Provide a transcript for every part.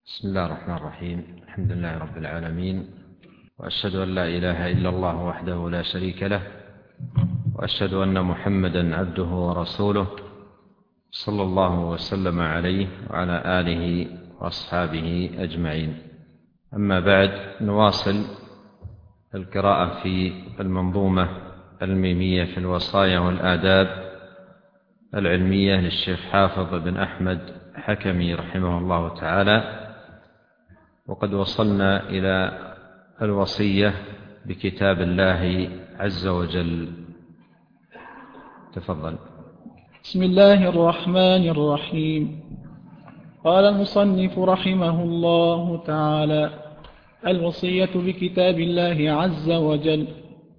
بسم الله الرحمن الرحيم. الحمد لله رب العالمين، وأشهد أن لا إله إلا الله وحده لا شريك له، وأشهد أن محمدا عبده ورسوله صلى الله وسلم عليه وعلى آله وأصحابه أجمعين. أما بعد، نواصل القراءة في المنظومة الميمية في الوصايا والآداب العلمية للشيخ حافظ بن أحمد حكمي رحمه الله تعالى، وقد وصلنا إلى الوصية بكتاب الله عز وجل. تفضل. بسم الله الرحمن الرحيم. قال المصنف رحمه الله تعالى: الوصية بكتاب الله عز وجل.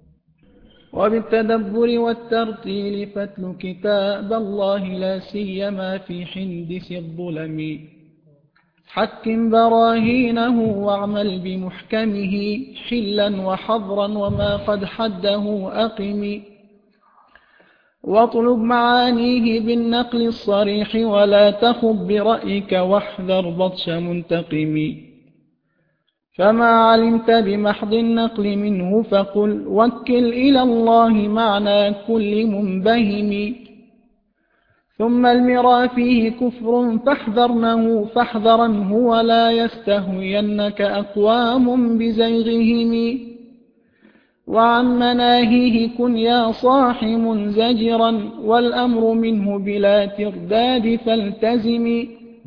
وبالتدبر والترتيل فاتل كتاب الله، لا سيما في حندس الظلم. حكم براهينه واعمل بمحكمه، حلا وحظرا وما قد حده أقم. واطلب معانيه بالنقل الصريح، ولا تخب برأيك واحذر بطش منتقم. فما علمت بمحض النقل منه فقل، وكل إلى الله معنى كل منبهم. ثم المرى فيه كفر فاحذرنه، ولا يستهوينك أقوام بزيغهم. وعن مناهيه كن يا صاح منزجرا، والأمر منه بلا ترداد فالتزم.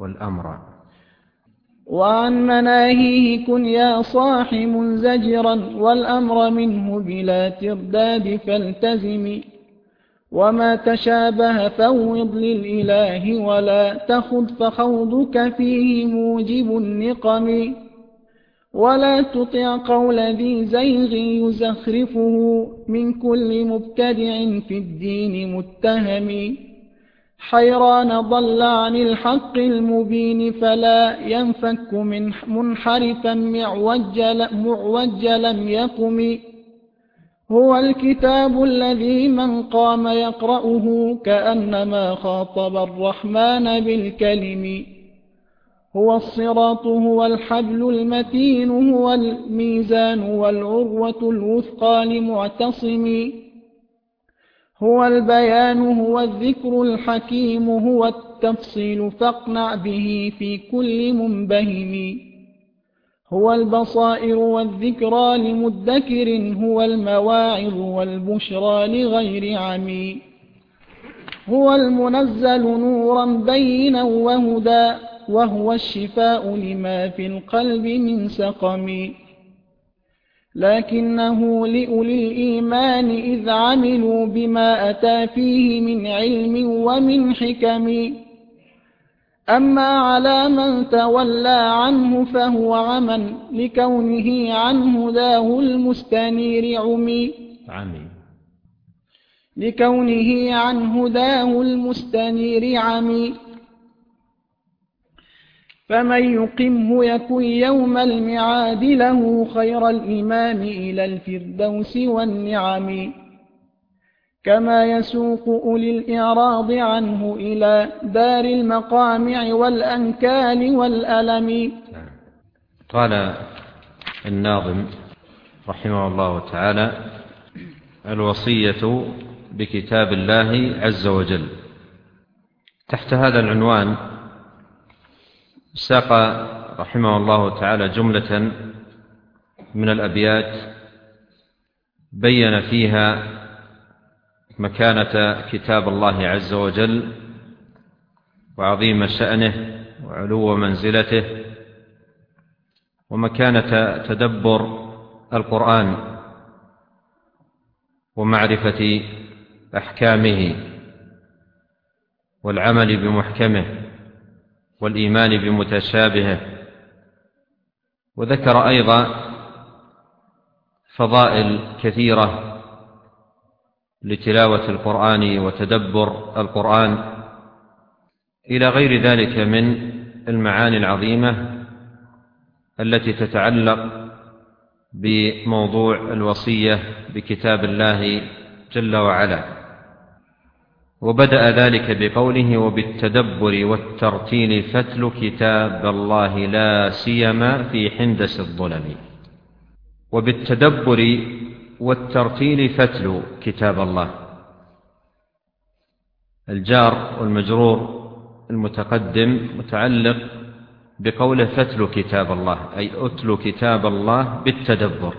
وعن مناهيه كن يا صاح منزجرا، والأمر منه بلا ترداد فالتزم. وما تشابه فوض للإله، ولا تخض فخوضك فيه موجب النقم. ولا تطع قول ذي زيغ يزخرفه، من كل مبتدع في الدين متهم. حيران ضل عن الحق المبين، فلا ينفك من منحرفا معوج لم يقم. هو الكتاب الذي من قام يقرأه، كأنما خاطب الرحمن بالكلم. هو الصراط هو الحبل المتين، هو الميزان والعروة الوثقى لمعتصم. هو البيان هو الذكر الحكيم، هو التفصيل فاقنع به في كل منبهم. هو البصائر والذكرى لمدكر، هو المواعظ والبشرى لغير عمي. هو المنزل نورا بينا وهدى، وهو الشفاء لما في القلب من سقم. لكنه لأولي الإيمان إذ عملوا بما أتى فيه من علم ومن حكم. أما على من تولى عنه فهو عمى، لكونه عن هداه المستنير عمي. لكونه عن هداه المستنير عمي. فمن يقمه يكن يوم الميعاد له خير الإمام إلى الفردوس والنعم. كما يسوق أولي الإعراض عنه إلى دار المقامع والأنكال والألم. قال الناظم رحمه الله تعالى: الوصية بكتاب الله عز وجل. تحت هذا العنوان ساق رحمه الله تعالى جملة من الأبيات بين فيها مكانة كتاب الله عز وجل وعظيم شأنه وعلو منزلته، ومكانة تدبر القرآن ومعرفة أحكامه والعمل بمحكمه والإيمان بمتشابهه. وذكر أيضا فضائل كثيرة لتلاوة القرآن وتدبر القرآن، إلى غير ذلك من المعاني العظيمة التي تتعلق بموضوع الوصية بكتاب الله جل وعلا. وبدأ ذلك بقوله: وبالتدبر والترتيل فتل كتاب الله لا سيما في حندس الظلم. وبالتدبر والترتيل فتل كتاب الله. الجار والمجرور المتقدم متعلق بقوله فتل كتاب الله، أي أتل كتاب الله بالتدبر،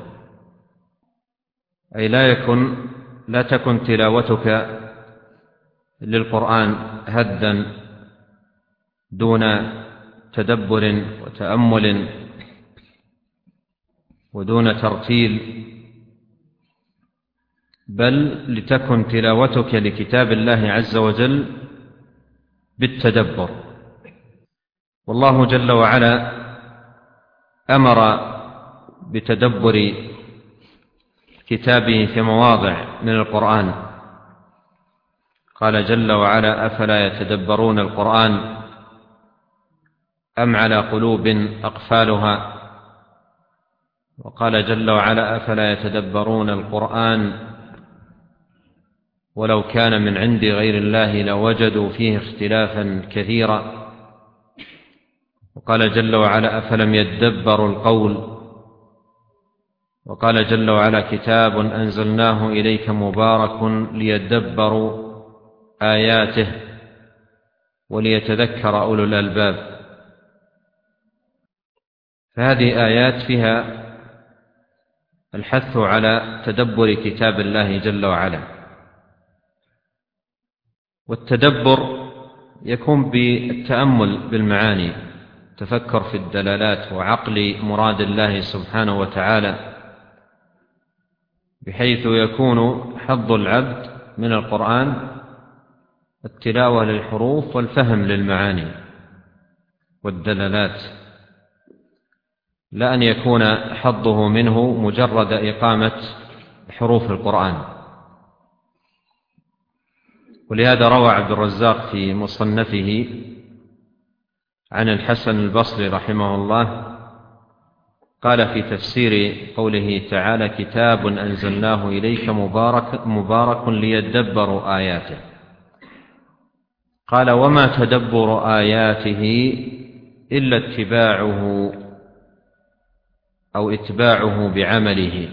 أي لا تكن تلاوتك للقرآن هدا دون تدبر وتأمل ودون ترتيل، بل لتكن تلاوتك لكتاب الله عز وجل بالتدبر. والله جل وعلا أمر بتدبر كتابه في مواضع من القرآن، قال جل وعلا: أفلا يتدبرون القرآن أم على قلوب أقفالها. وقال جل وعلا: أفلا يتدبرون القرآن ولو كان من عند غير الله لوجدوا فيه اختلافا كثيرا. وقال جل وعلا: أفلم يدبروا القول. وقال جل وعلا: كتاب أنزلناه إليك مبارك ليدبروا آياته وليتذكر أولو الألباب. فهذه آيات فيها الحث على تدبر كتاب الله جل وعلا. والتدبر يكون بالتأمل بالمعاني، تفكر في الدلالات وعقل مراد الله سبحانه وتعالى، بحيث يكون حظ العبد من القرآن التلاوة للحروف والفهم للمعاني والدلالات، لا أن يكون حظه منه مجرد إقامة حروف القرآن. ولهذا روى عبد الرزاق في مصنفه عن الحسن البصري رحمه الله قال في تفسير قوله تعالى: كتاب أنزلناه إليك مبارك ليدبروا آياته، قال: وما تدبر آياته إلا اتباعه بعمله،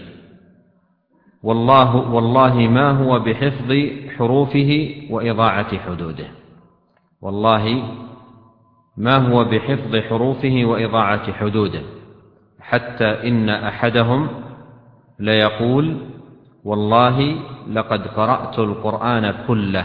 والله ما هو بحفظ حروفه وإضاعة حدوده. والله ما هو بحفظ حروفه وإضاعة حدوده، حتى إن أحدهم ليقول: والله لقد قرأت القرآن كله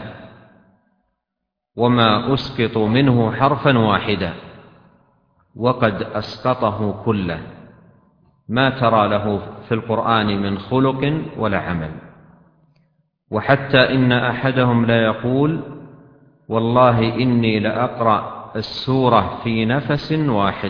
وما أسقط منه حرفا واحدا، وقد أسقطه كله، ما ترى له في القرآن من خلق ولا عمل. وحتى إن أحدهم ليقول: والله إني لأقرأ السورة في نفس واحد،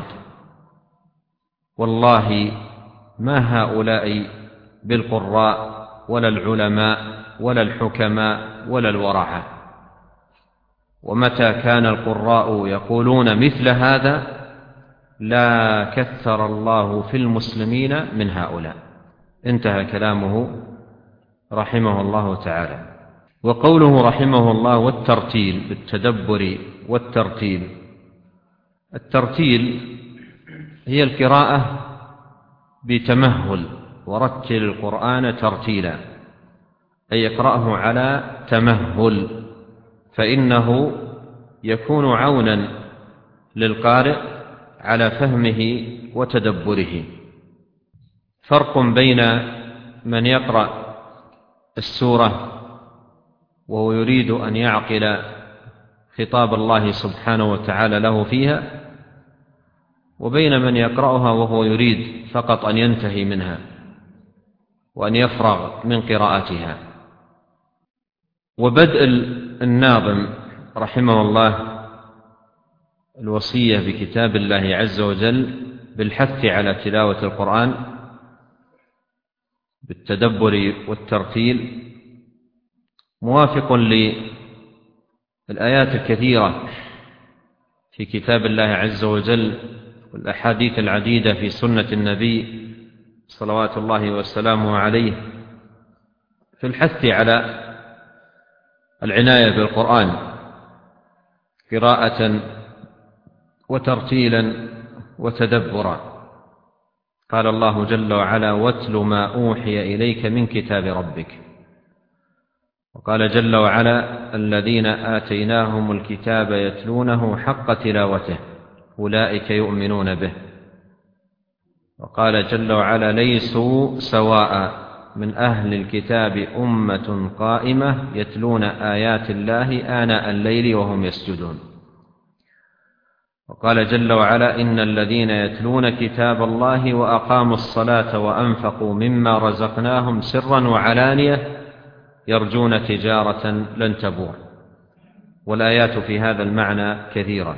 والله ما هؤلاء بالقراء ولا العلماء ولا الحكماء ولا الورعاء. ومتى كان القراء يقولون مثل هذا لا كثر الله في المسلمين من هؤلاء. انتهى كلامه رحمه الله تعالى. وقوله رحمه الله: والترتيل، بالتدبر والترتيل. الترتيل هي القراءة بتمهل، ورتل القرآن ترتيلا، أي يقرأه على تمهل، فإنه يكون عونا للقارئ على فهمه وتدبره. فرق بين من يقرأ السورة وهو يريد أن يعقل خطاب الله سبحانه وتعالى له فيها، وبين من يقرأها وهو يريد فقط أن ينتهي منها وأن يفرغ من قراءتها. وبدء الناظم رحمه الله الوصية بكتاب الله عز وجل بالحث على تلاوة القرآن بالتدبر والترتيل موافق للآيات الكثيرة في كتاب الله عز وجل والأحاديث العديدة في سنة النبي صلوات الله وسلامه عليه في الحث على العناية بالقرآن قراءة وترتيلا وتدبرا. قال الله جل وعلا: واتل ما أوحي إليك من كتاب ربك. وقال جل وعلا: الذين آتيناهم الكتاب يتلونه حق تلاوته أولئك يؤمنون به. وقال جل وعلا: ليسوا سواء من أهل الكتاب أمة قائمة يتلون آيات الله آناء الليل وهم يسجدون. وقال جل وعلا: إن الذين يتلون كتاب الله وأقاموا الصلاة وأنفقوا مما رزقناهم سرا وعلانية يرجون تجارة لن تبور. والآيات في هذا المعنى كثيرة.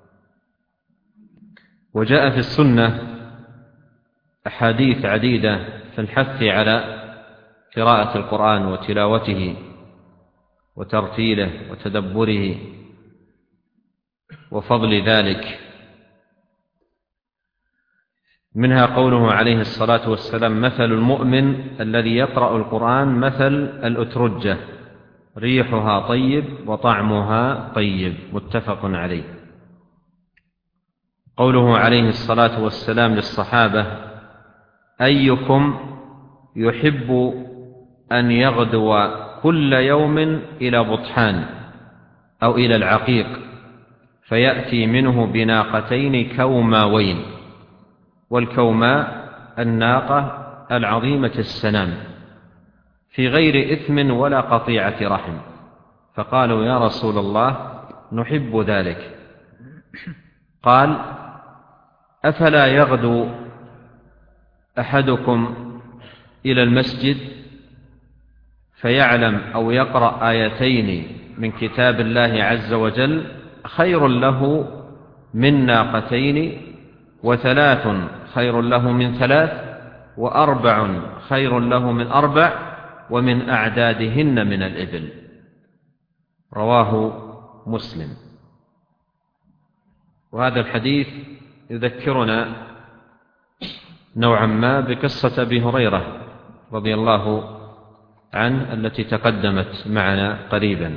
وجاء في السنة أحاديث عديدة في الحث على قراءة القرآن وتلاوته وترتيله وتدبره وفضل ذلك. منها قوله عليه الصلاة والسلام: مثل المؤمن الذي يقرأ القرآن مثل الأترجة ريحها طيب وطعمها طيب. متفق عليه. قوله عليه الصلاة والسلام للصحابة: أيكم يحب أن يغدو كل يوم إلى بطحان أو إلى العقيق فيأتي منه بناقتين كوماوين. والكوماء الناقة العظيمة السنام في غير إثم ولا قطيعة رحم. فقالوا: يا رسول الله نحب ذلك. قال: أفلا يغدو أحدكم إلى المسجد فيعلم أو يقرأ آيتين من كتاب الله عز وجل خير له من ناقتين، وثلاث خير له من ثلاث، وأربع خير له من أربع، ومن أعدادهن من الإبل. رواه مسلم. وهذا الحديث يذكرنا نوعا ما بقصة أبي هريرة رضي الله عنه التي تقدمت معنا قريبا.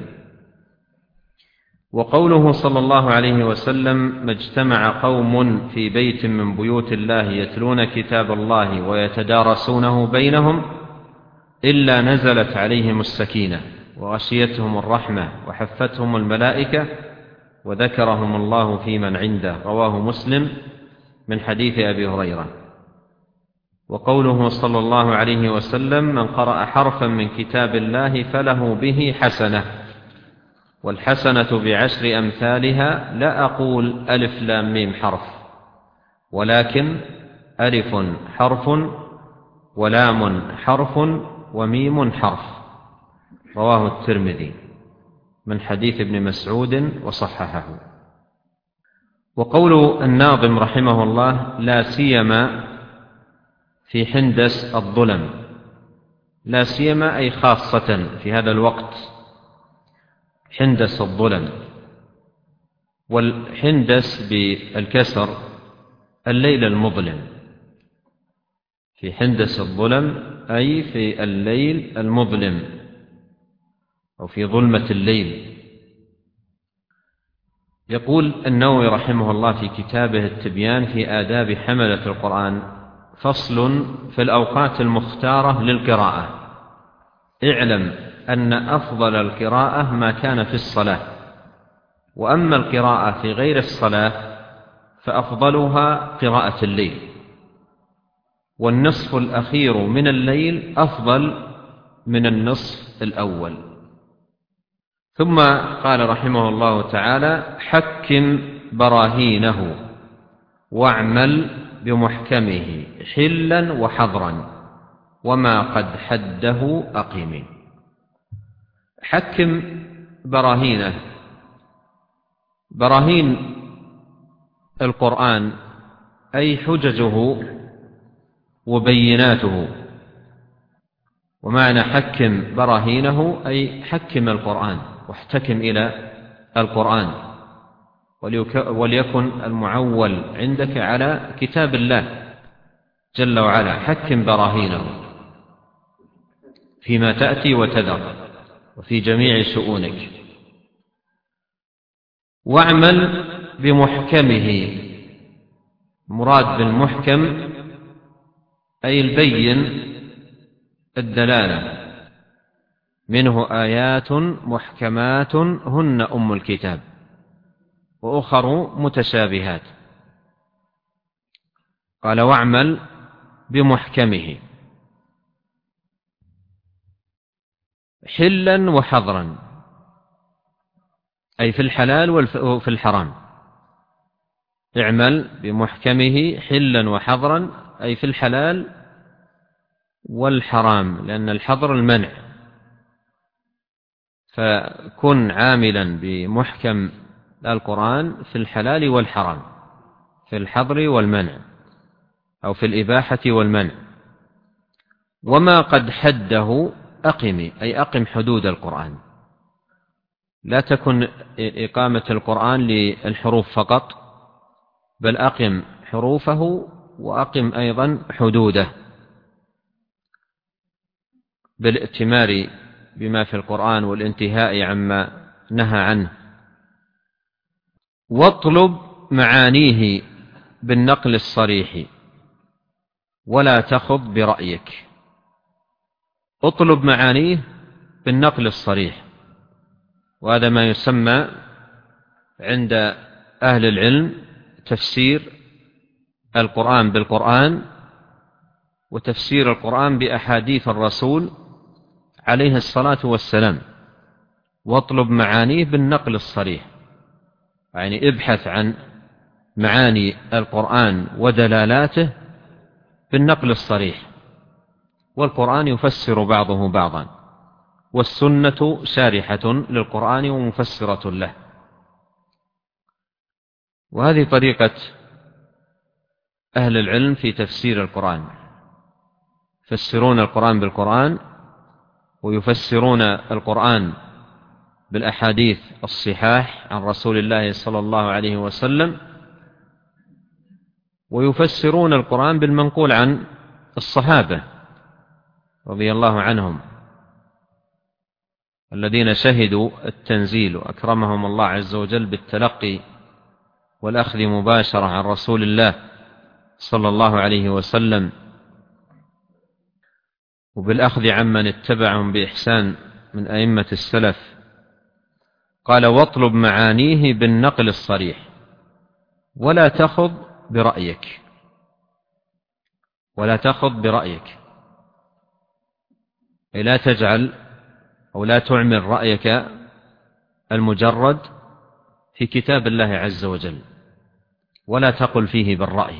وقوله صلى الله عليه وسلم: ما اجتمع قوم في بيت من بيوت الله يتلون كتاب الله ويتدارسونه بينهم إلا نزلت عليهم السكينة وغشيتهم الرحمة وحفتهم الملائكة وذكرهم الله في من عنده. رواه مسلم من حديث أبي هريرة. وقوله صلى الله عليه وسلم: من قرأ حرفا من كتاب الله فله به حسنة، والحسنة بعشر أمثالها. لا أقول ألف لام ميم حرف، ولكن ألف حرف ولام حرف وميم حرف. رواه الترمذي من حديث ابن مسعود وصححه. وقول الناظم رحمه الله: لا سيما في حندس الظلم. لا سيما أي خاصة في هذا الوقت، حندس الظلم. والحندس بالكسر الليل المظلم. في حندس الظلم أي في الليل المظلم أو في ظلمة الليل. يقول النووي رحمه الله في كتابه التبيان في آداب حملة القرآن: فصل في الأوقات المختارة للقراءة. اعلم أن أفضل القراءة ما كان في الصلاة، وأما القراءة في غير الصلاة فأفضلها قراءة الليل، والنصف الأخير من الليل أفضل من النصف الأول. ثم قال رحمه الله تعالى: حكم براهينه واعمل بمحكمه حلا وحظرا وما قد حده أقم. حكم براهينه. براهين القرآن أي حججه وبيناته. ومعنى حكم براهينه أي حكم القرآن واحتكم إلى القرآن، وليكن المعول عندك على كتاب الله جل وعلا. حكم براهينه فيما تأتي وتذر. وفي جميع شؤونك. واعمل بمحكمه، مراد بالمحكم أي البين الدلالة، منه آيات محكمات هن أم الكتاب وأخر متشابهات. قال واعمل بمحكمه حلا وحظرا، أي في الحلال وفي الحرام. اعمل بمحكمه حلا وحظرا، أي في الحلال والحرام، لأن الحظر المنع، فكن عاملا بمحكم القرآن في الحلال والحرام، في الحظر والمنع، أو في الإباحة والمنع. وما قد حده أقم، أي أقم حدود القرآن، لا تكن إقامة القرآن للحروف فقط، بل أقم حروفه وأقم أيضا حدوده بالائتمار بما في القرآن والانتهاء عما نهى عنه. واطلب معانيه بالنقل الصريح ولا تخض برأيك. اطلب معانيه بالنقل الصريح، وهذا ما يسمى عند أهل العلم تفسير القرآن بالقرآن، وتفسير القرآن بأحاديث الرسول عليه الصلاة والسلام. واطلب معانيه بالنقل الصريح، يعني ابحث عن معاني القرآن ودلالاته بالنقل الصريح. والقرآن يفسر بعضه بعضا، والسنة شارحة للقرآن ومفسرة له. وهذه طريقة أهل العلم في تفسير القرآن، يفسرون القرآن بالقرآن، ويفسرون القرآن بالأحاديث الصحاح عن رسول الله صلى الله عليه وسلم، ويفسرون القرآن بالمنقول عن الصحابة رضي الله عنهم الذين شهدوا التنزيل وأكرمهم الله عز وجل بالتلقي والأخذ مباشرة عن رسول الله صلى الله عليه وسلم، وبالأخذ عمن اتبعهم بإحسان من أئمة السلف. قال واطلب معانيه بالنقل الصريح ولا تخض برأيك. ولا تخض برأيك، أي لا تجعل أو لا تعمل رأيك المجرد في كتاب الله عز وجل، ولا تقل فيه بالرأي،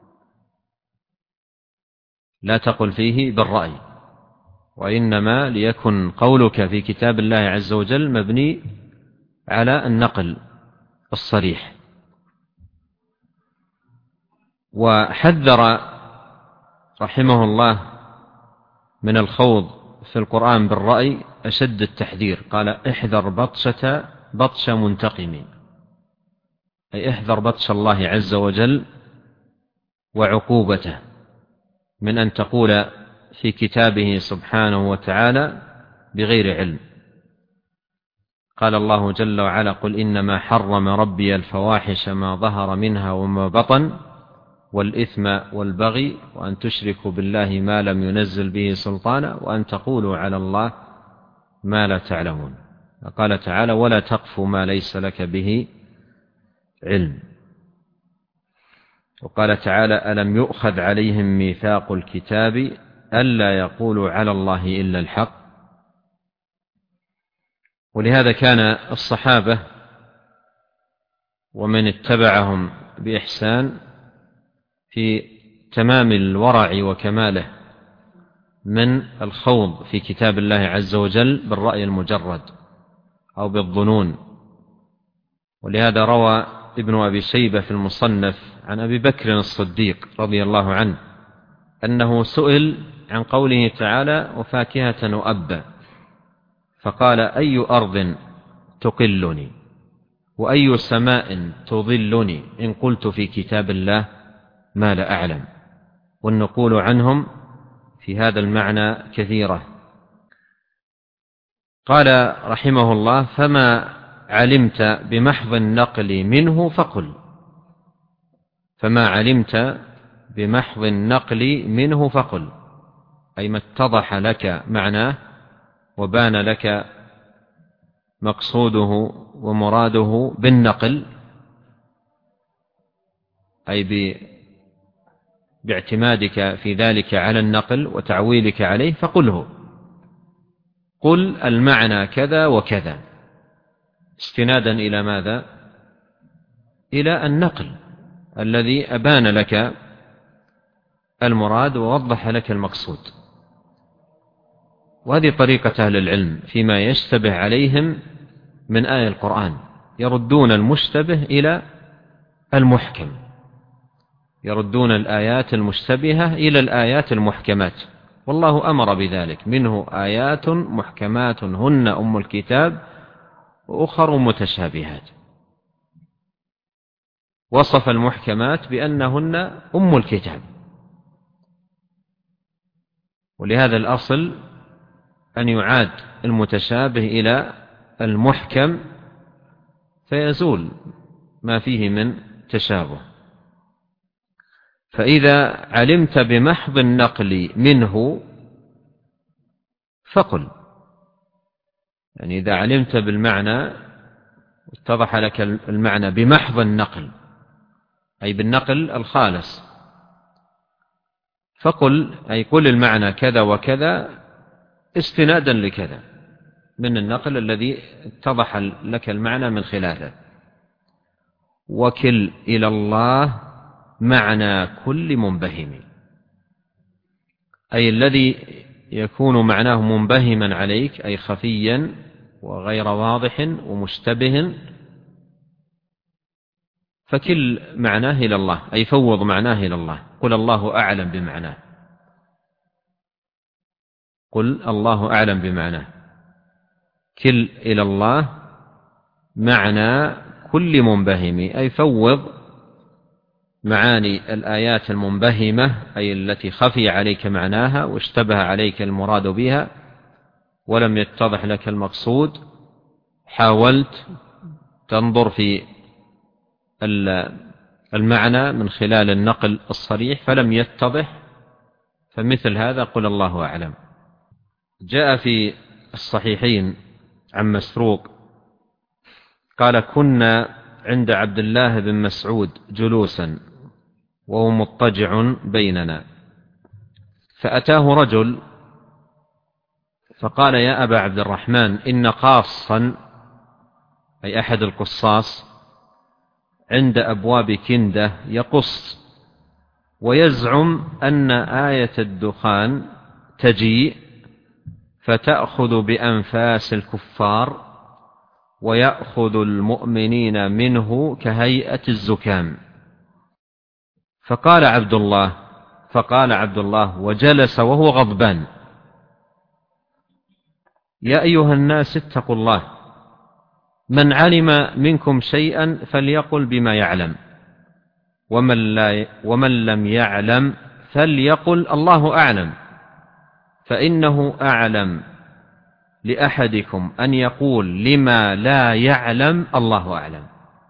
لا تقل فيه بالرأي، وإنما ليكن قولك في كتاب الله عز وجل مبني على النقل الصريح. وحذر رحمه الله من الخوض في القرآن بالرأي أشد التحذير، قال احذر بطش منتقم، أي احذر بطش الله عز وجل وعقوبته من أن تقول في كتابه سبحانه وتعالى بغير علم. قال الله جل وعلا قل إنما حرم ربي الفواحش ما ظهر منها وما بطن والإثم والبغي وأن تشركوا بالله ما لم ينزل به سلطانا وأن تقولوا على الله ما لا تعلمون. قال تعالى ولا تقف ما ليس لك به علم. وقال تعالى ألم يؤخذ عليهم ميثاق الكتاب ألا يقولوا على الله إلا الحق. ولهذا كان الصحابة ومن اتبعهم بإحسان في تمام الورع وكماله من الخوض في كتاب الله عز وجل بالرأي المجرد أو بالظنون. ولهذا روى ابن أبي شيبة في المصنف عن أبي بكر الصديق رضي الله عنه أنه سئل عن قوله تعالى وفاكهة وأبا، فقال أي أرض تقلني وأي سماء تظلني إن قلت في كتاب الله ما لا أعلم. والنقول عنهم في هذا المعنى كثيرة. قال رحمه الله: فما علمت بمحض النقل منه فقل. فما علمت بمحض النقل منه فقل، أي ما اتضح لك معناه وبان لك مقصوده ومراده بالنقل، أي باعتمادك في ذلك على النقل وتعويلك عليه، فقله. قل المعنى كذا وكذا، استنادا إلى ماذا؟ إلى النقل الذي أبان لك المراد ووضح لك المقصود. وهذه طريقة أهل العلم فيما يشتبه عليهم من آية القرآن، يردون المشتبه إلى المحكم، يردون الآيات المشتبهة إلى الآيات المحكمات، والله أمر بذلك: منه آيات محكمات هن أم الكتاب وأخر متشابهات. وصف المحكمات بأنهن أم الكتاب، ولهذا الأصل أن يعاد المتشابه إلى المحكم فيزول ما فيه من تشابه. فإذا علمت بمحض النقل منه فقل، يعني إذا علمت بالمعنى اتضح لك المعنى بمحض النقل، أي بالنقل الخالص، فقل، أي قل المعنى كذا وكذا استنادا لكذا من النقل الذي اتضح لك المعنى من خلاله. وكل إلى الله معنى كل منبهم، أي الذي يكون معناه منبهما عليك، أي خفيا وغير واضح ومشتبه، فكل معناه إلى الله، أي فوض معناه إلى الله. قل الله أعلم بمعناه، قل الله أعلم بمعناه. كل إلى الله معنى كل منبهم، أي فوض معاني الآيات المنبهمة، أي التي خفي عليك معناها واشتبه عليك المراد بها ولم يتضح لك المقصود. حاولت تنظر في المعنى من خلال النقل الصريح فلم يتضح، فمثل هذا قل الله أعلم. جاء في الصحيحين عن مسروق قال: كنا عند عبد الله بن مسعود جلوسا وهو مضطجع بيننا، فأتاه رجل فقال: يا أبا عبد الرحمن، إن قاصا، أي أحد القصاص، عند أبواب كندة يقص ويزعم أن آية الدخان تجيء فتأخذ بأنفاس الكفار ويأخذ المؤمنين منه كهيئة الزكام. فقال عبد الله وجلس وهو غضبان: يا أيها الناس اتقوا الله، من علم منكم شيئا فليقل بما يعلم، ومن لم يعلم فليقل الله أعلم، فإنه أعلم لأحدكم أن يقول لما لا يعلم الله أعلم،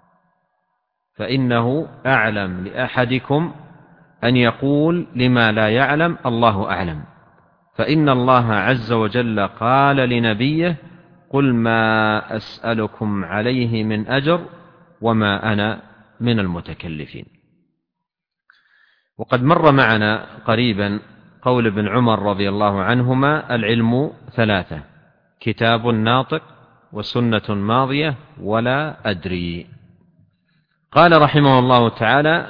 فإنه أعلم لأحدكم أن يقول لما لا يعلم الله أعلم، فإن الله عز وجل قال لنبيه: قل ما أسألكم عليه من أجر وما أنا من المتكلفين. وقد مر معنا قريبا قول ابن عمر رضي الله عنهما: العلم ثلاثة: كتاب ناطق وسنة ماضية ولا أدري. قال رحمه الله تعالى: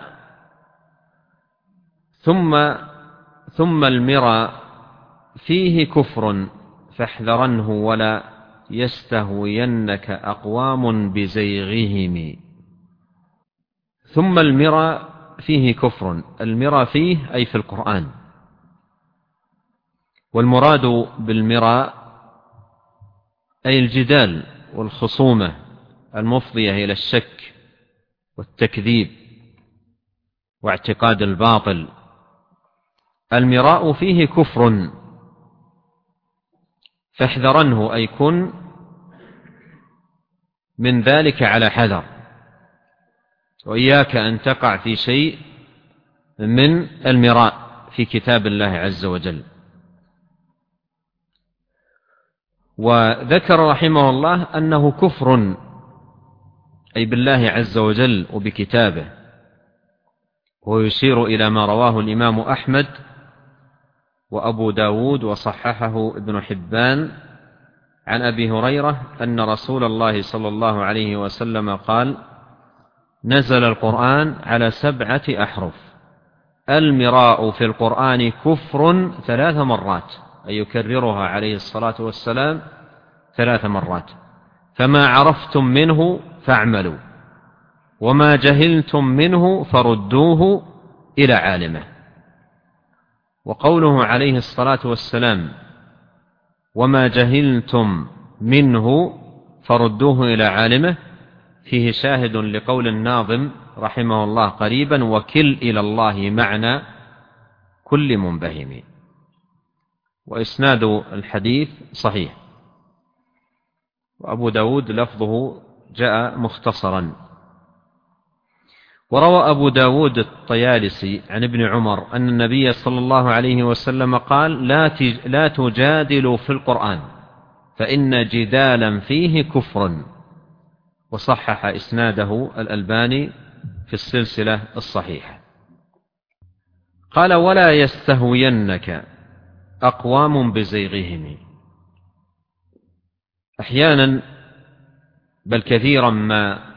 ثم المرى فيه كفر فاحذرنه ولا يستهوينك أقوام بزيغهم. ثم المرى فيه كفر، المرى فيه أي في القرآن، والمراد بالمرى أي الجدال والخصومة المفضية إلى الشك والتكذيب واعتقاد الباطل. المراء فيه كفر، فاحذرنه، أي كن من ذلك على حذر، وإياك أن تقع في شيء من المراء في كتاب الله عز وجل. وذكر رحمه الله أنه كفر، أي بالله عز وجل وبكتابه، ويشير إلى ما رواه الإمام أحمد وأبو داود وصححه ابن حبان عن أبي هريرة أن رسول الله صلى الله عليه وسلم قال: نزل القرآن على 7 أحرف، المراء في القرآن كفر 3 مرات، أي يكررها عليه الصلاة والسلام 3 مرات، فما عرفتم منه فاعملوا، وما جهلتم منه فردوه إلى عالمه. وقوله عليه الصلاة والسلام وما جهلتم منه فردوه إلى عالمه فيه شاهد لقول الناظم رحمه الله قريبا: وكل إلى الله معنى كل منبهم. وإسناد الحديث صحيح، وأبو داود لفظه جاء مختصرا. وروى أبو داود الطيالسي عن ابن عمر أن النبي صلى الله عليه وسلم قال: لا تجادلوا في القرآن فإن جدالا فيه كفر. وصحح إسناده الألباني في السلسلة الصحيحة. قال: ولا يستهوينك أقوام بزيغهم. أحيانا بل كثيرا ما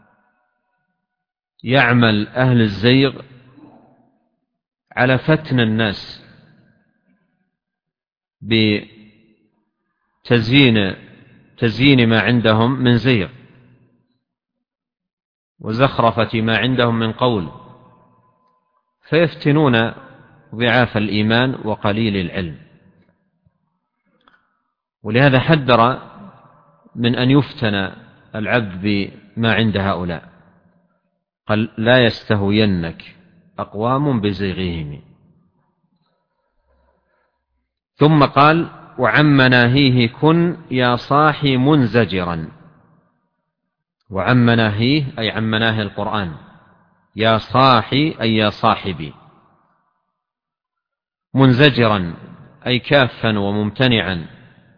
يعمل أهل الزيغ على فتن الناس بتزيين ما عندهم من زيغ وزخرفة ما عندهم من قول، فيفتنون ضعاف الإيمان وقليل العلم. ولهذا حذر من أن يفتن العبد بما عند هؤلاء، قال: لا يستهوينك أقوام بزيغهم. ثم قال: وعن مناهيه كن يا صاحي منزجرا. وعن مناهيه أي عن مناهي القرآن، يا صاحي أي يا صاحبي، منزجرا أي كافا وممتنعا.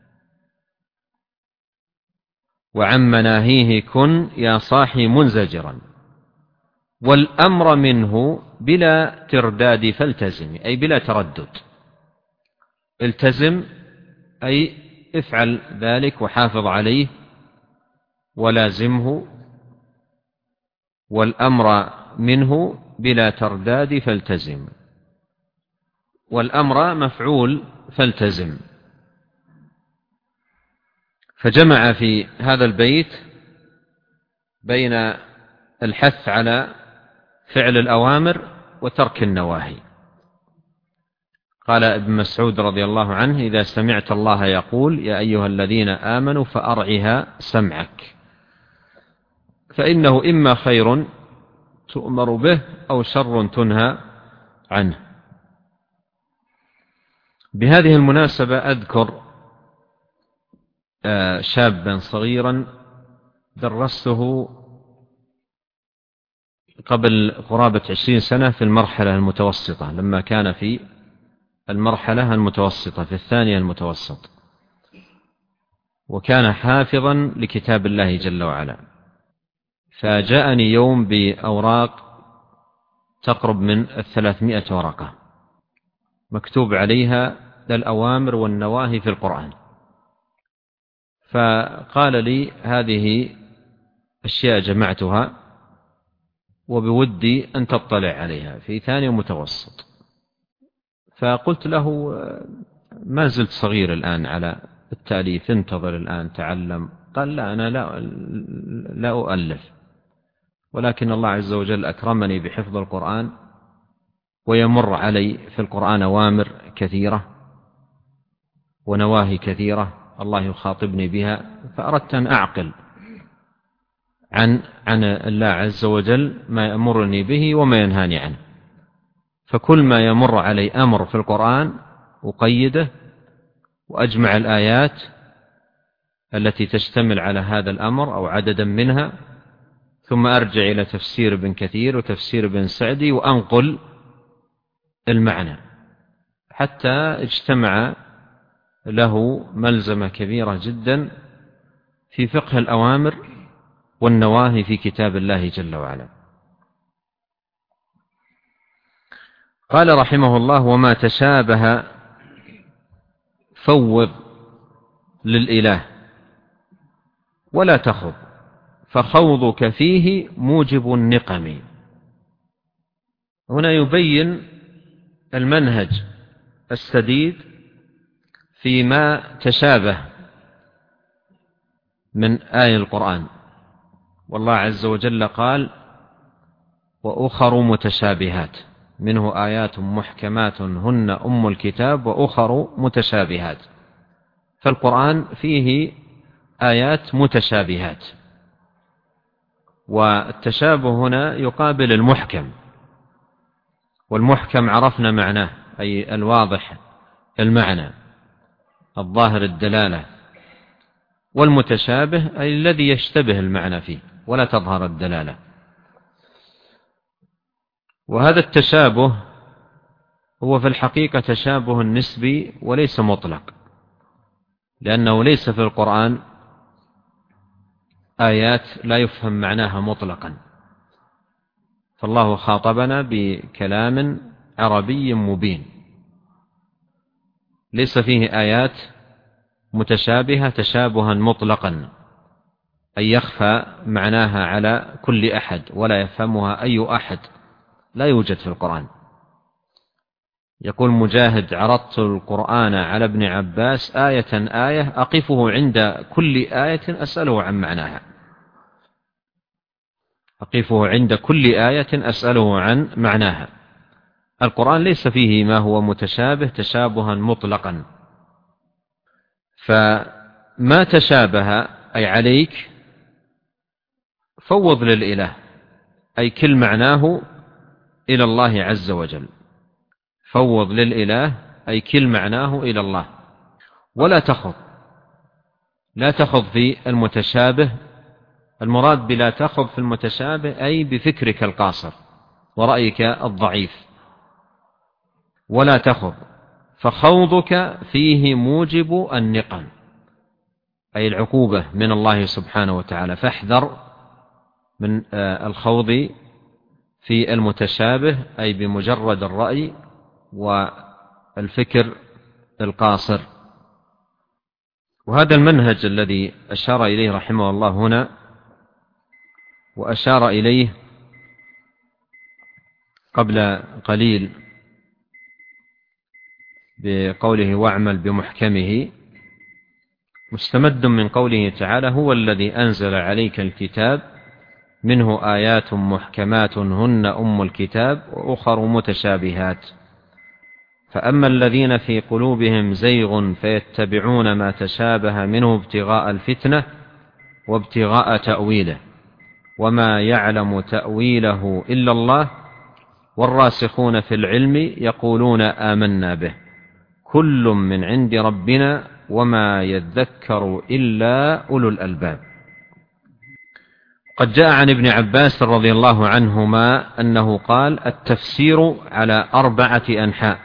وعن مناهيه كن يا صاحي منزجرا، والأمر منه بلا ترداد فالتزم، أي بلا تردد. التزم أي افعل ذلك وحافظ عليه ولازمه، والأمر منه بلا ترداد فالتزم، والأمر مفعول فالتزم. فجمع في هذا البيت بين الحث على فعل الأوامر وترك النواهي. قال ابن مسعود رضي الله عنه: إذا سمعت الله يقول يا أيها الذين آمنوا فأرعها سمعك، فإنه إما خير تؤمر به أو شر تنهى عنه. بهذه المناسبة أذكر شابا صغيرا درسته قبل قرابة 20 سنة في المرحلة المتوسطة، لما كان في المرحلة المتوسطة في الثانية المتوسط، وكان حافظا لكتاب الله جل وعلا. فجاءني يوم بأوراق تقرب من 300 ورقة مكتوب عليها الأوامر والنواهي في القرآن. فقال لي: هذه أشياء جمعتها وبودي أن تطلع عليها في ثاني متوسط. فقلت له: ما زلت صغير الآن على التأليف، انتظر الآن تعلم. قال: لا، أنا لا أؤلف، ولكن الله عز وجل أكرمني بحفظ القرآن، ويمر علي في القرآن أوامر كثيرة ونواهي كثيرة الله يخاطبني بها، فأردت أن أعقل عن الله عز وجل ما يأمرني به وما ينهاني عنه. فكل ما يمر علي أمر في القرآن أقيده وأجمع الآيات التي تشتمل على هذا الأمر أو عددا منها، ثم أرجع إلى تفسير ابن كثير وتفسير ابن سعدي وأنقل المعنى حتى اجتمع له ملزمة كبيرة جدا في فقه الأوامر والنواهي في كتاب الله جل وعلا. قال رحمه الله: وما تشابه فوض للإله ولا تخض، فخوضك فيه موجب النقم. هنا يبين المنهج السديد فيما تشابه من آية القرآن. والله عز وجل قال: وأخر متشابهات منه آيات محكمات هن أم الكتاب وأخر متشابهات. فالقرآن فيه آيات متشابهات، والتشابه هنا يقابل المحكم، والمحكم عرفنا معناه، أي الواضح المعنى الظاهر الدلالة، والمتشابه أي الذي يشتبه المعنى فيه ولا تظهر الدلالة. وهذا التشابه هو في الحقيقة تشابه نسبي وليس مطلق، لأنه ليس في القرآن آيات لا يفهم معناها مطلقا، فالله خاطبنا بكلام عربي مبين ليس فيه آيات متشابهة تشابها مطلقا، أي يخفى معناها على كل أحد ولا يفهمها أي أحد، لا يوجد في القرآن. يقول مجاهد: عرضت القرآن على ابن عباس آية آية أقفه عند كل آية أسأله عن معناها، أقفه عند كل آية أسأله عن معناها. القرآن ليس فيه ما هو متشابه تشابها مطلقا، فما تشابه أي عليك فوض للإله، أي كل معناه إلى الله عز وجل. فوض للإله أي كل معناه إلى الله، ولا تخض، لا تخض في المتشابه. المراد بلا تخض في المتشابه أي بفكرك القاصر ورأيك الضعيف، ولا تخض، فخوضك فيه موجب النقم، أي العقوبة من الله سبحانه وتعالى. فاحذر من الخوض في المتشابه، أي بمجرد الرأي والفكر القاصر. وهذا المنهج الذي أشار إليه رحمه الله هنا، وأشار إليه قبل قليل بقوله: واعمل بمحكمه، مستمد من قوله تعالى: هو الذي أنزل عليك الكتاب منه آيات محكمات هن أم الكتاب وأخر متشابهات، فأما الذين في قلوبهم زيغ فيتبعون ما تشابه منه ابتغاء الفتنة وابتغاء تأويله وما يعلم تأويله إلا الله والراسخون في العلم يقولون آمنا به كل من عند ربنا وما يذكر إلا أولو الألباب. قد جاء عن ابن عباس رضي الله عنهما أنه قال: التفسير على 4 أنحاء،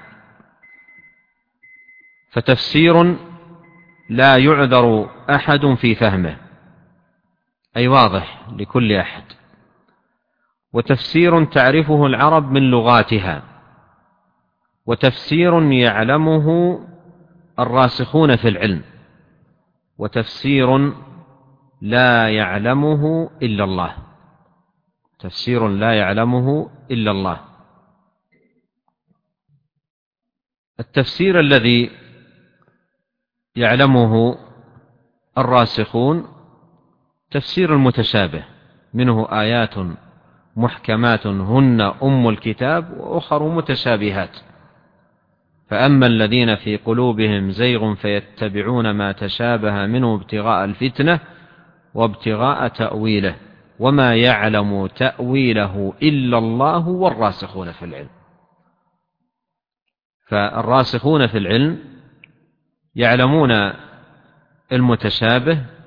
فتفسير لا يعذر أحد في فهمه، أي واضح لكل أحد، وتفسير تعرفه العرب من لغاتها، وتفسير يعلمه الراسخون في العلم، وتفسير لا يعلمه إلا الله. تفسير لا يعلمه إلا الله. التفسير الذي يعلمه الراسخون تفسير المتشابه، منه آيات محكمات هن أم الكتاب وأخر متشابهات، فأما الذين في قلوبهم زيغ فيتبعون ما تشابه منه ابتغاء الفتنة وابتغاء تأويله وما يعلم تأويله إلا الله والراسخون في العلم. فالراسخون في العلم يعلمون المتشابه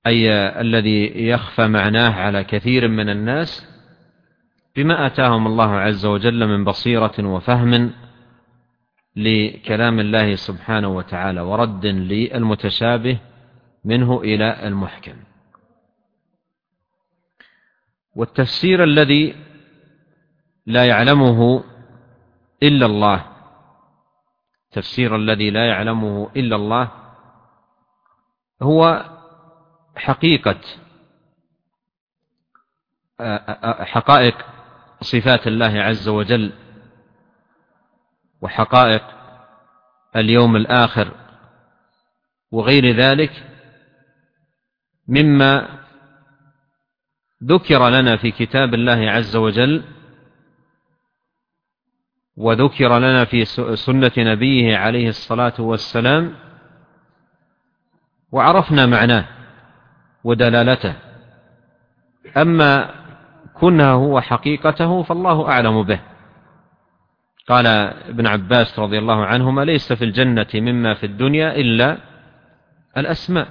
أي الذي يخفى معناه على كثير من الناس بما آتاهم الله عز وجل من بصيرة وفهم لكلام الله سبحانه وتعالى، ورد للمتشابه منه إلى المحكم. والتفسير الذي لا يعلمه إلا الله، التفسير الذي لا يعلمه إلا الله هو حقائق صفات الله عز وجل، وحقائق اليوم الآخر، وغير ذلك مما ذكر لنا في كتاب الله عز وجل، وذكر لنا في سنة نبيه عليه الصلاة والسلام، وعرفنا معناه ودلالته. أما كنه وحقيقته فالله أعلم به. قال ابن عباس رضي الله عنهما: ليس في الجنة مما في الدنيا إلا الأسماء.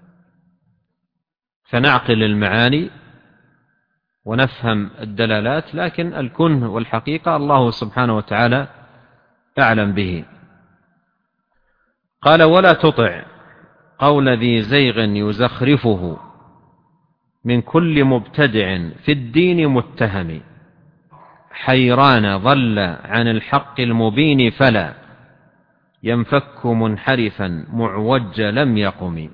فنعقل المعاني ونفهم الدلالات، لكن الكنه والحقيقة الله سبحانه وتعالى أعلم به. قال: ولا تطع قول ذي زيغ يزخرفه من كل مبتدع في الدين متهم، حيران ضل عن الحق المبين فلا ينفك منحرفا معوج لم يقم.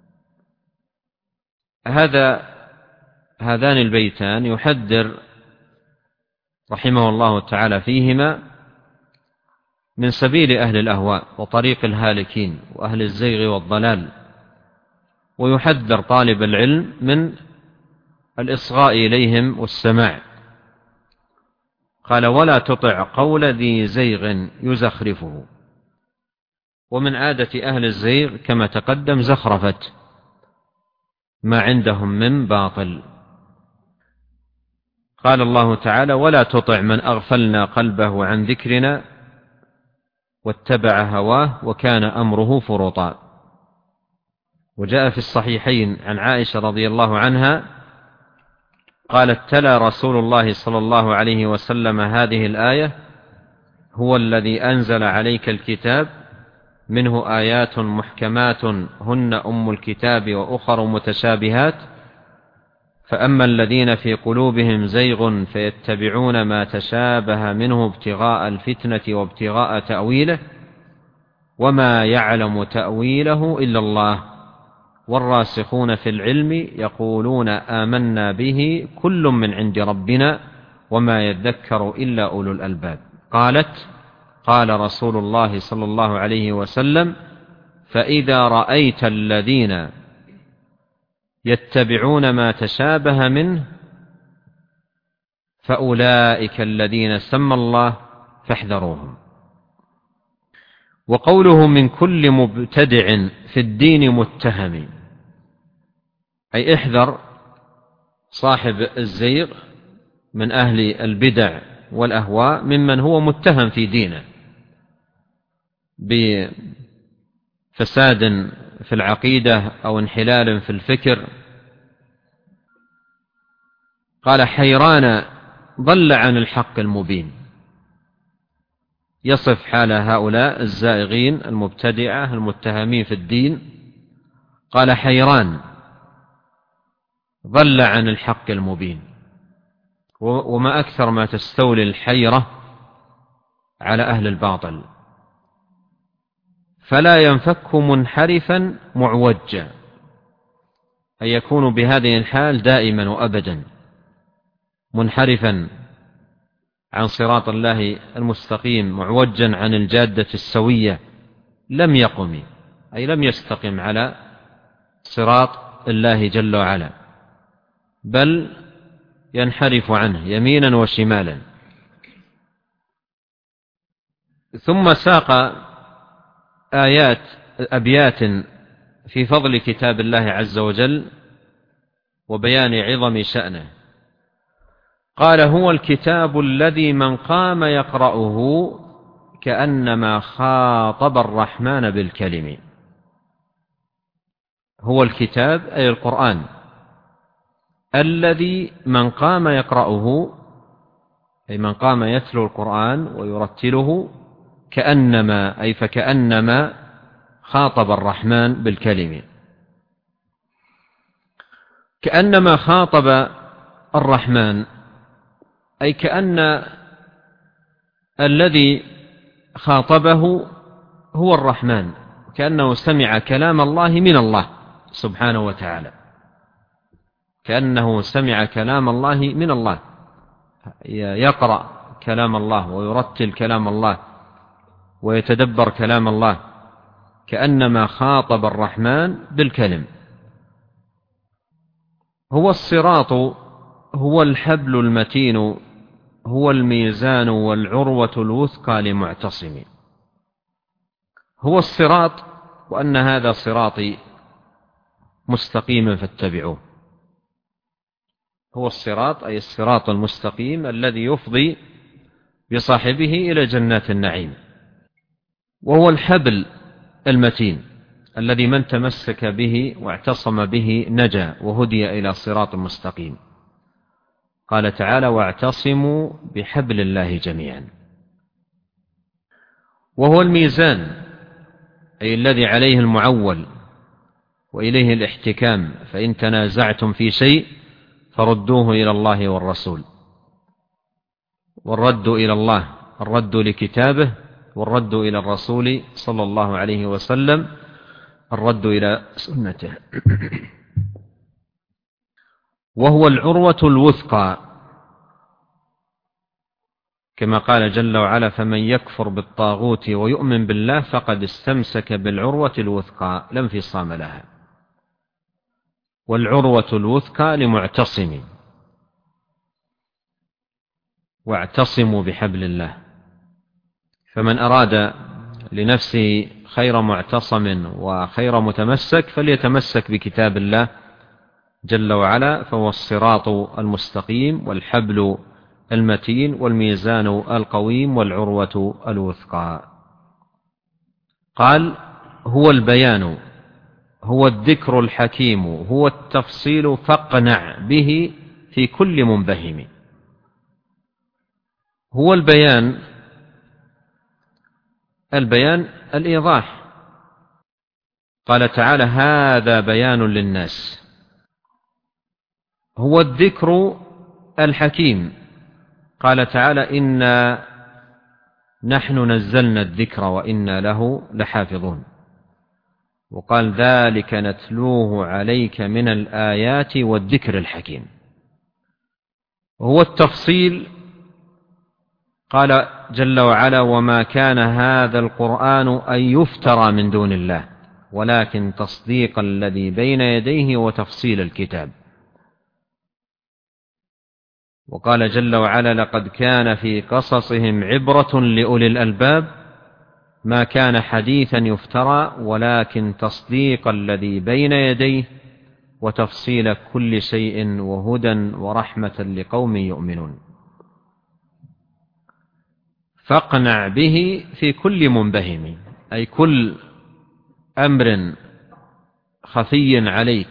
هذان البيتان يحذر رحمه الله تعالى فيهما من سبيل أهل الأهواء وطريق الهالكين وأهل الزيغ والضلال، ويحذر طالب العلم من الإصغاء إليهم والسماع. قال: ولا تطع قول ذي زيغ يزخرفه. ومن عادة أهل الزيغ كما تقدم زخرفة ما عندهم من باطل. قال الله تعالى: ولا تطع من أغفلنا قلبه عن ذكرنا واتبع هواه وكان أمره فرطا. وجاء في الصحيحين عن عائشة رضي الله عنها قالت: تلا رسول الله صلى الله عليه وسلم هذه الآية: هو الذي أنزل عليك الكتاب منه آيات محكمات هن أم الكتاب وأخر متشابهات، فأما الذين في قلوبهم زيغ فيتبعون ما تشابه منه ابتغاء الفتنة وابتغاء تأويله وما يعلم تأويله إلا الله، والراسخون في العلم يقولون آمنا به كل من عند ربنا وما يذكر إلا أولو الألباب. قالت: قال رسول الله صلى الله عليه وسلم: فإذا رأيت الذين يتبعون ما تشابه منه فأولئك الذين سمى الله فاحذروهم. وقوله من كل مبتدع في الدين متهم، أي احذر صاحب الزيغ من أهل البدع والأهواء ممن هو متهم في دينه بفساد في العقيدة أو انحلال في الفكر. قال: حيران ضل عن الحق المبين. يصف حال هؤلاء الزائغين المبتدعة المتهمين في الدين. قال: حيران ضل عن الحق المبين. وما أكثر ما تستولي الحيرة على أهل الباطل. فلا ينفك منحرفا معوجا، أن يكون بهذه الحال دائما وأبدا منحرفا عن صراط الله المستقيم، معوجا عن الجادة السوية، لم يقم، أي لم يستقم على صراط الله جل وعلا، بل ينحرف عنه يمينا وشمالا. ثم ساق أبيات في فضل كتاب الله عز وجل وبيان عظم شأنه. قال: هو الكتاب الذي من قام يقرأه كأنما خاطب الرحمن بالكلم. هو الكتاب أي القرآن الذي من قام يقرأه، أي من قام يتلو القرآن ويرتله فكأنما خاطب الرحمن بالكلم، كأنما خاطب الرحمن، أي كأن الذي خاطبه هو الرحمن، كأنه سمع كلام الله من الله سبحانه وتعالى، كأنه سمع كلام الله من الله، يقرأ كلام الله ويرتل كلام الله ويتدبر كلام الله، كأنما خاطب الرحمن بالكلم. هو الصراط، هو الحبل المتين، هو الميزان والعروة الوثقى لمعتصم. هو الصراط، وأن هذا صراطي مستقيما فاتبعوه. هو الصراط أي الصراط المستقيم الذي يفضي بصاحبه إلى جنات النعيم. وهو الحبل المتين الذي من تمسك به واعتصم به نجا وهدي إلى صراط مستقيم. قال تعالى: واعتصموا بحبل الله جميعا. وهو الميزان أي الذي عليه المعول وإليه الاحتكام، فإن تنازعتم في شيء فردوه إلى الله والرسول. والرد إلى الله الرد لكتابه، والرد إلى الرسول صلى الله عليه وسلم الرد إلى سنته. وهو العروة الوثقى، كما قال جل وعلا: فمن يكفر بالطاغوت ويؤمن بالله فقد استمسك بالعروة الوثقى لا انفصام لها. والعروة الوثقى لمعتصم. واعتصموا بحبل الله، فمن أراد لنفسه خير معتصم وخير متمسك فليتمسك بكتاب الله جل وعلا، فهو الصراط المستقيم والحبل المتين والميزان القويم والعروة الوثقى. قال: هو البيان، هو الذكر الحكيم، هو التفصيل فاقنع به في كل منبهم. هو البيان، البيان الإيضاح. قال تعالى: هذا بيان للناس. هو الذكر الحكيم. قال تعالى: إنا نحن نزلنا الذكر وإنا له لحافظون. وقال: ذلك نتلوه عليك من الآيات والذكر الحكيم. هو التفصيل. قال جل وعلا: وما كان هذا القرآن أن يفترى من دون الله ولكن تصديق الذي بين يديه وتفصيل الكتاب. وقال جل وعلا: لقد كان في قصصهم عبرة لأولي الألباب ما كان حديثا يفترى ولكن تصديق الذي بين يديه وتفصيل كل شيء وهدى ورحمة لقوم يؤمنون. فاقنع به في كل منبهم، أي كل أمر خفي عليك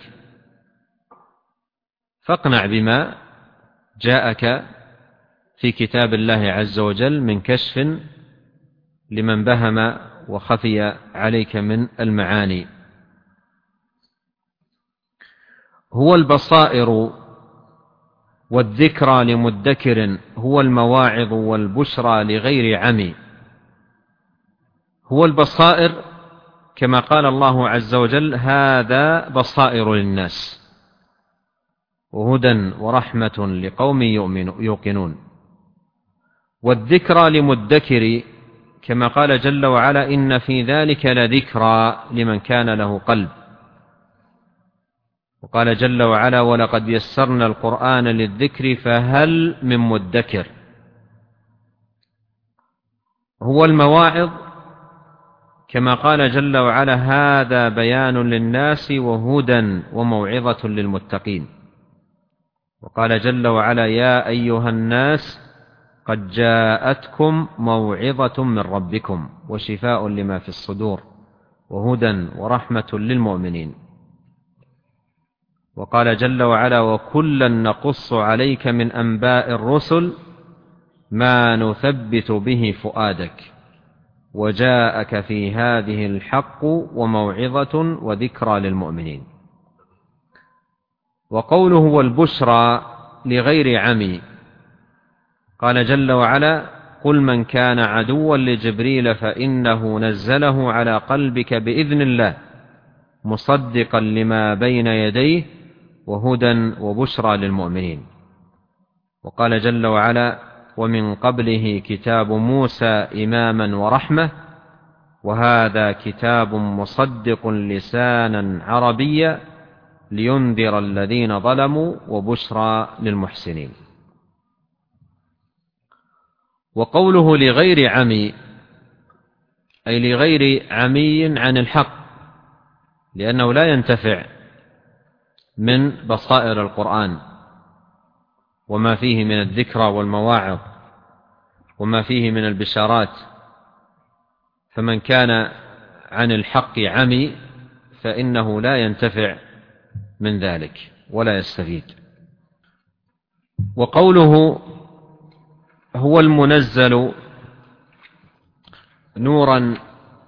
فاقنع بما جاءك في كتاب الله عز وجل من كشف لمن بهم وخفي عليك من المعاني. هو البصائر والذكرى لمدكر، هو المواعظ والبشرى لغير عمي. هو البصائر كما قال الله عز وجل: هذا بصائر للناس وهدى ورحمة لقوم يوقنون. والذكرى لمدكر كما قال جل وعلا: إن في ذلك لذكرى لمن كان له قلب. وقال جل وعلا: ولقد يسرنا القرآن للذكر فهل من مدكر. هو المواعظ كما قال جل وعلا: هذا بيان للناس وهدى وموعظة للمتقين. وقال جل وعلا: يا أيها الناس قد جاءتكم موعظة من ربكم وشفاء لما في الصدور وهدى ورحمة للمؤمنين. وقال جل وعلا: وكلا نقص عليك من أنباء الرسل ما نثبت به فؤادك وجاءك في هذه الحق وموعظة وذكرى للمؤمنين. وقوله والبشرى لغير عمي، قال جل وعلا: قل من كان عدوا لجبريل فإنه نزله على قلبك بإذن الله مصدقا لما بين يديه وهدى وبشرى للمؤمنين. وقال جل وعلا: ومن قبله كتاب موسى إماما ورحمة وهذا كتاب مصدق لسانا عربيا لينذر الذين ظلموا وبشرى للمحسنين. وقوله لغير عمي أي لغير عمي عن الحق، لأنه لا ينتفع من بصائر القرآن وما فيه من الذكرى والمواعظ وما فيه من البشارات، فمن كان عن الحق عمي فإنه لا ينتفع من ذلك ولا يستفيد. وقوله هو المنزل نورا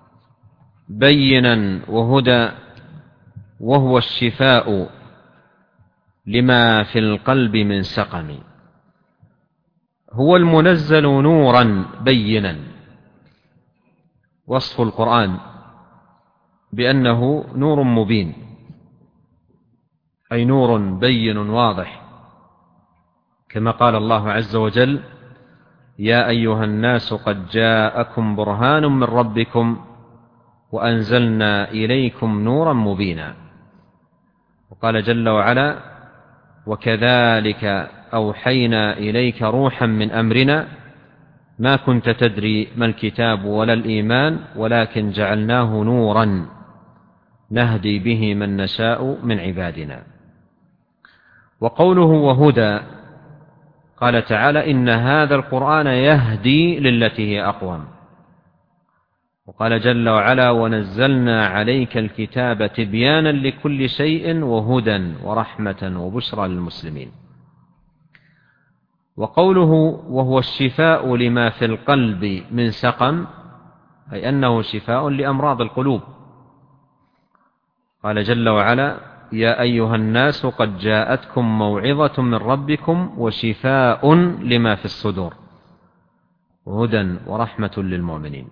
بينا وهدى وهو الشفاء لما في القلب من سقم. هو المنزل نورا بينا، وصف القرآن بأنه نور مبين، أي نور بين واضح، كما قال الله عز وجل: يا أيها الناس قد جاءكم برهان من ربكم وأنزلنا إليكم نورا مبينا. وقال جل وعلا: وكذلك أوحينا إليك روحا من أمرنا ما كنت تدري ما الكتاب ولا الإيمان ولكن جعلناه نورا نهدي به من نشاء من عبادنا. وقوله وهدى، قال تعالى: إن هذا القرآن يهدي للتي هي أقوم. وقال جل وعلا: ونزلنا عليك الكتاب تبيانا لكل شيء وهدى ورحمة وبشرى للمسلمين. وقوله وهو الشفاء لما في القلب من سقم، أي أنه شفاء لأمراض القلوب. قال جل وعلا: يا أيها الناس قد جاءتكم موعظة من ربكم وشفاء لما في الصدور وهدى ورحمة للمؤمنين.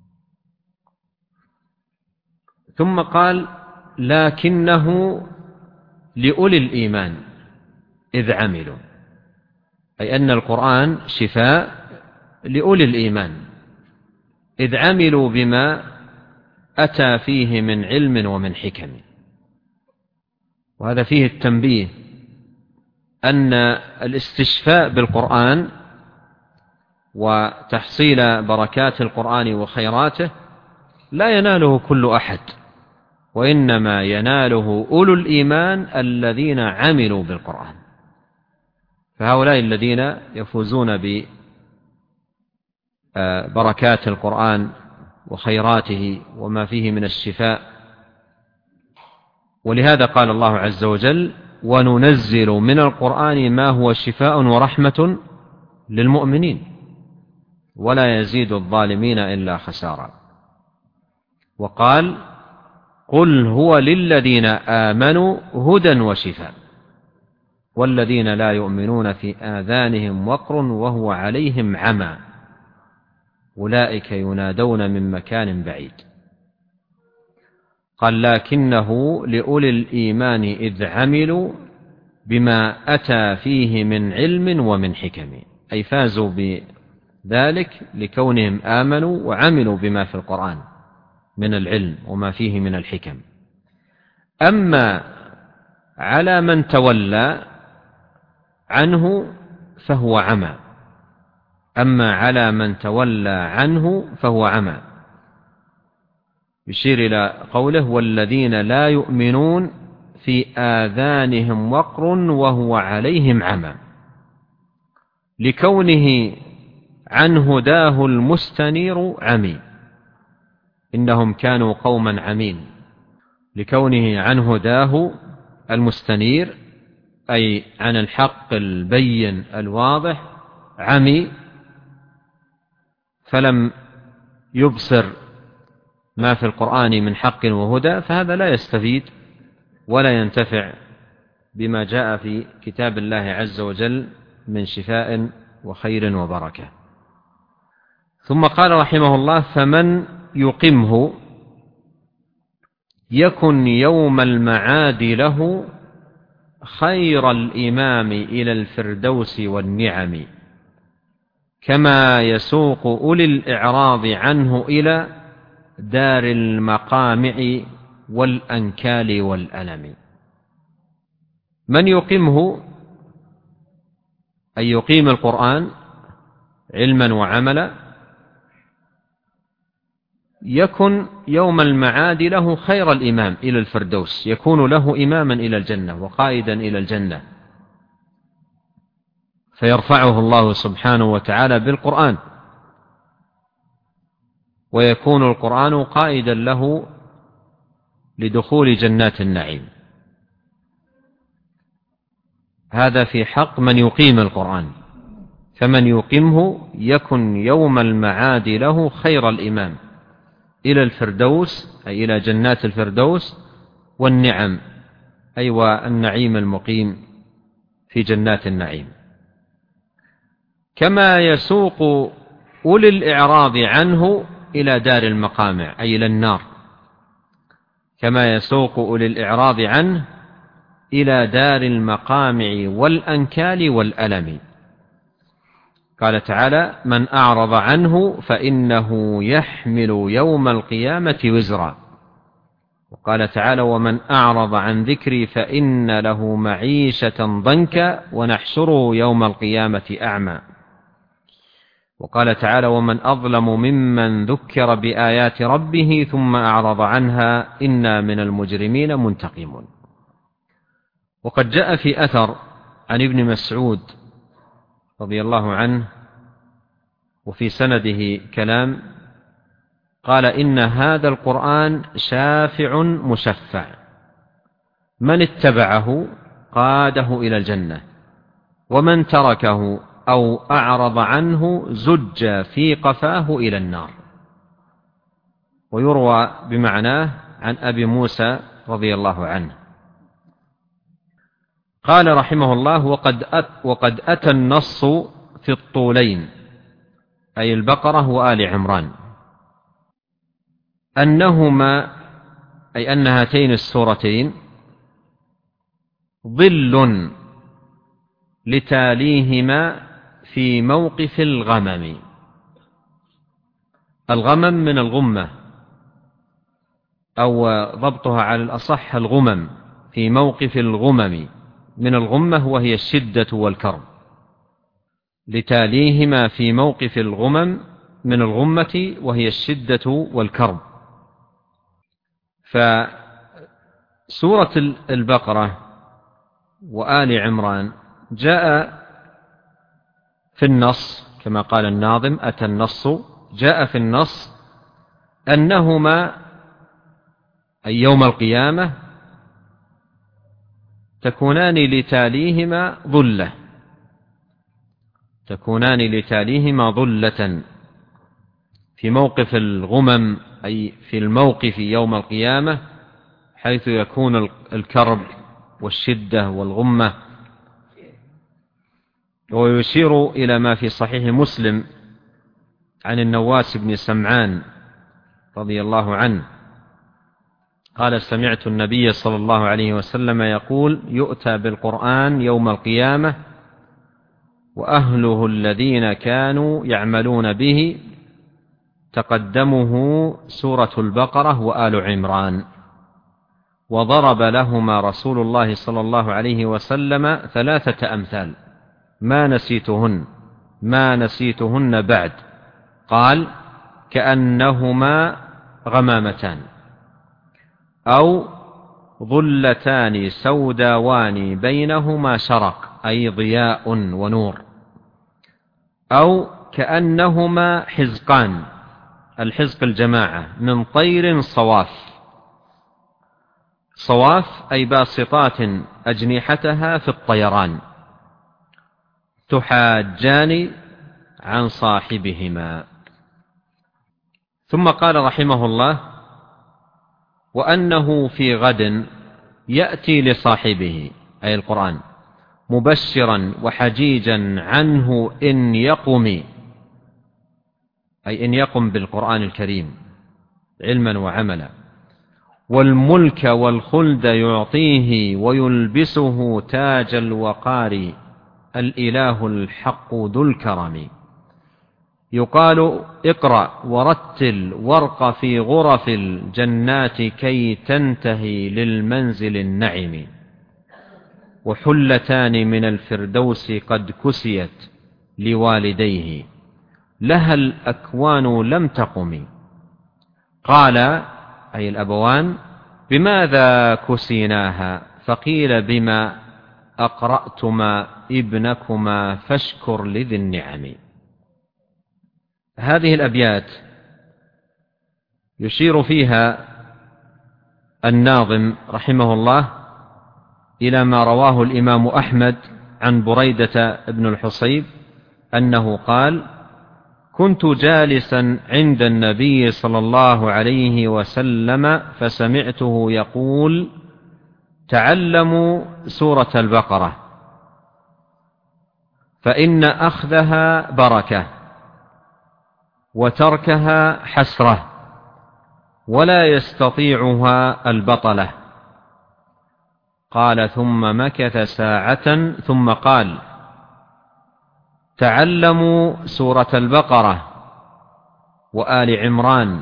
ثم قال: لكنه لأولي الإيمان إذ عملوا، أي أن القرآن شفاء لأولي الإيمان إذ عملوا بما أتى فيه من علم ومن حكم. وهذا فيه التنبيه أن الاستشفاء بالقرآن وتحصيل بركات القرآن وخيراته لا يناله كل أحد، وإنما يناله أولو الإيمان الذين عملوا بالقرآن. فهؤلاء الذين يفوزون ببركات القرآن وخيراته وما فيه من الشفاء. ولهذا قال الله عز وجل: وننزل من القرآن ما هو شفاء ورحمة للمؤمنين ولا يزيد الظالمين إلا خسارا. وقال: قل هو للذين آمنوا هدى وشفاء والذين لا يؤمنون في آذانهم وقر وهو عليهم عمى أولئك ينادون من مكان بعيد. قال: لكنه لأولي الإيمان إذ عملوا بما أتى فيه من علم ومن حكم، أي فازوا بذلك لكونهم آمنوا وعملوا بما في القرآن من العلم وما فيه من الحكم. أما على من تولى عنه فهو عمى، أما على من تولى عنه فهو عمى. يشير إلى قوله: والذين لا يؤمنون في آذانهم وقر وهو عليهم عمى، لكونه عن هداه المستنير عمي، إنهم كانوا قوما عمين، لكونه عن هداه المستنير أي عن الحق البين الواضح عمي فلم يبصر ما في القرآن من حق وهدى، فهذا لا يستفيد ولا ينتفع بما جاء في كتاب الله عز وجل من شفاء وخير وبركة. ثم قال رحمه الله: فمن يقمه يكن يوم المعاد له خير الإمام إلى الفردوس والنعم، كما يسوق أولي الإعراض عنه إلى دار المقامع والأنكال والألم. من يقمه أي يقيم القرآن علما وعملا يكن يوم المعاد له خير الإمام إلى الفردوس، يكون له إماما إلى الجنة وقائدا إلى الجنة، فيرفعه الله سبحانه وتعالى بالقرآن، ويكون القرآن قائدا له لدخول جنات النعيم. هذا في حق من يقيم القرآن. فمن يقيمه يكن يوم المعاد له خير الإمام إلى الفردوس أي إلى جنات الفردوس، والنعم أي والنعيم المقيم في جنات النعيم. كما يسوق أولي الإعراض عنه إلى دار المقامع أي إلى النار، كما يسوق أولي الإعراض عنه إلى دار المقامع والأنكال والألم. قال تعالى: من أعرض عنه فإنه يحمل يوم القيامة وزرا. وقال تعالى: ومن أعرض عن ذكري فإن له معيشة ضنكا ونحشره يوم القيامة أعمى. وقال تعالى: ومن أظلم ممن ذكر بآيات ربه ثم أعرض عنها إنا من المجرمين منتقمون. وقد جاء في أثر عن ابن مسعود رضي الله عنه وفي سنده كلام، قال: إن هذا القرآن شافع مشفع، من اتبعه قاده إلى الجنة، ومن تركه أو أعرض عنه زج في قفاه إلى النار. ويروى بمعناه عن أبي موسى رضي الله عنه. قال رحمه الله: وقد أتى النص في الطولين أي البقرة وآل عمران أنهما أي أن هاتين السورتين ظل لتاليهما في موقف الغمم. الغمم من الغمة، أو ضبطها على الأصح الغمم، في موقف الغمم من الغمة وهي الشدة والكرب، لتاليهما في موقف الغمم من الغمة وهي الشدة والكرب. فسورة البقرة وآل عمران جاء في النص كما قال الناظم: أتى النص، جاء في النص أنهما أي يوم القيامة تكونان لتاليهما ظلة في موقف الغمم أي في الموقف يوم القيامة، حيث يكون الكرب والشدة والغمة. ويشير إلى ما في صحيح مسلم عن النواس بن سمعان رضي الله عنه قال: سمعت النبي صلى الله عليه وسلم يقول: يؤتى بالقرآن يوم القيامة وأهله الذين كانوا يعملون به تقدمه سورة البقرة وآل عمران، وضرب لهما رسول الله صلى الله عليه وسلم 3 أمثال ما نسيتهن بعد. قال: كأنهما غمامتان، أو ظلتان سوداوان بينهما شرق أي ضياء ونور، أو كأنهما حزقان، الحزق الجماعة، من طير صواف صواف أي باسطات أجنحتها في الطيران تحاجان عن صاحبهما. ثم قال رحمه الله: وأنه في غد يأتي لصاحبه أي القرآن مبشرا وحجيجا عنه إن يقم، أي إن يقم بالقرآن الكريم علما وعملا، والملك والخلد يعطيه ويلبسه تاج الوقار الإله الحق ذو الكرم. يقال: اقرأ ورتل وارق في غرف الجنات كي تنتهي للمنزل النعم، وحلتان من الفردوس قد كسيت لوالديه لها الأكوان لم تقم. قال أي الأبوان: بماذا كسيناها؟ فقيل: بما أقرأتما ابنكما فاشكر لذي النعم. هذه الأبيات يشير فيها الناظم رحمه الله إلى ما رواه الإمام أحمد عن بريدة بن الحصيب أنه قال: كنت جالسا عند النبي صلى الله عليه وسلم فسمعته يقول: تعلموا سورة البقرة فإن أخذها بركة وتركها حسرة ولا يستطيعها البطلة. قال: ثم مكث ساعة ثم قال: تعلموا سورة البقرة وآل عمران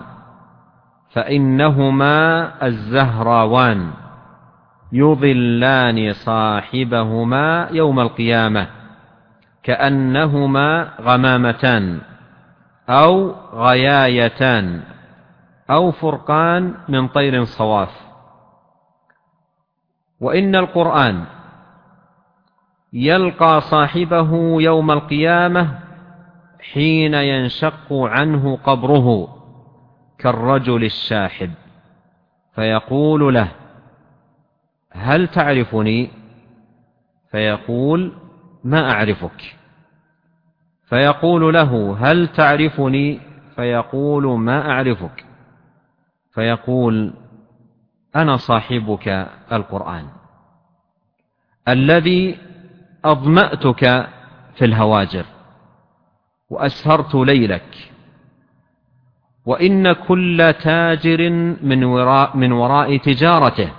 فإنهما الزهراوان يضلان صاحبهما يوم القيامة كأنهما غمامتان أو غيايتان أو فرقان من طير صواف. وإن القرآن يلقى صاحبه يوم القيامة حين ينشق عنه قبره كالرجل الشاحب، فيقول له: هل تعرفني؟ فيقول: ما أعرفك. فيقول له: هل تعرفني؟ فيقول: ما أعرفك. فيقول: أنا صاحبك القرآن الذي أظمأتك في الهواجر وأسهرت ليلك، وإن كل تاجر من وراء تجارته،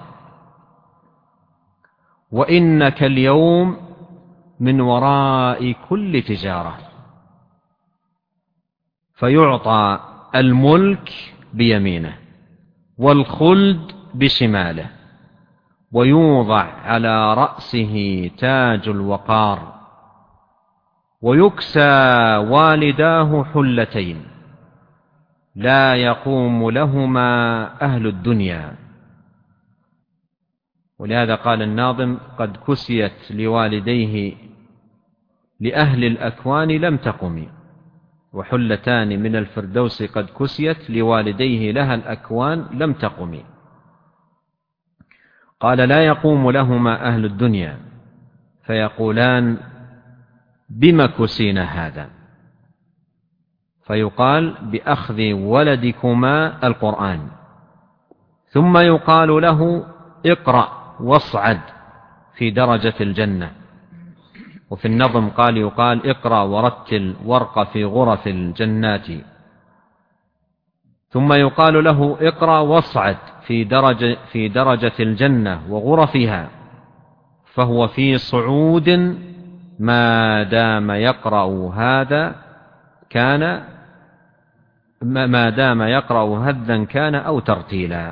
وإنك اليوم من وراء كل تجارة. فيعطى الملك بيمينه والخلد بشماله، ويوضع على رأسه تاج الوقار، ويكسى والداه حلتين لا يقوم لهما أهل الدنيا. ولهذا قال الناظم: قد كسيت لوالديه لأهل الأكوان لم تقم، وحلتان من الفردوس قد كسيت لوالديه لها الأكوان لم تقم. قال: لا يقوم لهما أهل الدنيا فيقولان: بم كسينا هذا؟ فيقال: بأخذ ولدكما القرآن. ثم يقال له: اقرأ واصعد في درجة الجنة. وفي النظم يقال: اقرأ ورتل وارق في غرف الجنات. ثم يقال له: اقرأ واصعد في درجة الجنة وغرفها، فهو في صعود ما دام يقرأ هذا كان أو ترتيلا.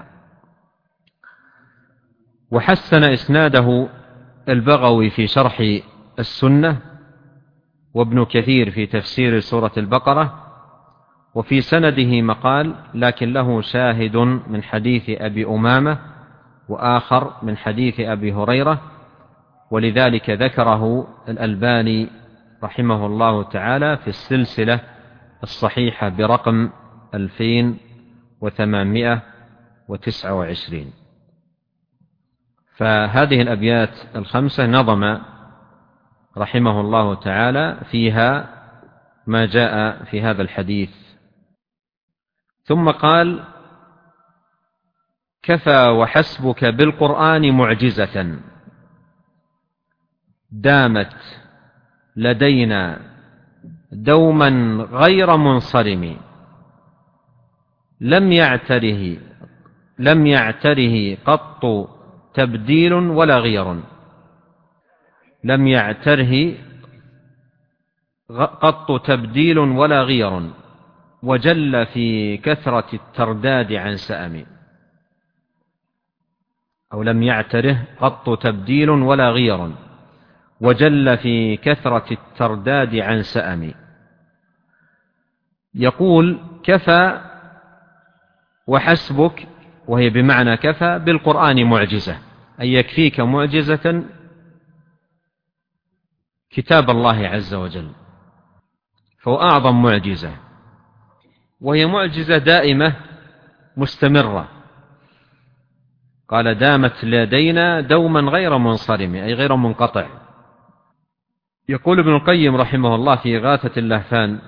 وحسن إسناده البغوي في شرح السنة، وابن كثير في تفسير سورة البقرة. وفي سنده مقال، لكن له شاهد من حديث أبي أمامة وآخر من حديث أبي هريرة، ولذلك ذكره الألباني رحمه الله تعالى في السلسلة الصحيحة برقم 2829. فهذه الأبيات الخمسة نظم رحمه الله تعالى فيها ما جاء في هذا الحديث. ثم قال: كفى وحسبك بالقرآن معجزة دامت لدينا دوما غير منصرم، لم يعتره قط تبديل ولا غير، لم يعتره قط تبديل ولا غير، وجل في كثرة الترداد عن سأم. أو لم يعتره قط تبديل ولا غير، وجل في كثرة الترداد عن سأم. يقول: كفى وحسبك، وهي بمعنى كفى بالقرآن معجزة، أي يكفيك معجزة كتاب الله عز وجل، فهو أعظم معجزة، وهي معجزة دائمة مستمرة. قال: دامت لدينا دوما غير منصرم، أي غير منقطع. يقول ابن القيم رحمه الله في إغاثة اللهفان: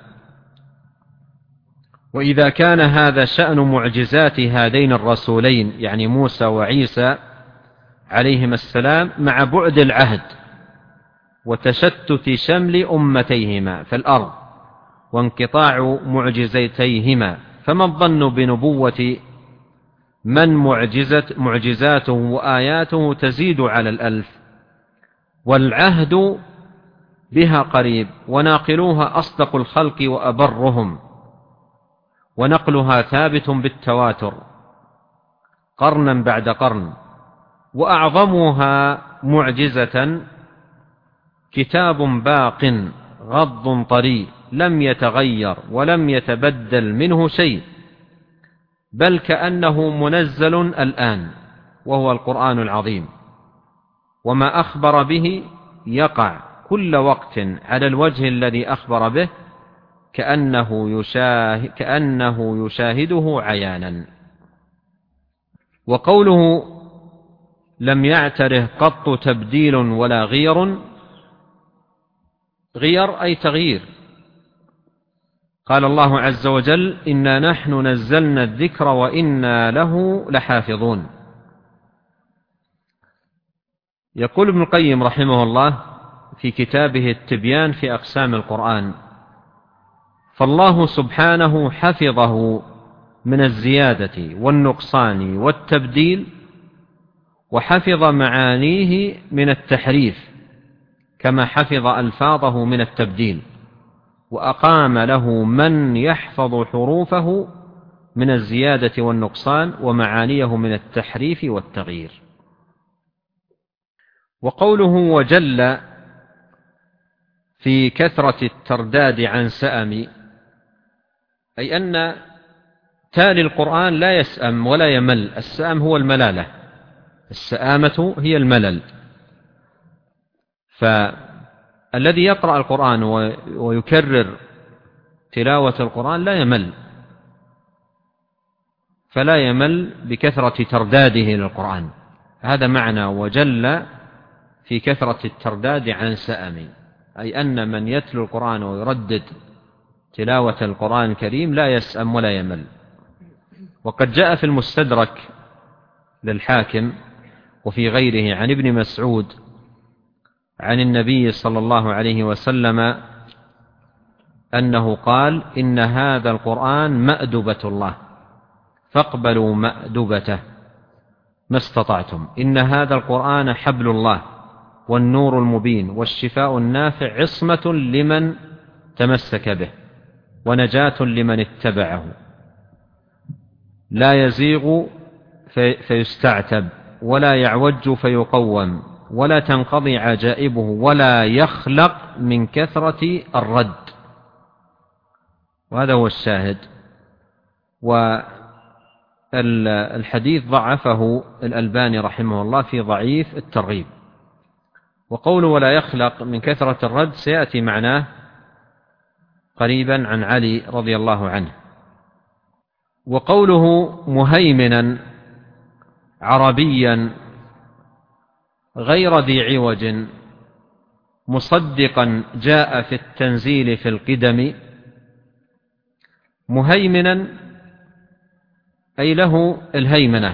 وإذا كان هذا شأن معجزات هذين الرسولين، يعني موسى وعيسى عليهما السلام، مع بعد العهد وتشتت شمل أمتيهما في الأرض وانقطاع معجزتيهما، فما الظن بنبوة من معجزاته وآياته تزيد على 1000، والعهد بها قريب، وناقلوها أصدق الخلق وأبرهم، ونقلها ثابت بالتواتر قرنا بعد قرن، وأعظمها معجزة كتاب باق غض طري لم يتغير ولم يتبدل منه شيء، بل كأنه منزل الآن، وهو القرآن العظيم، وما أخبر به يقع كل وقت على الوجه الذي أخبر به، كأنه يشاهده عيانا. وقوله لم يعتره قط تبديل ولا غير، غير أي تغيير. قال الله عز وجل: إنا نحن نزلنا الذكر وإنا له لحافظون. يقول ابن القيم رحمه الله في كتابه التبيان في أقسام القرآن: فالله سبحانه حفظه من الزيادة والنقصان والتبديل، وحفظ معانيه من التحريف كما حفظ ألفاظه من التبديل، وأقام له من يحفظ حروفه من الزيادة والنقصان ومعانيه من التحريف والتغيير. وقوله وجل في كثرة الترداد عن سأم، أي أن تالي القرآن لا يسأم ولا يمل. السأم هو الملالة، السآمة هي الملل. فالذي يقرأ القرآن ويكرر تلاوة القرآن لا يمل، فلا يمل بكثرة ترداده للقرآن. هذا معنى وجل في كثرة الترداد عن سأم، أي أن من يتلو القرآن ويردد تلاوة القرآن الكريم لا يسأم ولا يمل. وقد جاء في المستدرك للحاكم وفي غيره عن ابن مسعود عن النبي صلى الله عليه وسلم أنه قال: إن هذا القرآن مأدبة الله فاقبلوا مأدبته ما استطعتم، إن هذا القرآن حبل الله والنور المبين والشفاء النافع، عصمة لمن تمسك به ونجاة لمن اتبعه، لا يزيغ فيستعتب ولا يعوج فيقوم ولا تنقضي عجائبه ولا يخلق من كثرة الرد. وهذا هو الشاهد. والحديث ضعفه الألباني رحمه الله في ضعيف الترغيب. وقوله ولا يخلق من كثرة الرد سيأتي معناه قريبا عن علي رضي الله عنه. وقوله مهيمنا عربيا غير ذي عوج مصدقا جاء في التنزيل في القدم مهيمنا أي له الهيمنة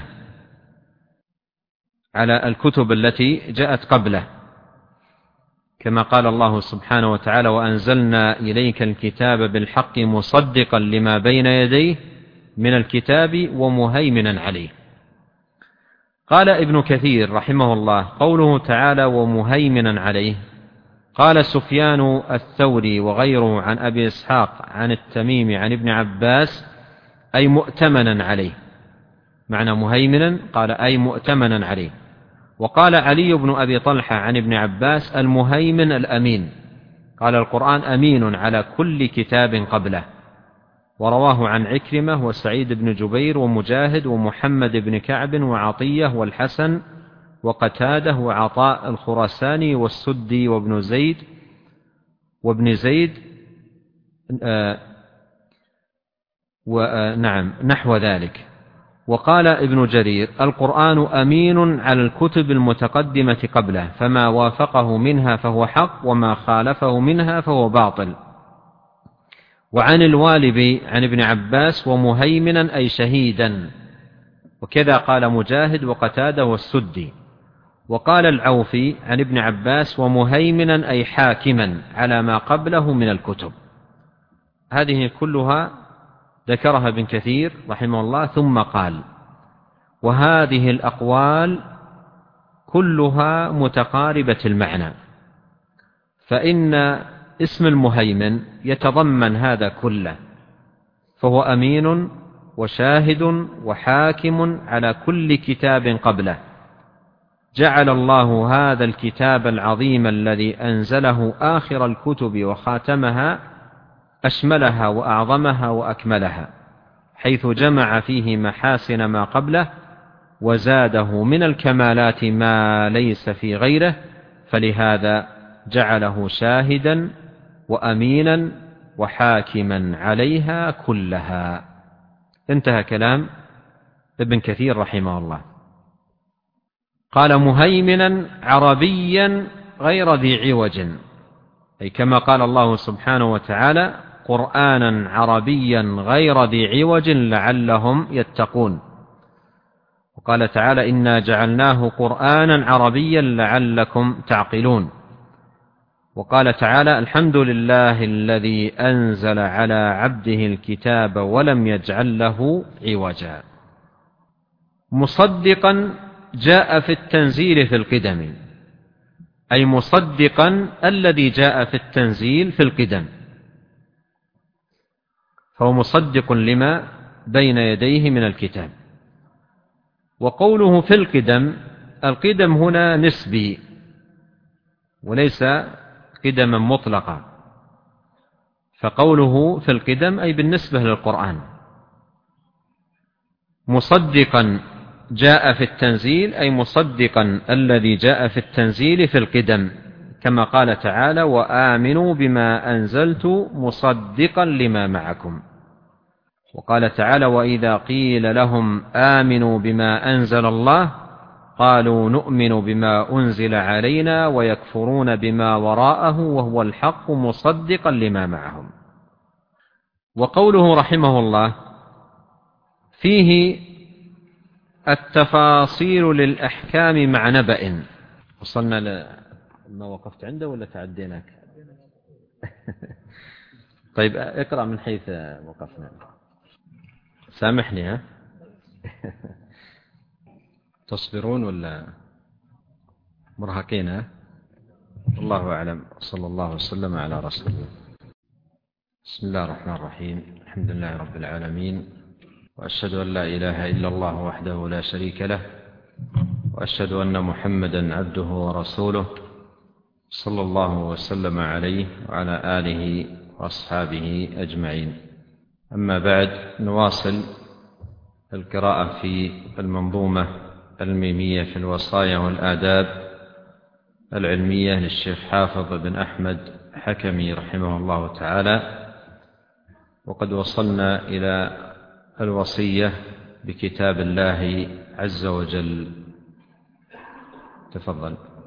على الكتب التي جاءت قبله، كما قال الله سبحانه وتعالى: وأنزلنا إليك الكتاب بالحق مصدقا لما بين يديه من الكتاب ومهيمنا عليه. قال ابن كثير رحمه الله: قوله تعالى ومهيمنا عليه، قال سفيان الثوري وغيره عن أبي إسحاق عن التميمي عن ابن عباس أي مؤتمنا عليه. معنى مهيمنا قال أي مؤتمنا عليه. وقال علي بن أبي طلحة عن ابن عباس: المهيمن الأمين. قال القرآن أمين على كل كتاب قبله. ورواه عن عكرمة وسعيد بن جبير ومجاهد ومحمد بن كعب وعطية والحسن وقتاده وعطاء الخراساني والسدي وابن زيد نحو ذلك. وقال ابن جرير: القرآن أمين على الكتب المتقدمة قبله، فما وافقه منها فهو حق وما خالفه منها فهو باطل. وعن الوالبي عن ابن عباس: ومهيمنا أي شهيدا. وكذا قال مجاهد وقتاده والسدي. وقال العوفي عن ابن عباس: ومهيمنا أي حاكما على ما قبله من الكتب. هذه كلها ذكرها ابن كثير رحمه الله، ثم قال: وهذه الأقوال كلها متقاربة المعنى، فإن اسم المهيمن يتضمن هذا كله، فهو أمين وشاهد وحاكم على كل كتاب قبله. جعل الله هذا الكتاب العظيم الذي أنزله آخر الكتب وخاتمها أشملها وأعظمها وأكملها، حيث جمع فيه محاسن ما قبله وزاده من الكمالات ما ليس في غيره، فلهذا جعله شاهدا وأمينا وحاكما عليها كلها. انتهى كلام ابن كثير رحمه الله. قال: مهيمنا عربيا غير ذي عوج، أي كما قال الله سبحانه وتعالى: قرآنا عربيا غير ذي عوج لعلهم يتقون. وقال تعالى: إنا جعلناه قرآنا عربيا لعلكم تعقلون. وقال تعالى: الحمد لله الذي أنزل على عبده الكتاب ولم يجعل له عوجا. مصدقا جاء في التنزيل في القدم، أي مصدقا الذي جاء في التنزيل في القدم، فهو مصدق لما بين يديه من الكتاب. وقوله في القدم، القدم هنا نسبي وليس قدما مطلقا، فقوله في القدم أي بالنسبة للقرآن. مصدقا جاء في التنزيل أي مصدقا الذي جاء في التنزيل في القدم، كما قال تعالى: وآمنوا بما أنزلت مصدقا لما معكم. وقال تعالى: وإذا قيل لهم آمنوا بما أنزل الله قالوا نؤمن بما أنزل علينا ويكفرون بما وراءه وهو الحق مصدقا لما معهم. وقوله رحمه الله: فيه التفاصيل للأحكام مع نبأ. وصلنا لما وقفت عنده ولا تعديناك؟ طيب اقرأ من حيث وقفنا. سامحني ها. تصبرون ولا مرهقين ها؟ الله أعلم. صلى الله وسلم على رسول الله. بسم الله الرحمن الرحيم. الحمد لله رب العالمين، وأشهد أن لا إله إلا الله وحده لا شريك له، وأشهد أن محمدا عبده ورسوله صلى الله وسلم عليه وعلى آله وأصحابه أجمعين. أما بعد، نواصل القراءة في المنظومة الميمية في الوصايا والآداب العلمية للشيخ حافظ بن أحمد حكمي رحمه الله تعالى، وقد وصلنا إلى الوصية بكتاب الله عز وجل. تفضل.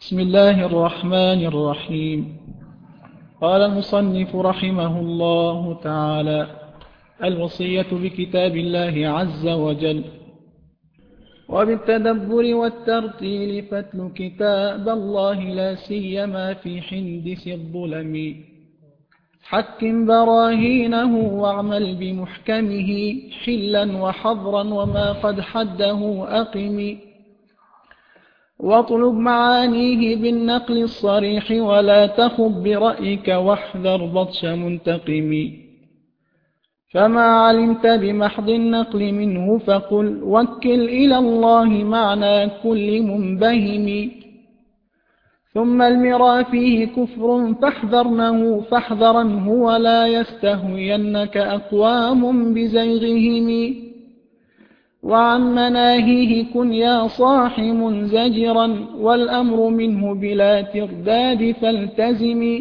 بسم الله الرحمن الرحيم. قال المصنف رحمه الله تعالى: الوصية بكتاب الله عز وجل. وبالتدبر والترتيل فاتل كتاب الله لا سيما في حندس الظلم، حكم براهينه واعمل بمحكمه، حلا وحظرا وما قد حده أقم، واطلب معانيه بالنقل الصريح ولا تخب برأيك واحذر بطش منتقم، فما علمت بمحض النقل منه فقل وكل إلى الله معنى كل منبهم، ثم المرى فيه كفر فاحذرنه ولا يستهوينك أقوام بزيغهم، وعن مناهيه كن يا صاح منزجرا والأمر منه بلا ترداد فالتزم.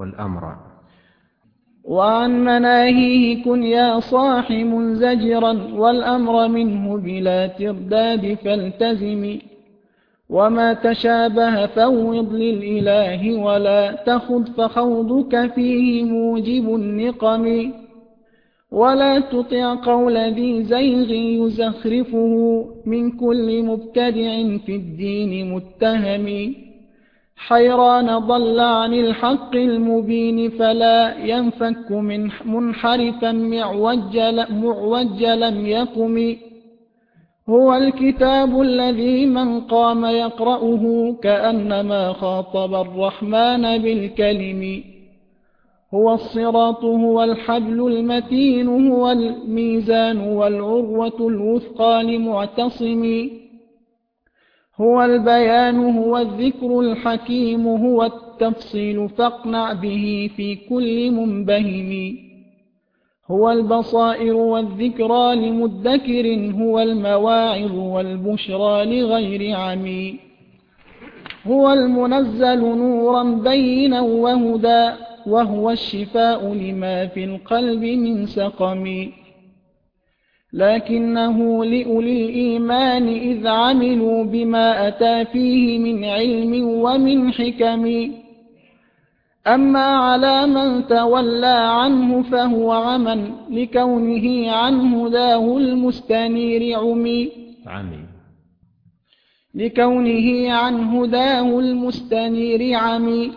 وعن مناهيه كن يا صاح منزجرا والأمر منه بلا ترداد فالتزم، وما تشابه فوض للإله ولا تخض فخوضك فيه موجب النقم، ولا تطع قول ذي زيغ يزخرفه من كل مبتدع في الدين متهم، حيران ضل عن الحق المبين فلا ينفك منحرفا معوج لم يقم، هو الكتاب الذي من قام يقرأه كأنما خاطب الرحمن بالكلم، هو الصراط هو الحبل المتين هو الميزان والعروة الوثقى لمعتصم، هو البيان هو الذكر الحكيم هو التفصيل فاقنع به في كل منبهم، هو البصائر والذكرى لمدكر هو المواعظ والبشرى لغير عمي، هو المنزل نورا بينا وهدى وهو الشفاء لما في القلب من سقم، لكنه لأولي الإيمان إذ عملوا بما أتى فيه من علم ومن حكم، أما على من تولى عنه فهو عمى لكونه عن هداه المستنير عمي، لكونه عن هداه المستنير عمي،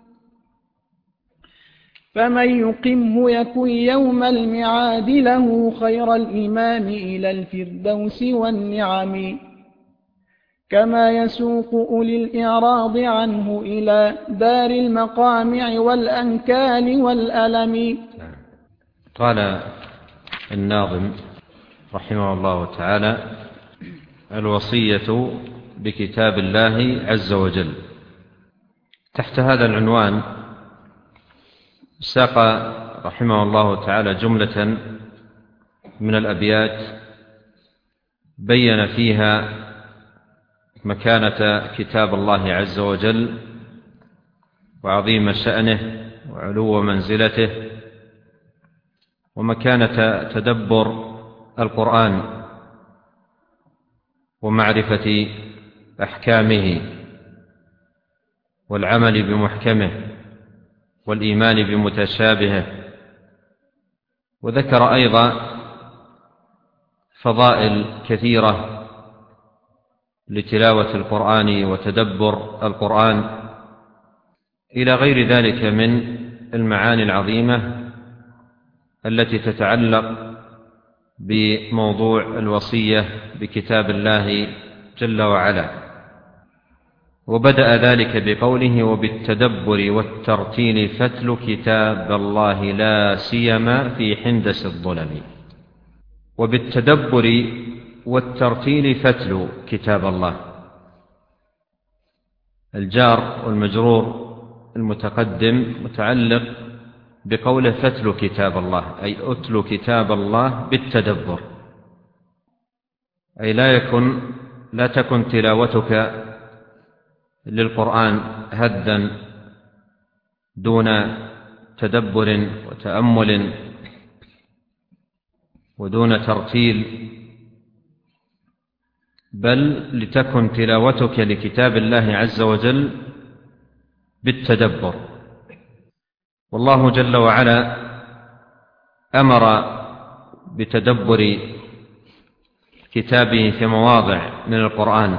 فمن يقمه يكن يوم الميعاد له خير الإمام إلى الفردوس والنعم، كما يسوق أولي الإعراض عنه إلى دار المقامع والأنكال والألم. قال الناظم رحمه الله تعالى: الوصية بكتاب الله عز وجل. تحت هذا العنوان ساق رحمه الله تعالى جملة من الأبيات بين فيها مكانة كتاب الله عز وجل وعظيم شأنه وعلو منزلته ومكانة تدبر القرآن ومعرفة أحكامه والعمل بمحكمه والإيمان بمتشابهه، وذكر أيضا فضائل كثيرة لتلاوة القرآن وتدبر القرآن إلى غير ذلك من المعاني العظيمة التي تتعلق بموضوع الوصية بكتاب الله جل وعلا. وبدأ ذلك بقوله: وبالتدبر والترتيل فتل كتاب الله لا سيما في حندس الظلم. وبالتدبر والترتيل فتل كتاب الله. الجار والمجرور المتقدم متعلق بقوله فتل كتاب الله، أي أتل كتاب الله بالتدبر، أي لا تكن تلاوتك للقرآن هدا دون تدبر وتأمل ودون ترتيل، بل لتكن تلاوتك لكتاب الله عز وجل بالتدبر. والله جل وعلا أمر بتدبر كتابه في مواضع من القرآن.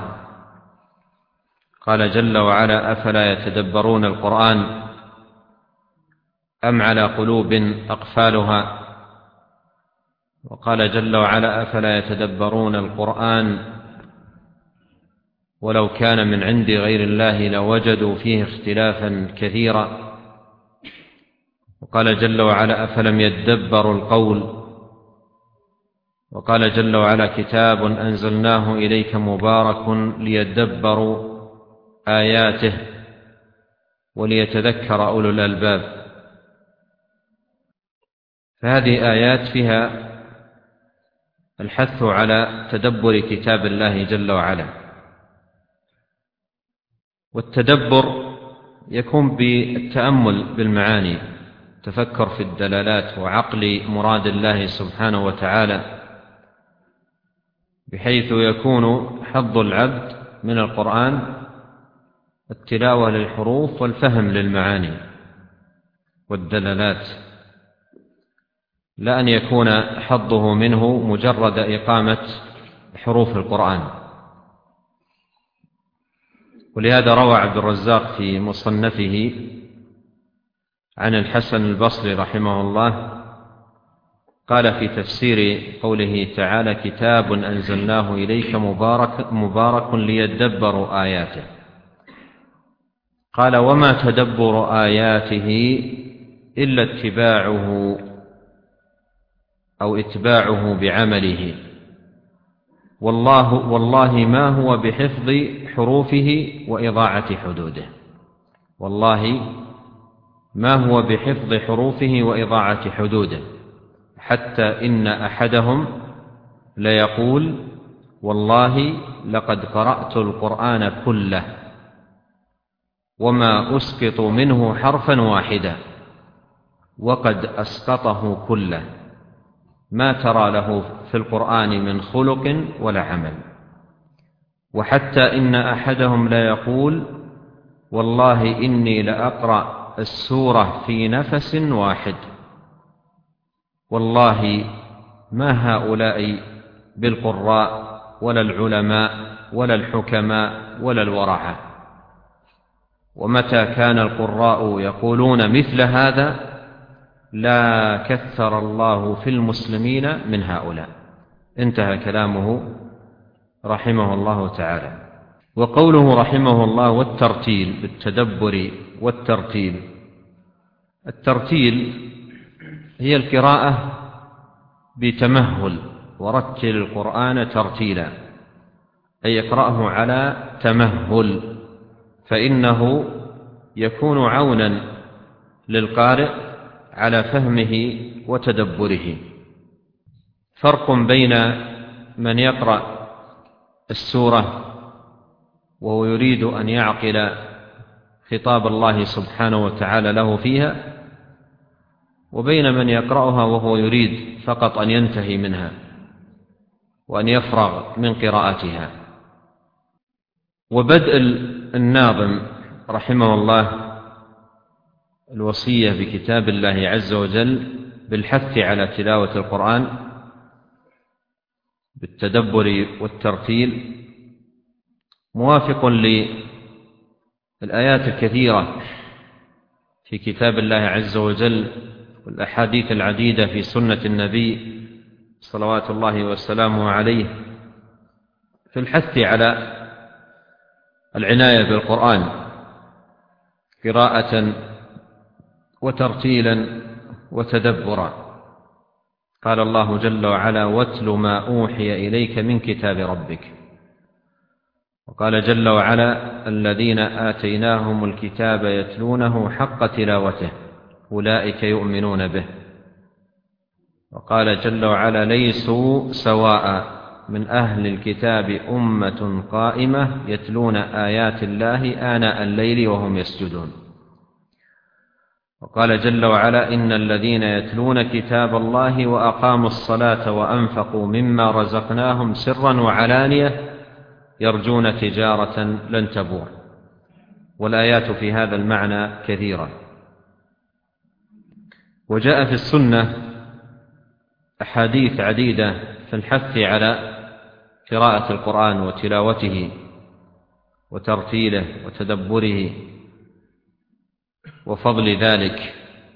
قال جل وعلا: أفلا يتدبرون القرآن أم على قلوب أقفالها. وقال جل وعلا: أفلا يتدبرون القرآن ولو كان من عند غير الله لوجدوا فيه اختلافا كثيرا. وقال جل وعلا: أفلم يدبروا القول. وقال جل وعلا: كتاب أنزلناه إليك مبارك ليدبروا آياته وليتذكر أولو الألباب. فهذه آيات فيها الحث على تدبر كتاب الله جل وعلا. والتدبر يكون بالتأمل بالمعاني، تفكر في الدلالات وعقل مراد الله سبحانه وتعالى، بحيث يكون حظ العبد من القرآن التلاوة للحروف والفهم للمعاني والدلالات، لا أن يكون حظه منه مجرد إقامة حروف القرآن. ولهذا روى عبد الرزاق في مصنفه عن الحسن البصري رحمه الله قال في تفسير قوله تعالى: كتاب أنزلناه إليك مبارك ليدبروا آياته. قال: وما تدبر آياته إلا اتباعه بعمله، والله ما هو بحفظ حروفه وإضاعة حدوده. والله ما هو بحفظ حروفه وإضاعة حدوده، حتى إن أحدهم ليقول: والله لقد قرأت القرآن كله وما أسقط منه حرفا واحدا، وقد أسقطه كله، ما ترى له في القرآن من خلق ولا عمل. وحتى إن أحدهم ليقول: والله إني لأقرأ السورة في نفس واحد، والله ما هؤلاء بالقراء ولا العلماء ولا الحكماء ولا الورعاء. ومتى كان القراء يقولون مثل هذا لا كثر الله في المسلمين من هؤلاء. انتهى كلامه رحمه الله تعالى. وقوله رحمه الله: والترتيل، بالتدبر والترتيل. الترتيل هي القراءة بتمهل، ورتل القرآن ترتيلا، أي يقرأه على تمهل، فإنه يكون عونا للقارئ على فهمه وتدبره. فرق بين من يقرأ السورة وهو يريد أن يعقل خطاب الله سبحانه وتعالى له فيها، وبين من يقرأها وهو يريد فقط أن ينتهي منها وأن يفرغ من قراءتها. وبدء الناظم رحمه الله الوصية بكتاب الله عز وجل بالحث على تلاوة القرآن بالتدبر والترتيل موافق للآيات الكثيرة في كتاب الله عز وجل والأحاديث العديدة في سنة النبي صلوات الله وسلامه عليه في الحث على العناية بالقرآن قراءة وترتيلا وتدبرا. قال الله جل وعلا: واتل ما أوحي إليك من كتاب ربك. وقال جل وعلا: الذين آتيناهم الكتاب يتلونه حق تلاوته أولئك يؤمنون به. وقال جل وعلا: ليسوا سواء من أهل الكتاب أمة قائمة يتلون آيات الله آناء الليل وهم يسجدون. وقال جل وعلا: إن الذين يتلون كتاب الله وأقاموا الصلاة وأنفقوا مما رزقناهم سرا وعلانية يرجون تجارة لن تبور. والآيات في هذا المعنى كثيرة. وجاء في السنة أحاديث عديدة في الحث على قراءة القرآن وتلاوته وترتيله وتدبره وفضل ذلك،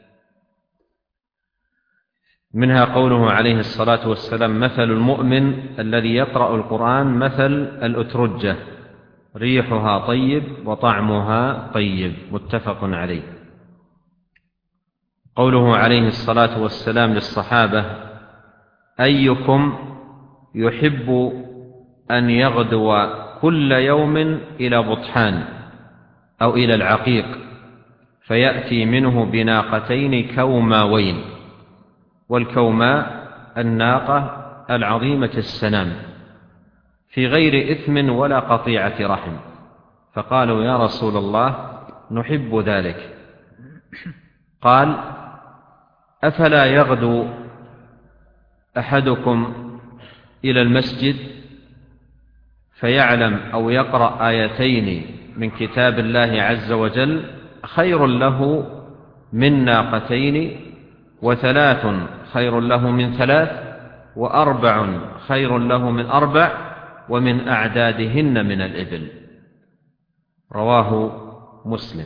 منها قوله عليه الصلاة والسلام: مثل المؤمن الذي يقرأ القرآن مثل الأترجة ريحها طيب وطعمها طيب، متفق عليه. قوله عليه الصلاة والسلام للصحابة: أيكم يحب أن يغدو كل يوم إلى بطحان أو إلى العقيق فيأتي منه بناقتين كوماوين، والكوماء الناقة العظيمة السنام، في غير إثم ولا قطيعة رحم. فقالوا: يا رسول الله، نحب ذلك. قال: أفلا يغدو أحدكم إلى المسجد فيعلم أو يقرأ آيتين من كتاب الله عز وجل خير له من ناقتين، وثلاث خير له من ثلاث، وأربع خير له من أربع، ومن أعدادهن من الإبل. رواه مسلم.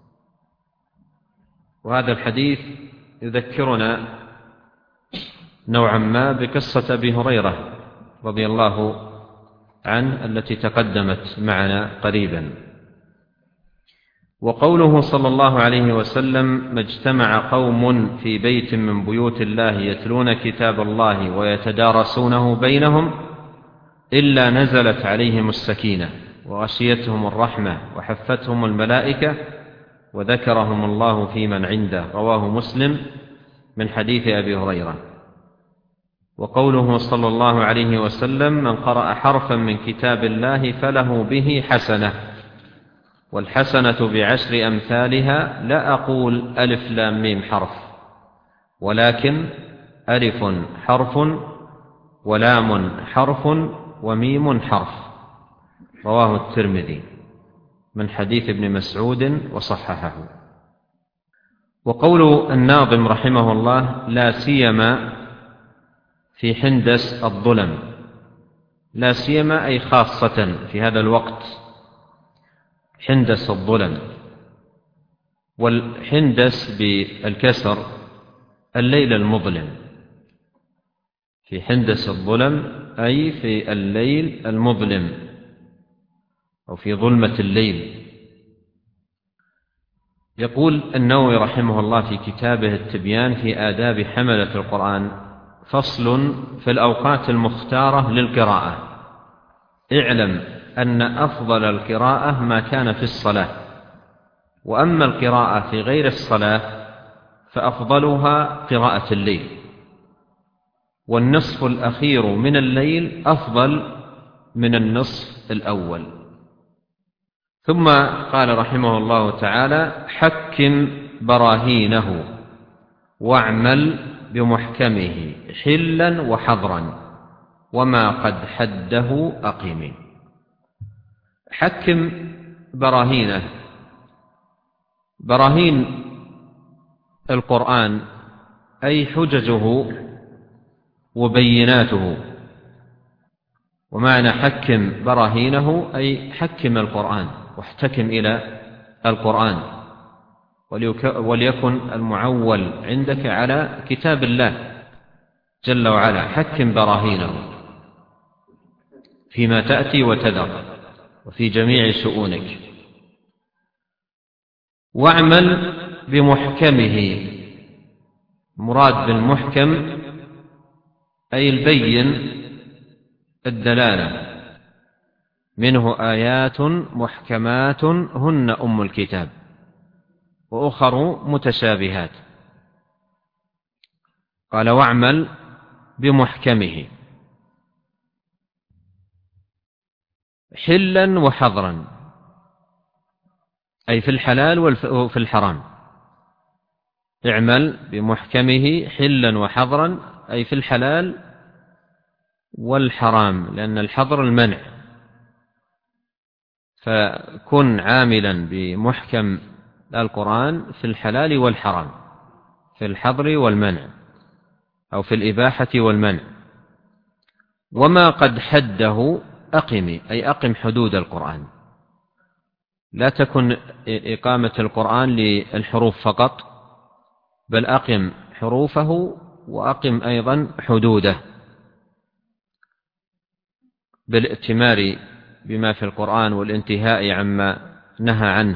وهذا الحديث يذكرنا نوعا ما بقصة أبي هريرة رضي الله عنه التي تقدمت معنا قريبا. وقوله صلى الله عليه وسلم: ما اجتمع قوم في بيت من بيوت الله يتلون كتاب الله ويتدارسونه بينهم إلا نزلت عليهم السكينة وغشيتهم الرحمة وحفتهم الملائكة وذكرهم الله في من عنده. رواه مسلم من حديث أبي هريرة. وقوله صلى الله عليه وسلم: من قرأ حرفا من كتاب الله فله به حسنة، والحسنة بعشر أمثالها، لا أقول ألف لام ميم حرف، ولكن ألف حرف ولام حرف وميم حرف. رواه الترمذي من حديث ابن مسعود وصححه. وقول الناظم رحمه الله: لا سيما في حندس الظلم، لا سيما أي خاصة في هذا الوقت، حندس الظلم. والحندس بالكسر الليل المظلم، في حندس الظلم أي في الليل المظلم أو في ظلمة الليل. يقول النووي رحمه الله في كتابه التبيان في آداب حملة القرآن: فصل في الأوقات المختارة للقراءة. اعلم أن أفضل القراءة ما كان في الصلاة، وأما القراءة في غير الصلاة فأفضلها قراءة الليل، والنصف الأخير من الليل أفضل من النصف الأول. ثم قال رحمه الله تعالى: حكم براهينه واعمل بمحكمه حلا وحظرا، وما قد حده أقم. حكم براهينه، براهين القرآن أي حججه وبيناته. ومعنى حكم براهينه أي حكم القرآن واحتكم إلى القرآن، وليكن المعول عندك على كتاب الله جل وعلا. حكم براهينه فيما تأتي وتذر وفي جميع شؤونك. واعمل بمحكمه، مراد بالمحكم أي البين الدلالة، منه آيات محكمات هن أم الكتاب وأخر متشابهات. قال: واعمل بمحكمه حلا وحظرا، أي في الحلال وفي الحرام. اعمل بمحكمه حلا وحظرا أي في الحلال والحرام، لأن الحظر المنع. فكن عاملا بمحكم القرآن في الحلال والحرام، في الحظر والمنع، أو في الإباحة والمنع. وما قد حده أقم، أي أقم حدود القرآن. لا تكن إقامة القرآن للحروف فقط، بل أقم حروفه وأقم أيضا حدوده بالائتمار بما في القرآن والانتهاء عما نهى عنه.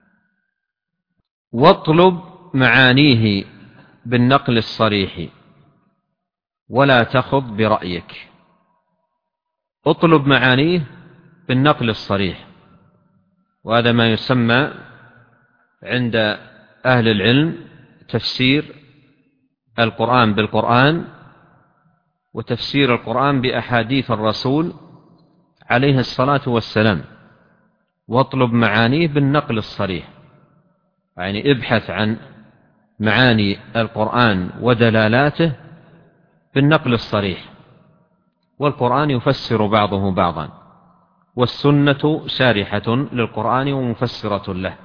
واطلب معانيه بالنقل الصريح ولا تخض برأيك. اطلب معانيه بالنقل الصريح، وهذا ما يسمى عند أهل العلم تفسير القرآن بالقرآن، وتفسير القرآن بأحاديث الرسول عليه الصلاة والسلام. واطلب معانيه بالنقل الصريح، يعني ابحث عن معاني القرآن ودلالاته بالنقل الصريح. والقرآن يفسر بعضه بعضا، والسنة شارحة للقرآن ومفسرة له.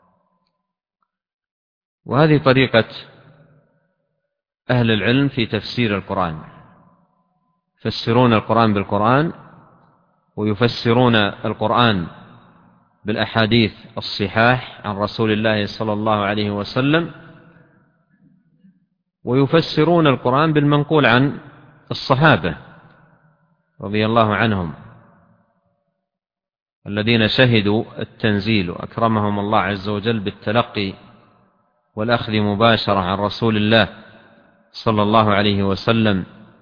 وهذه طريقة أهل العلم في تفسير القرآن، يفسرون القرآن بالقرآن، ويفسرون القرآن بالأحاديث الصحاح عن رسول الله صلى الله عليه وسلم، ويفسرون القرآن بالمنقول عن الصحابة رضي الله عنهم الذين شهدوا التنزيل وأكرمهم الله عز وجل بالتلقي والأخذ مباشرة عن رسول الله صلى الله عليه وسلم،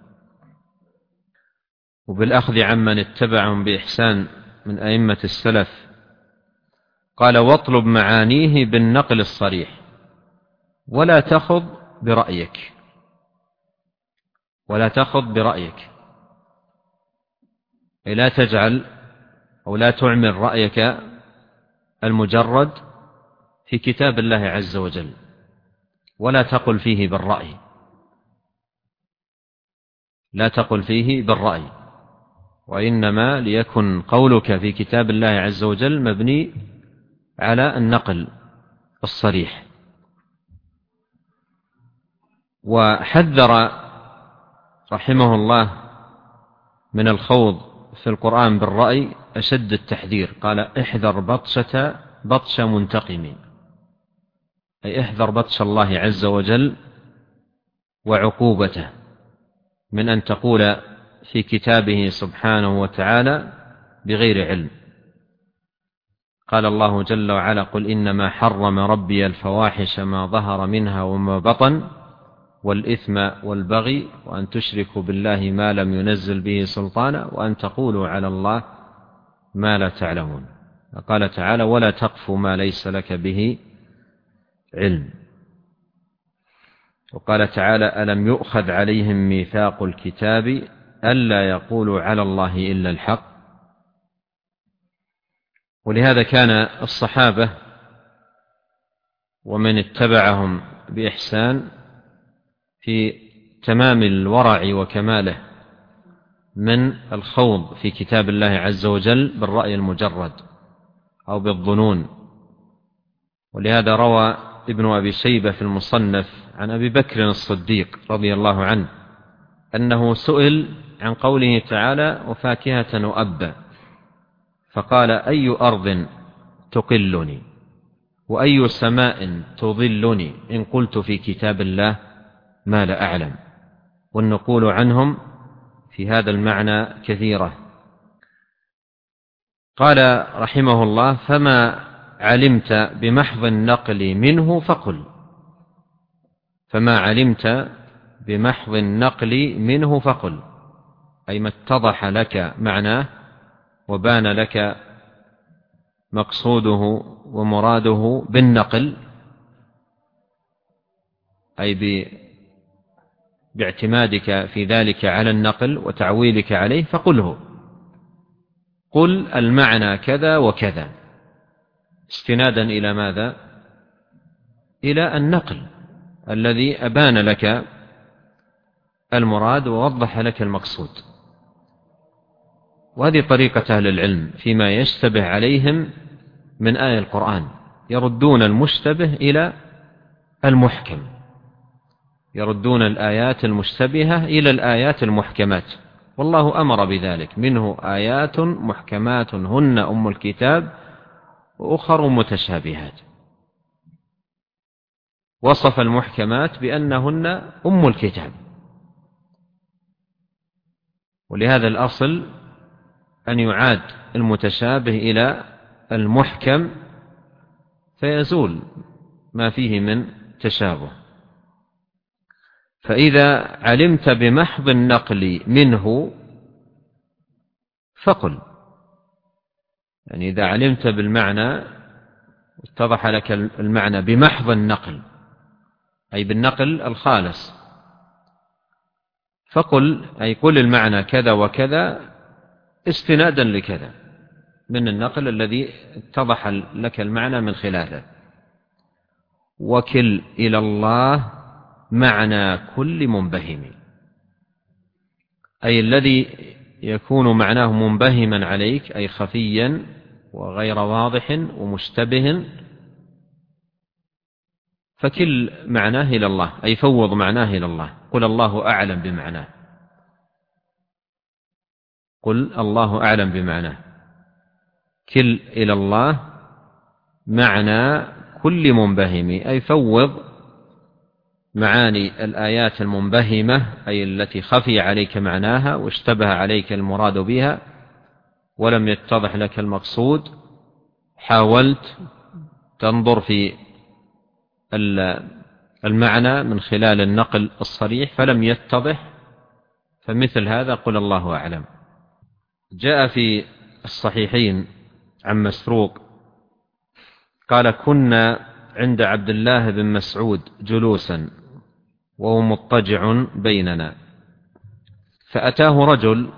وبالأخذ عمن اتبعهم بإحسان من أئمة السلف. قال: واطلب معانيه بالنقل الصريح ولا تخض برأيك. ولا تخض برأيك، أي لا تجعل أو لا تعمل رأيك المجرد في كتاب الله عز وجل، ولا تقل فيه بالرأي. لا تقل فيه بالرأي، وإنما ليكن قولك في كتاب الله عز وجل مبني على النقل الصريح. وحذر رحمه الله من الخوض في القرآن بالرأي أشد التحذير. قال: احذر بطش منتقم، أي احذر بطش الله عز وجل وعقوبته من أن تقول في كتابه سبحانه وتعالى بغير علم. قال الله جل وعلا: قل إنما حرم ربي الفواحش ما ظهر منها وما بطن والإثم والبغي وأن تشركوا بالله ما لم ينزل به سلطانا وأن تقولوا على الله ما لا تعلمون. قال تعالى: ولا تقف ما ليس لك به علم. وقال تعالى: ألم يؤخذ عليهم ميثاق الكتاب ألا يقولوا على الله إلا الحق. ولهذا كان الصحابة ومن اتبعهم بإحسان في تمام الورع وكماله من الخوض في كتاب الله عز وجل بالرأي المجرد أو بالظنون. ولهذا روى ابن أبي شيبة في المصنف عن أبي بكر الصديق رضي الله عنه أنه سئل عن قوله تعالى: وفاكهة وأبا، فقال: أي أرض تقلني وأي سماء تظلني إن قلت في كتاب الله ما لا أعلم. والنقول عنهم في هذا المعنى كثيرة. قال رحمه الله: فما علمت بمحض النقل منه فقل. فما علمت بمحض النقل منه فقل، أي ما اتضح لك معناه وبان لك مقصوده ومراده بالنقل، أي باعتمادك في ذلك على النقل وتعويلك عليه، فقله. قل المعنى كذا وكذا، استنادا إلى ماذا؟ إلى النقل الذي أبان لك المراد ووضح لك المقصود. وهذه طريقة أهل العلم فيما يشتبه عليهم من آية القرآن، يردون المشتبه إلى المحكم، يردون الآيات المشتبهة إلى الآيات المحكمات، والله أمر بذلك، منه آيات محكمات هن أم الكتاب وأخر متشابهات، وصف المحكمات بأنهن أم الكتاب. ولهذا الأصل أن يعاد المتشابه إلى المحكم فيزول ما فيه من تشابه. فإذا علمت بمحض النقل منه فقل، يعني إذا علمت بالمعنى اتضح لك المعنى بمحض النقل أي بالنقل الخالص، فقل أي قل المعنى كذا وكذا استنادا لكذا من النقل الذي اتضح لك المعنى من خلاله. وكل إلى الله معنى كل منبهم، أي الذي يكون معناه منبهما عليك أي خفيا وغير واضح ومشتبه، فكل معناه إلى الله أي فوض معناه إلى الله، قل الله أعلم بمعناه، قل الله أعلم بمعناه. كل إلى الله معنى كل منبهم أي فوض معاني الآيات المنبهمة أي التي خفي عليك معناها واشتبه عليك المراد بها ولم يتضح لك المقصود، حاولت تنظر في المعنى من خلال النقل الصريح فلم يتضح، فمثل هذا قل الله أعلم. جاء في الصحيحين عن مسروق قال كنا عند عبد الله بن مسعود جلوسا وهو مضطجع بيننا، فأتاه رجل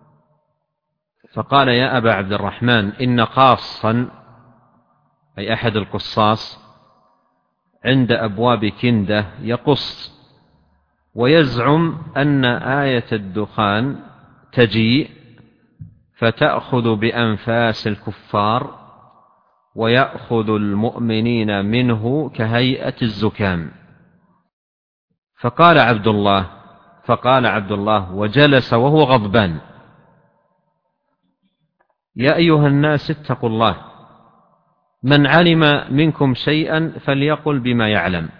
فقال يا أبا عبد الرحمن إن قاصا أي أحد القصاص عند أبواب كندة يقص ويزعم أن آية الدخان تجيء فتأخذ بأنفاس الكفار ويأخذ المؤمنين منه كهيئة الزكام. فقال عبد الله وجلس وهو غضبان يا أيها الناس اتقوا الله، من علم منكم شيئا فليقل بما يعلم،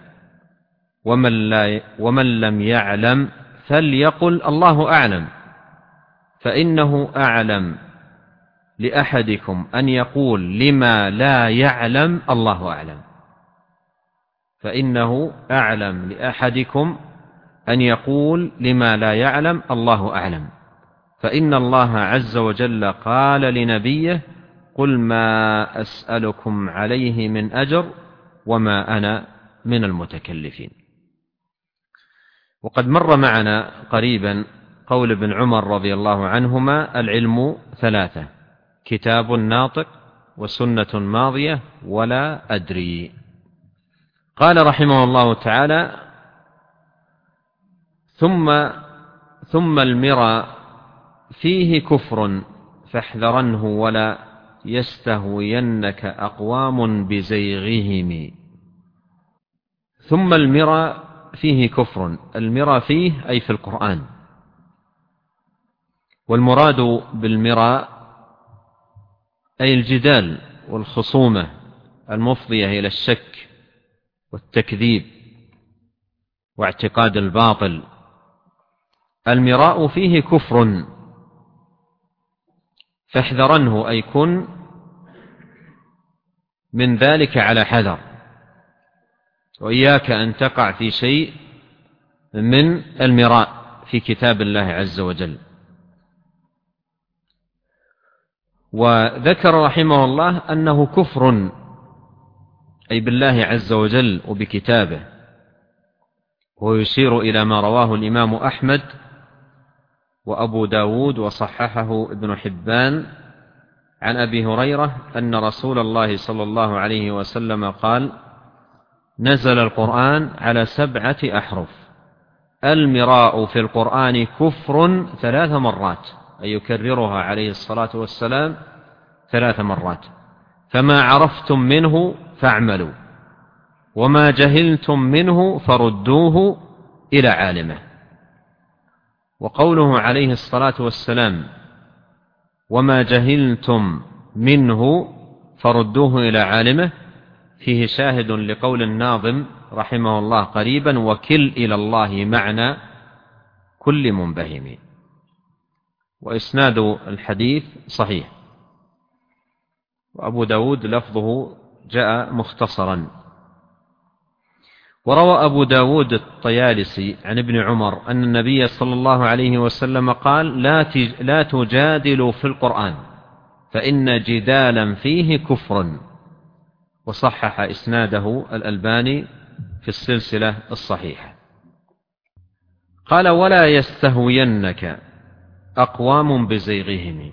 ومن لم يعلم فليقل الله أعلم، فإنه أعلم لأحدكم أن يقول لما لا يعلم الله أعلم، فإنه أعلم لأحدكم أن يقول لما لا يعلم الله أعلم، فإن الله عز وجل قال لنبيه قل ما أسألكم عليه من أجر وما أنا من المتكلفين. وقد مر معنا قريبا قول ابن عمر رضي الله عنهما العلم ثلاثة: كتاب ناطق وسنة ماضية ولا أدري. قال رحمه الله تعالى ثم المرى فيه كفر فاحذرنه ولا يستهوينك أقوام بزيغهم. ثم المرى فيه كفر، المرى فيه أي في القرآن، والمراد بالمرى أي الجدال والخصومة المفضية إلى الشك والتكذيب واعتقاد الباطل. المراء فيه كفر فاحذرنه أي كن من ذلك على حذر، وإياك أن تقع في شيء من المراء في كتاب الله عز وجل. وذكر رحمه الله أنه كفر أي بالله عز وجل وبكتابه، ويشير إلى ما رواه الإمام أحمد وأبو داود وصححه ابن حبان عن أبي هريرة أن رسول الله صلى الله عليه وسلم قال نزل القرآن على 7 أحرف، المراء في القرآن كفر 3 مرات، أي يكررها عليه الصلاة والسلام 3 مرات. فما عرفتم منه فاعملوا وما جهلتم منه فردوه إلى عالمه. وقوله عليه الصلاة والسلام وما جهلتم منه فردوه إلى عالمه فيه شاهد لقول الناظم رحمه الله قريبا وكل إلى الله معنى كل منبهم. وإسناد الحديث صحيح. وأبو داود لفظه جاء مختصرا. وروى أبو داود الطيالسي عن ابن عمر أن النبي صلى الله عليه وسلم قال لا تجادلوا في القرآن فإن جدالا فيه كفر. وصحح إسناده الألباني في السلسلة الصحيحة. قال ولا يستهوينك أقوام بزيغهم.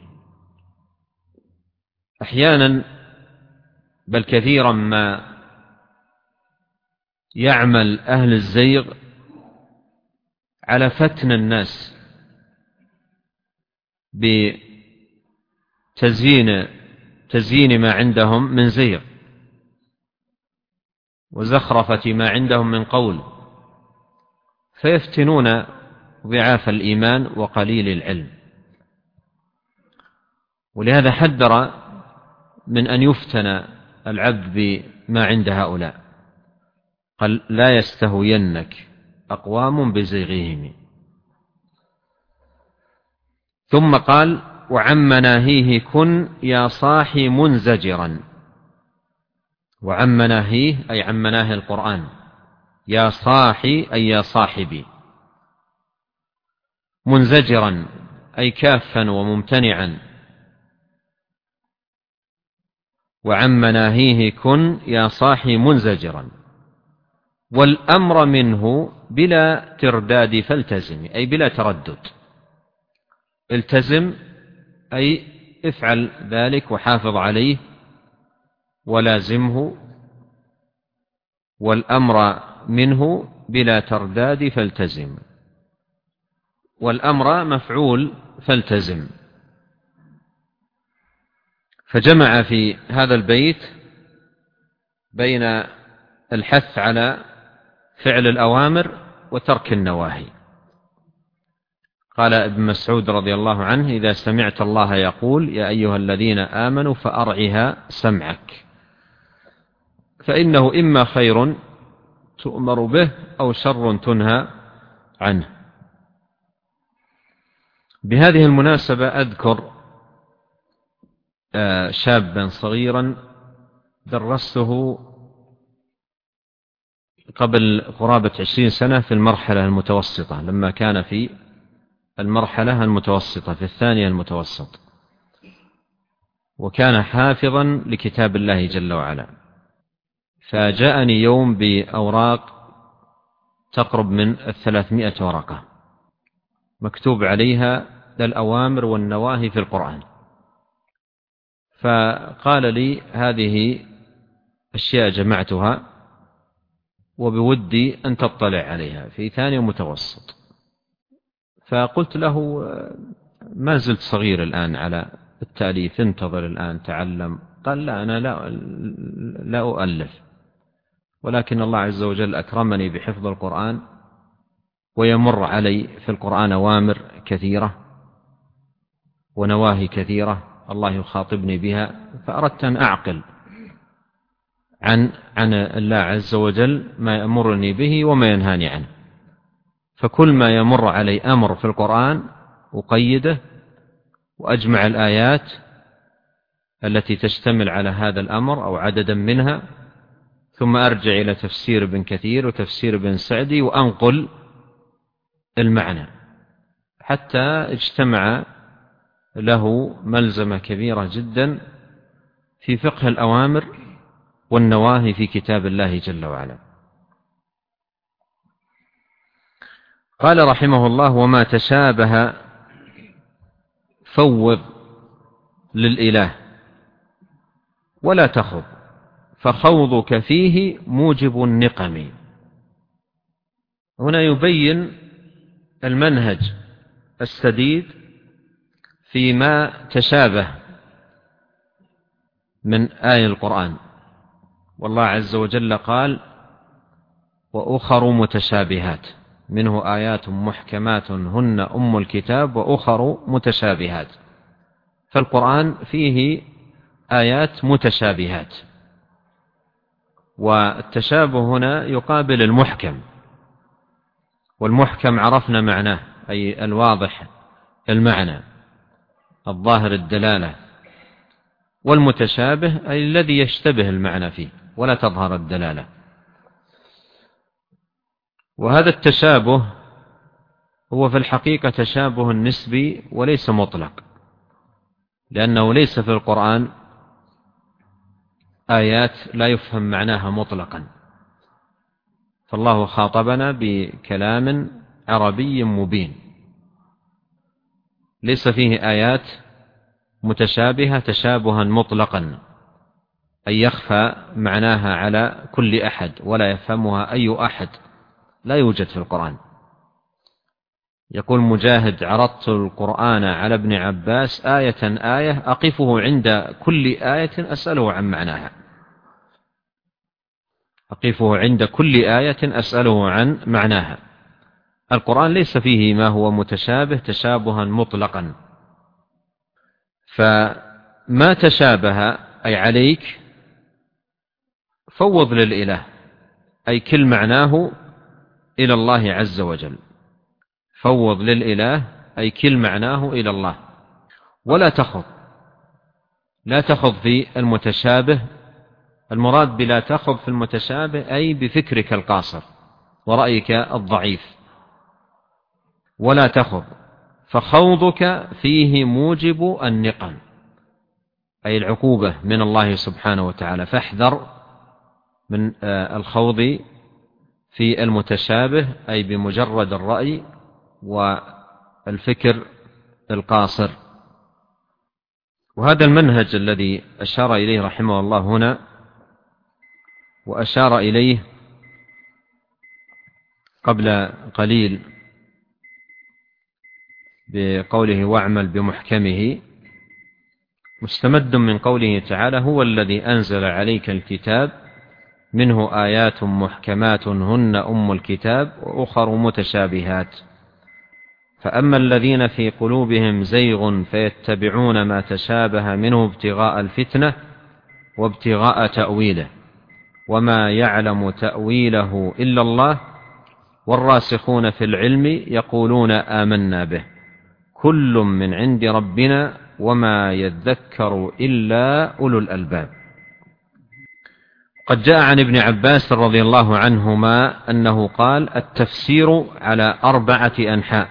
أحيانا بل كثيرا ما يعمل أهل الزيغ على فتن الناس بتزيين ما عندهم من زيغ وزخرفة ما عندهم من قول فيفتنون ضعاف الإيمان وقليل العلم. ولهذا حذر من أن يفتن العبد بما عند هؤلاء. قال لا يستهوينك أقوام بزيغهم. ثم قال وعن مناهيه كن يا صاحي منزجرا. وعن مناهيه أي عن مناهي القرآن. يا صاحي أي يا صاحبي. منزجرا أي كافا وممتنعا. وعن مناهيه كن يا صاحي منزجرا. والأمر منه بلا ترداد فالتزم أي بلا تردد. التزم أي افعل ذلك وحافظ عليه ولازمه. والأمر منه بلا ترداد فالتزم. والأمر مفعول فالتزم. فجمع في هذا البيت بين الحث على فعل الأوامر وترك النواهي. قال ابن مسعود رضي الله عنه إذا سمعت الله يقول يا أيها الذين آمنوا فأرعها سمعك فإنه إما خير تؤمر به أو شر تنهى عنه. بهذه المناسبة أذكر شابا صغيرا درسته قبل قرابة 20 سنة في المرحلة المتوسطة لما كان في المرحلة المتوسطة في الثانية المتوسط. وكان حافظا لكتاب الله جل وعلا. فجاءني يوم بأوراق تقرب من 300 ورقة مكتوب عليها الأوامر والنواهي في القرآن. فقال لي هذه أشياء جمعتها وبودي أن تطلع عليها في ثاني متوسط. فقلت له ما زلت صغير الآن على التأليف انتظر الآن تعلم. قال لا أنا لا أؤلف ولكن الله عز وجل أكرمني بحفظ القرآن ويمر علي في القرآن أوامر كثيرة ونواهي كثيرة الله يخاطبني بها. فأردت أن أعقل عن الله عز وجل ما يأمرني به وما ينهاني عنه. فكل ما يمر علي أمر في القرآن أقيده وأجمع الآيات التي تشتمل على هذا الأمر أو عددا منها ثم أرجع إلى تفسير ابن كثير وتفسير ابن سعدي وأنقل المعنى حتى اجتمع له ملزمة كبيرة جدا في فقه الأوامر والنواهي في كتاب الله جل وعلا. قال رحمه الله وما تشابه فوض للإله ولا تخض فخوضك فيه موجب النقم. هنا يبين المنهج السديد فيما تشابه من آية القرآن، والله عز وجل قال: وأخر متشابهات منه آيات محكمات هن أم الكتاب وأخر متشابهات. فالقرآن فيه آيات متشابهات، والتشابه هنا يقابل المحكم، والمحكم عرفنا معناه، أي الواضح المعنى الظاهر الدلالة، والمتشابه أي الذي يشتبه المعنى فيه ولا تظهر الدلالة. وهذا التشابه هو في الحقيقة تشابه نسبي وليس مطلق، لأنه ليس في القرآن آيات لا يفهم معناها مطلقا، فالله خاطبنا بكلام عربي مبين، ليس فيه آيات متشابهة تشابها مطلقا، أي يخفى معناها على كل أحد ولا يفهمها أي أحد، لا يوجد في القرآن. يقول مجاهد: عرضت القرآن على ابن عباس آية آية أقفه عند كل آية أسأله عن معناها، أقفه عند كل آية أسأله عن معناها. القرآن ليس فيه ما هو متشابه تشابها مطلقا، فما تشابه أي عليك فوض للإله، أي كل معناه إلى الله عز وجل، فوض للإله أي كل معناه إلى الله، ولا تخض، لا تخض في المتشابه. المراد بلا تخض في المتشابه أي بفكرك القاصر ورأيك الضعيف، ولا تخض، فخوضك فيه موجب النقم، أي العقوبة من الله سبحانه وتعالى، فاحذر من الخوض في المتشابه، أي بمجرد الرأي والفكر القاصر. وهذا المنهج الذي أشار إليه رحمه الله هنا، وأشار إليه قبل قليل بقوله: واعمل بمحكمه، مستمد من قوله تعالى: هو الذي أنزل عليك الكتاب منه آيات محكمات هن أم الكتاب وأخر متشابهات، فأما الذين في قلوبهم زيغ فيتبعون ما تشابه منه ابتغاء الفتنة وابتغاء تأويله وما يعلم تأويله إلا الله والراسخون في العلم يقولون آمنا به كل من عند ربنا وما يذكر إلا أولو الألباب. قد جاء عن ابن عباس رضي الله عنهما أنه قال: التفسير على 4 أنحاء،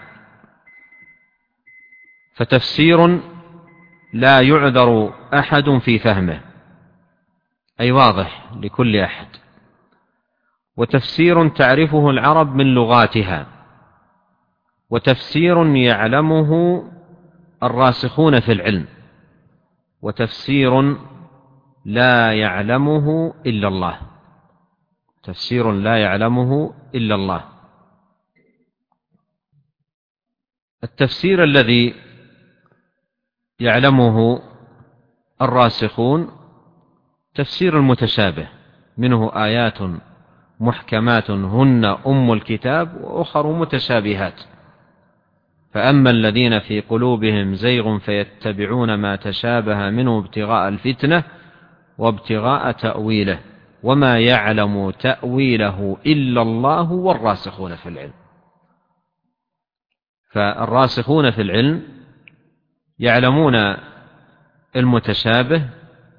فتفسير لا يعذر أحد في فهمه، أي واضح لكل أحد، وتفسير تعرفه العرب من لغاتها، وتفسير يعلمه الراسخون في العلم، وتفسير لا يعلمه إلا الله، تفسير لا يعلمه إلا الله. التفسير الذي يعلمه الراسخون تفسير المتشابه، منه آيات محكمات هن أم الكتاب وأخر متشابهات، فأما الذين في قلوبهم زيغ فيتبعون ما تشابه منه ابتغاء الفتنة وابتغاء تأويله وما يعلم تأويله إلا الله والراسخون في العلم. فالراسخون في العلم يعلمون المتشابه،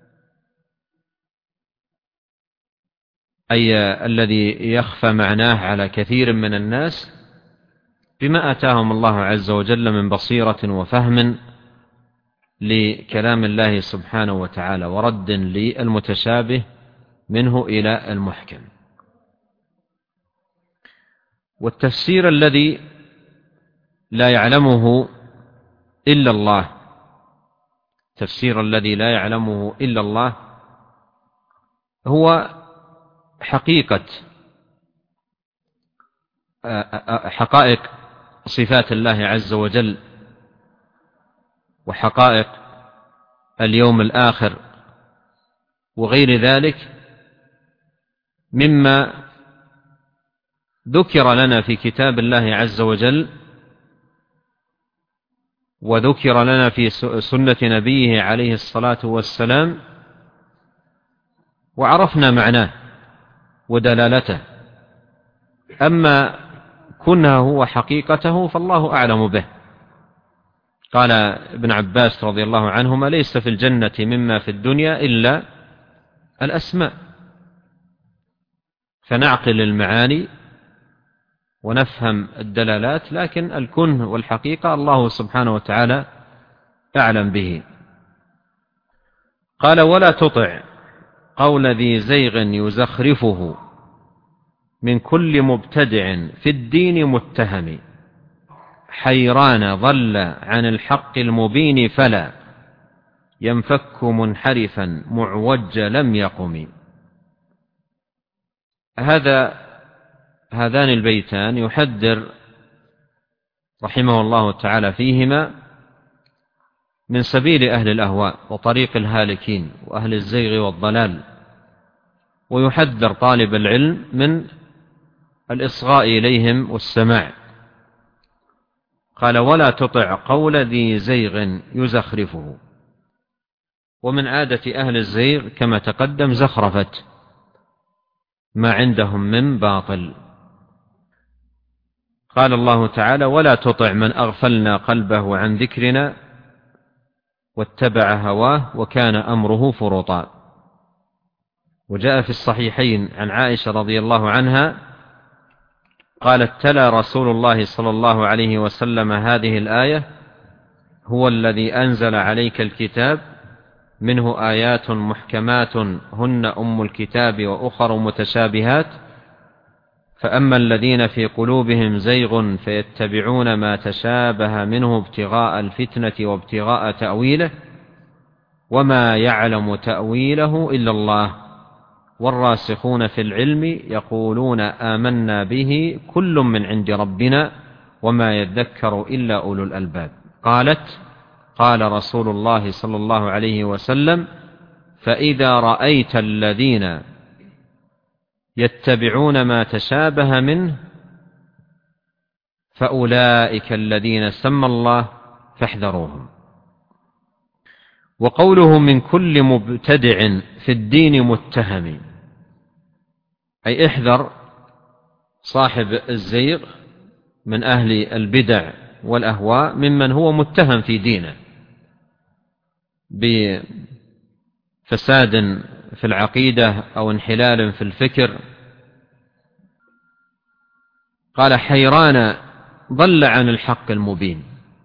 أي الذي يخفى معناه على كثير من الناس، بما آتاهم الله عز وجل من بصيرة وفهم لكلام الله سبحانه وتعالى، ورد للمتشابه منه إلى المحكم. والتفسير الذي لا يعلمه إلا الله، التفسير الذي لا يعلمه إلا الله هو حقائق صفات الله عز وجل وحقائق اليوم الآخر وغير ذلك مما ذكر لنا في كتاب الله عز وجل وذكر لنا في سنة نبيه عليه الصلاة والسلام، وعرفنا معناه ودلالته. أما كنهه وحقيقته فالله أعلم به. قال ابن عباس رضي الله عنهما: ليس في الجنة مما في الدنيا إلا الأسماء. فنعقل المعاني ونفهم الدلالات، لكن الكنه والحقيقة الله سبحانه وتعالى أعلم به. قال: ولا تطع قول ذي زيغ يزخرفه من كل مبتدع في الدين متهم، حيران ضل عن الحق المبين فلا ينفك منحرفا معوج لم يقم. هذان البيتان يحذر رحمه الله تعالى فيهما من سبيل أهل الأهواء وطريق الهالكين وأهل الزيغ والضلال، ويحذر طالب العلم من الإصغاء إليهم والسماع. قال: ولا تطع قول ذي زيغ يزخرفه. ومن عادة أهل الزيغ كما تقدم زخرفة ما عندهم من باطل. قال الله تعالى: ولا تطع من أغفلنا قلبه عن ذكرنا واتبع هواه وكان أمره فرطا. وجاء في الصحيحين عن عائشة رضي الله عنها قالت: تلا رسول الله صلى الله عليه وسلم هذه الآية: هو الذي أنزل عليك الكتاب منه آيات محكمات هن أم الكتاب وأخر متشابهات، فأما الذين في قلوبهم زيغ فيتبعون ما تشابه منه ابتغاء الفتنة وابتغاء تأويله وما يعلم تأويله إلا الله، والراسخون في العلم يقولون آمنا به كل من عند ربنا وما يذكر إلا أولو الألباب. قالت: قال رسول الله صلى الله عليه وسلم: فإذا رأيت الذين يتبعون ما تشابه منه فأولئك الذين سمى الله فاحذروهم. وقوله من كل مبتدع في الدين متهم، أي احذر صاحب الزيغ من أهل البدع والأهواء ممن هو متهم في دينه بفساد في العقيدة أو انحلال في الفكر. قال: حيران ضل عن الحق المبين.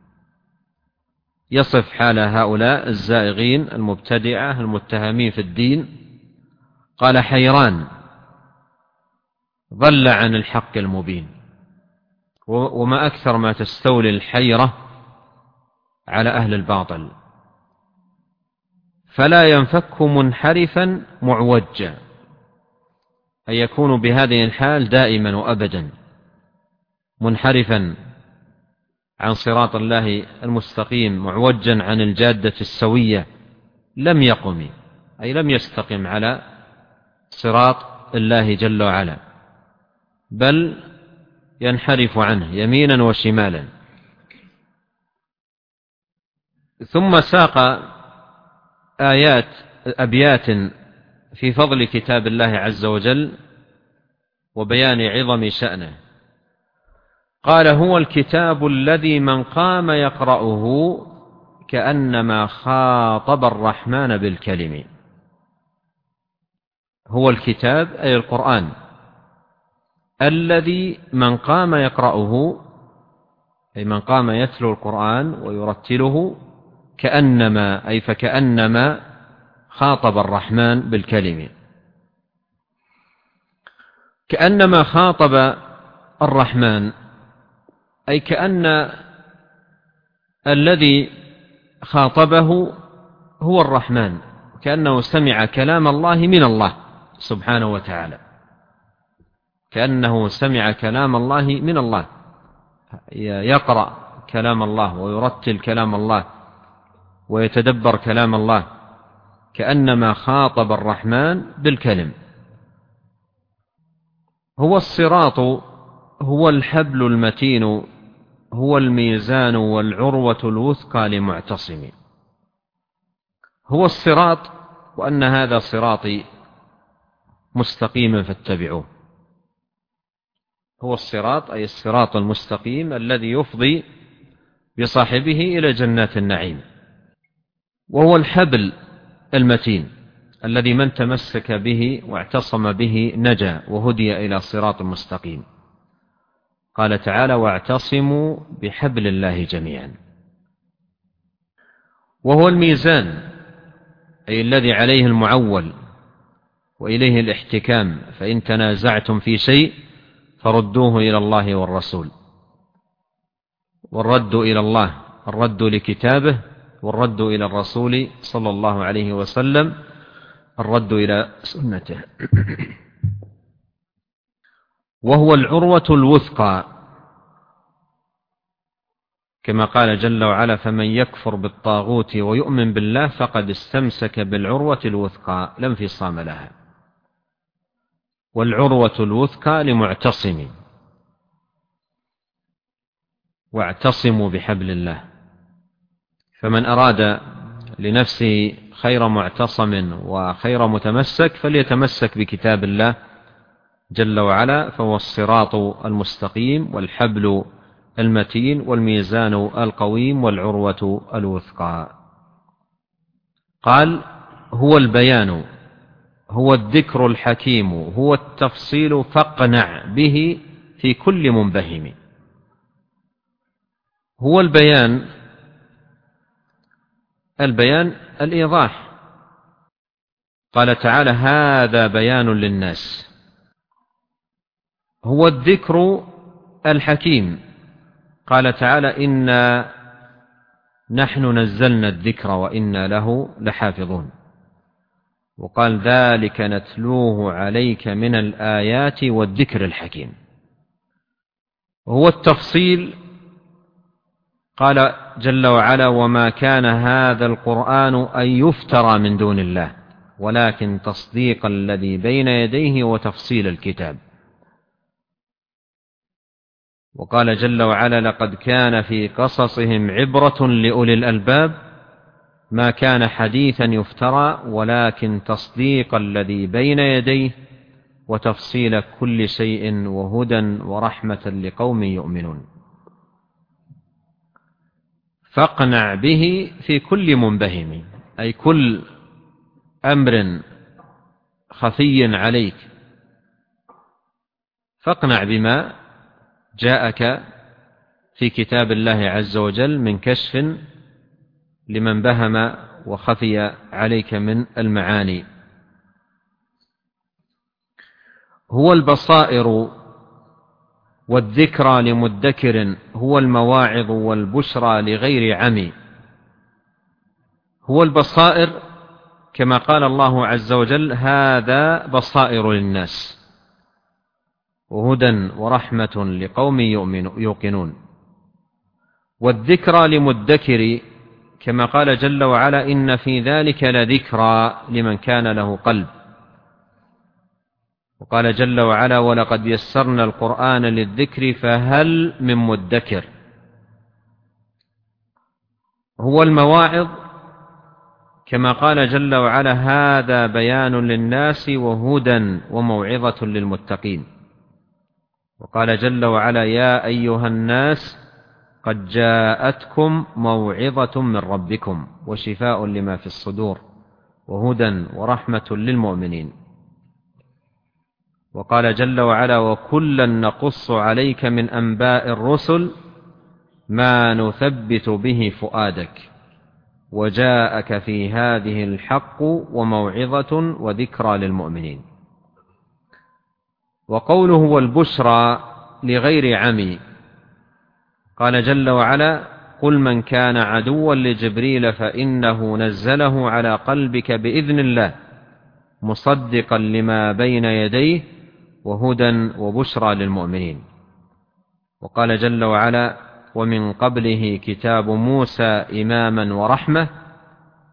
يصف حال هؤلاء الزائغين المبتدعة المتهمين في الدين. قال: حيران ضل عن الحق المبين. وما أكثر ما تستولي الحيرة على أهل الباطل. فلا ينفك منحرفا معوجا، أن يكون بهذه الحال دائما وأبدا منحرفا عن صراط الله المستقيم، معوجا عن الجادة السوية، لم يقم، أي لم يستقم على صراط الله جل وعلا، بل ينحرف عنه يمينا وشمالا. ثم ساق أبيات في فضل كتاب الله عز وجل وبيان عظم شأنه. قال: هو الكتاب الذي من قام يقرأه كأنما خاطب الرحمن بالكلم. هو الكتاب أي القرآن الذي من قام يقرأه، أي من قام يتلو القرآن ويرتله، كأنما أي فكأنما خاطب الرحمن بالكلم. كأنما خاطب الرحمن أي كأن الذي خاطبه هو الرحمن، كأنه سمع كلام الله من الله سبحانه وتعالى، كأنه سمع كلام الله من الله، يقرأ كلام الله ويرتل كلام الله ويتدبر كلام الله كأنما خاطب الرحمن بالكلم. هو الصراط، هو الحبل المتين، هو الميزان والعروة الوثقى لمعتصم. هو الصراط، وأن هذا صراطي مستقيما فاتبعوه. هو الصراط أي الصراط المستقيم الذي يفضي بصاحبه إلى جنات النعيم. وهو الحبل المتين الذي من تمسك به واعتصم به نجا وهدي إلى صراط مستقيم. قال تعالى: واعتصموا بحبل الله جميعا. وهو الميزان أي الذي عليه المعول وإليه الاحتكام، فإن تنازعتم في شيء فردوه إلى الله والرسول. والرد إلى الله الرد لكتابه، والرد إلى الرسول صلى الله عليه وسلم الرد إلى سنته. وهو العروة الوثقى، كما قال جل وعلا: فمن يكفر بالطاغوت ويؤمن بالله فقد استمسك بالعروة الوثقى لا انفصام لها. والعروة الوثقى لمعتصم. واعتصموا بحبل الله. فمن أراد لنفسه خير معتصم وخير متمسك فليتمسك بكتاب الله جل وعلا، فهو الصراط المستقيم والحبل المتين والميزان القويم والعروة الوثقى. قال: هو البيان، هو الذكر الحكيم، هو التفصيل فاقنع به في كل منبهم. هو البيان، البيان الإيضاح. قال تعالى: هذا بيان للناس. هو الذكر الحكيم. قال تعالى: إنا نحن نزلنا الذكر وإنا له لحافظون. وقال: ذلك نتلوه عليك من الآيات والذكر الحكيم. هو التفصيل. قال جل وعلا: وما كان هذا القرآن أن يفترى من دون الله ولكن تصديق الذي بين يديه وتفصيل الكتاب. وقال جل وعلا: لقد كان في قصصهم عبرة لأولي الألباب ما كان حديثا يفترى ولكن تصديق الذي بين يديه وتفصيل كل شيء وهدى ورحمة لقوم يؤمنون. فاقنع به في كل منبهم، أي كل أمر خفي عليك فاقنع بما جاءك في كتاب الله عز وجل من كشف لمن بهم وخفي عليك من المعاني. هو البصائر والذكرى لمدكر، هو المواعظ والبشرى لغير عمي. هو البصائر كما قال الله عز وجل: هذا بصائر للناس وهدى ورحمة لقوم يوقنون. والذكرى لمدكر كما قال جل وعلا: إن في ذلك لذكرى لمن كان له قلب. وقال جل وعلا: ولقد يسرنا القرآن للذكر فهل من مدكر. هو المواعظ كما قال جل وعلا: هذا بيان للناس وهدى وموعظة للمتقين. وقال جل وعلا: يا أيها الناس قد جاءتكم موعظة من ربكم وشفاء لما في الصدور وهدى ورحمة للمؤمنين. وقال جل وعلا: وكلا نقص عليك من أنباء الرسل ما نثبت به فؤادك وجاءك في هذه الحق وموعظة وذكرى للمؤمنين. وقوله والبشرى لغير عمي، قال جل وعلا: قل من كان عدوا لجبريل فإنه نزله على قلبك بإذن الله مصدقا لما بين يديه وهدى وبشرى للمؤمنين. وقال جل وعلا: ومن قبله كتاب موسى إماما ورحمة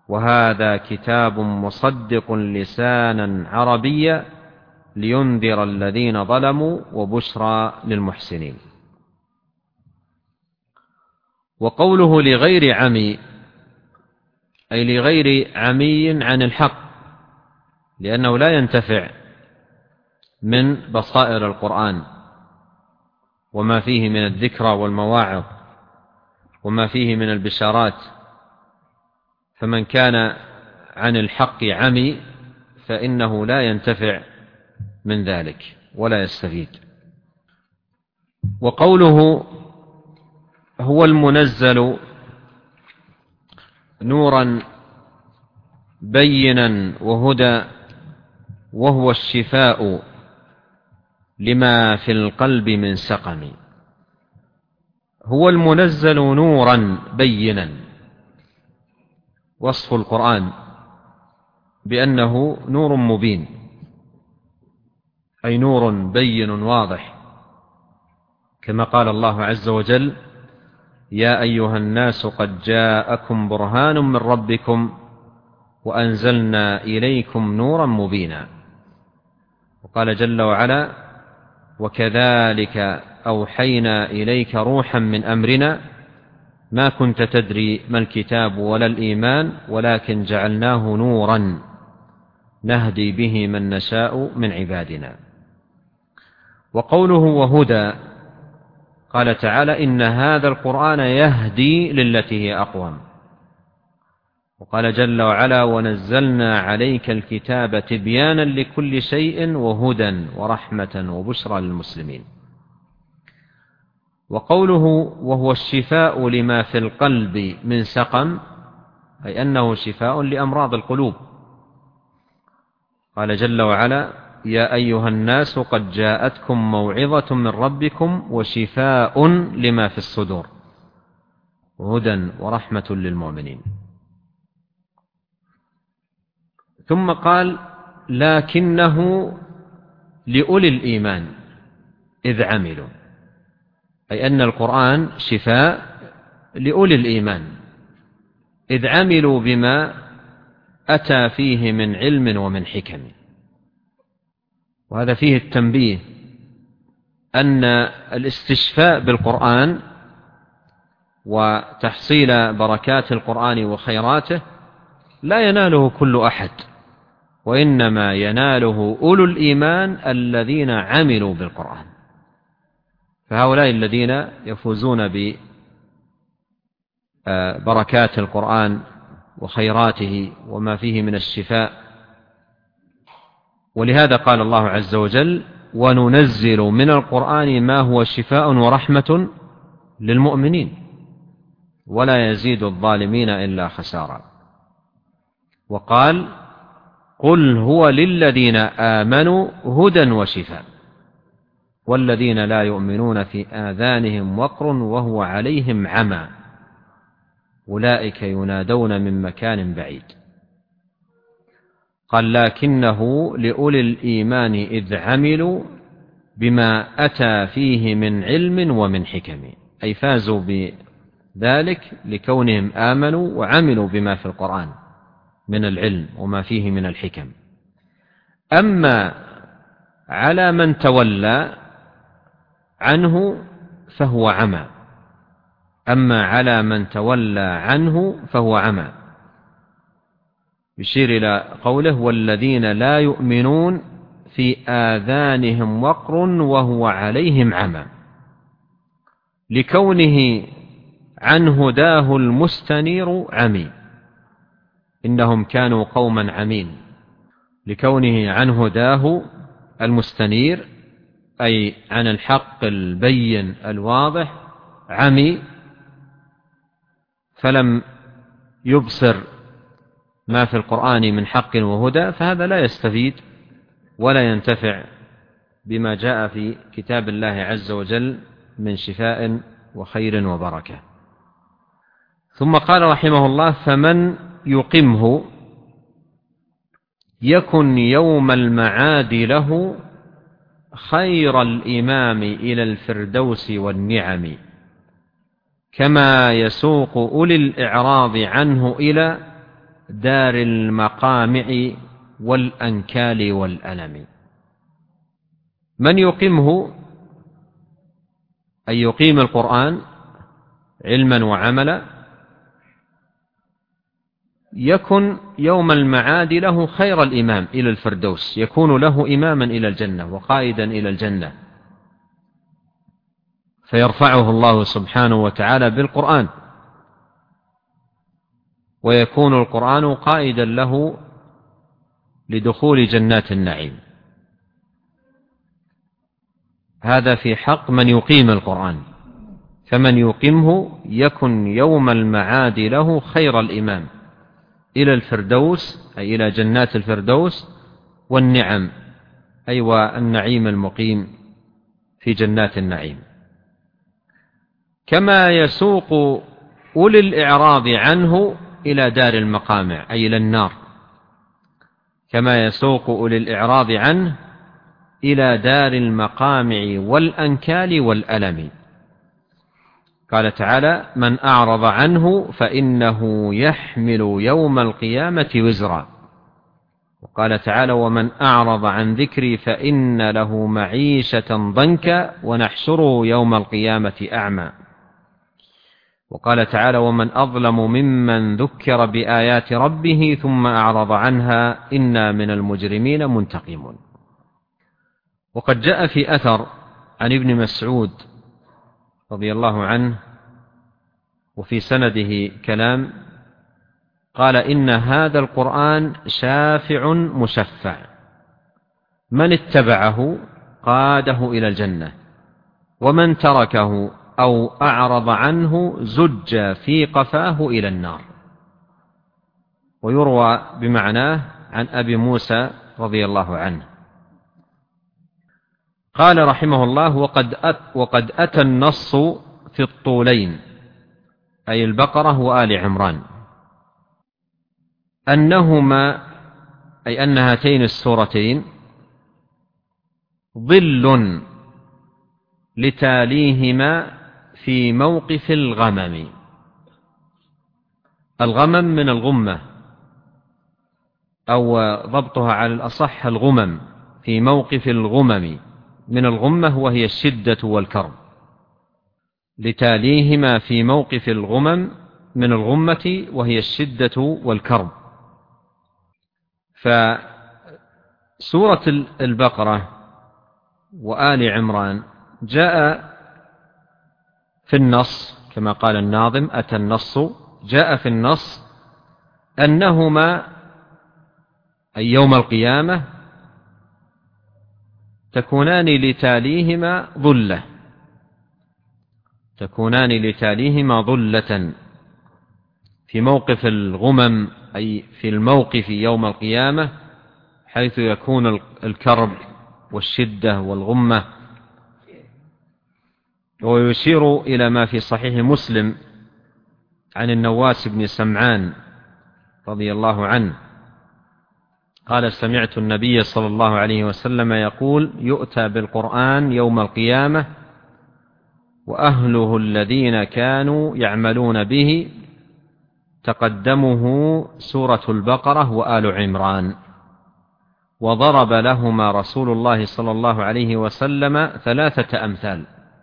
وهذا كتاب مصدق لسانا عربيا لينذر الذين ظلموا وبشرى للمحسنين. وقوله لغير عمي أي لغير عمي عن الحق، لأنه لا ينتفع من بصائر القرآن وما فيه من الذكرى والمواعظ وما فيه من البشارات، فمن كان عن الحق عمي فإنه لا ينتفع من ذلك ولا يستفيد. وقوله هو المنزل نورا بينا وهدى وهو الشفاء لما في القلب من سقم. هو المنزل نورا بينا، وصف القرآن بأنه نور مبين، أي نور بين واضح، كما قال الله عز وجل: يا أيها الناس قد جاءكم برهان من ربكم وأنزلنا إليكم نورا مبينا. وقال جل وعلا: وكذلك أوحينا إليك روحا من أمرنا ما كنت تدري ما الكتاب ولا الإيمان ولكن جعلناه نورا نهدي به من نشاء من عبادنا. وقوله وهدى، قال تعالى: إن هذا القرآن يهدي للتي هي أقوم. وقال جل وعلا: ونزلنا عليك الكتاب تبيانا لكل شيء وهدى ورحمة وبشرى للمسلمين. وقوله وهو الشفاء لما في القلب من سقم، أي أنه شفاء لأمراض القلوب. قال جل وعلا: يا أيها الناس قد جاءتكم موعظة من ربكم وشفاء لما في الصدور وهدى ورحمة للمؤمنين. ثم قال: لكنه لأولي الإيمان إذ عملوا، أي أن القرآن شفاء لأولي الإيمان إذ عملوا بما أتى فيه من علم ومن حكم. وهذا فيه التنبيه أن الاستشفاء بالقرآن وتحصيل بركات القرآن وخيراته لا يناله كل أحد، وإنما يناله أولو الإيمان الذين عملوا بالقرآن. فهؤلاء الذين يفوزون ببركات القرآن وخيراته وما فيه من الشفاء. ولهذا قال الله عز وجل: وننزل من القرآن ما هو شفاء ورحمة للمؤمنين ولا يزيد الظالمين إلا خسارا. وقال: قل هو للذين آمنوا هدى وشفاء والذين لا يؤمنون في آذانهم وقر وهو عليهم عمى أولئك ينادون من مكان بعيد. قال: لكنه لأولي الإيمان إذ عملوا بما أتى فيه من علم ومن حكم، أي فازوا بذلك لكونهم آمنوا وعملوا بما في القرآن من العلم وما فيه من الحكم. أما على من تولى عنه فهو عمى، أما على من تولى عنه فهو عمى، يشير إلى قوله: والذين لا يؤمنون في آذانهم وقر وهو عليهم عمى، لكونه عن هداه المستنير عمي، إنهم كانوا قوما عمين. لكونه عن هداه المستنير أي عن الحق البين الواضح عمي، فلم يبصر ما في القرآن من حق وهدى، فهذا لا يستفيد ولا ينتفع بما جاء في كتاب الله عز وجل من شفاء وخير وبركة. ثم قال رحمه الله: فمن يقمه يكن يوم المعاد له خير الإمام إلى الفردوس والنعم، كما يسوق أولي الإعراض عنه إلى دار المقامع والأنكال والألم. من يقيمه أي يقيم القرآن علما وعملا يكن يوم المعاد له خير الإمام إلى الفردوس، يكون له إماما إلى الجنة وقائدا إلى الجنة، فيرفعه الله سبحانه وتعالى بالقرآن، ويكون القرآن قائدا له لدخول جنات النعيم. هذا في حق من يقيم القرآن، فمن يقيمه يكن يوم المعاد له خير الإمام إلى الفردوس أي إلى جنات الفردوس والنعم أي والنعيم المقيم في جنات النعيم. كما يسوق أولي الإعراض عنه إلى دار المقامع أي إلى النار، كما يسوق أولي الإعراض عنه إلى دار المقامع والأنكال والألم. قال تعالى: من أعرض عنه فإنه يحمل يوم القيامة وزرا. وقال تعالى: ومن أعرض عن ذكري فإن له معيشة ضنكا ونحشره يوم القيامة أعمى. وقال تعالى: ومن أظلم ممن ذكر بآيات ربه ثم أعرض عنها إنا من المجرمين منتقمون. وقد جاء في أثر عن ابن مسعود رضي الله عنه وفي سنده كلام، قال: إن هذا القرآن شافع مشفع، من اتبعه قاده إلى الجنة، ومن تركه أو أعرض عنه زج في قفاه إلى النار. ويروى بمعناه عن أبي موسى رضي الله عنه. قال رحمه الله: وقد أتى النص في الطولين أي البقرة وآل عمران أنهما أي أن هاتين السورتين ظل لتاليهما في موقف الغمم. الغمم من الغمة، أو ضبطها على الأصح الغمم، في موقف الغمم من الغمة وهي الشدة والكرب، لتاليهما في موقف الغمم من الغمة وهي الشدة والكرب. فسورة البقرة وآل عمران جاء في النص كما قال الناظم: أتى النص، جاء في النص أنهما أي يوم القيامة تكونان لتاليهما ظلة، تكونان لتاليهما ظلة في موقف الغمم أي في الموقف يوم القيامة، حيث يكون الكرب والشدة والغمة. ويشير إلى ما في صحيح مسلم عن النواس بن سمعان رضي الله عنه قال: سمعت النبي صلى الله عليه وسلم يقول: يؤتى بالقرآن يوم القيامة وأهله الذين كانوا يعملون به تقدمه سورة البقرة وآل عمران، وضرب لهما رسول الله صلى الله عليه وسلم 3 أمثال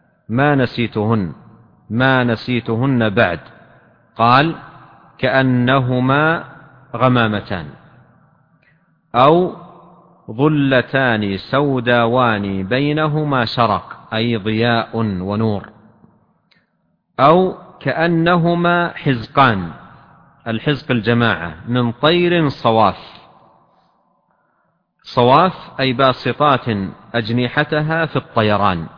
ما نسيتهن بعد. قال: كأنهما غمامتان، أو ظلتان سوداوان بينهما شرق أي ضياء ونور، أو كأنهما حزقان، الحزق الجماعة، من طير صواف، صواف أي باسطات أجنحتها في الطيران،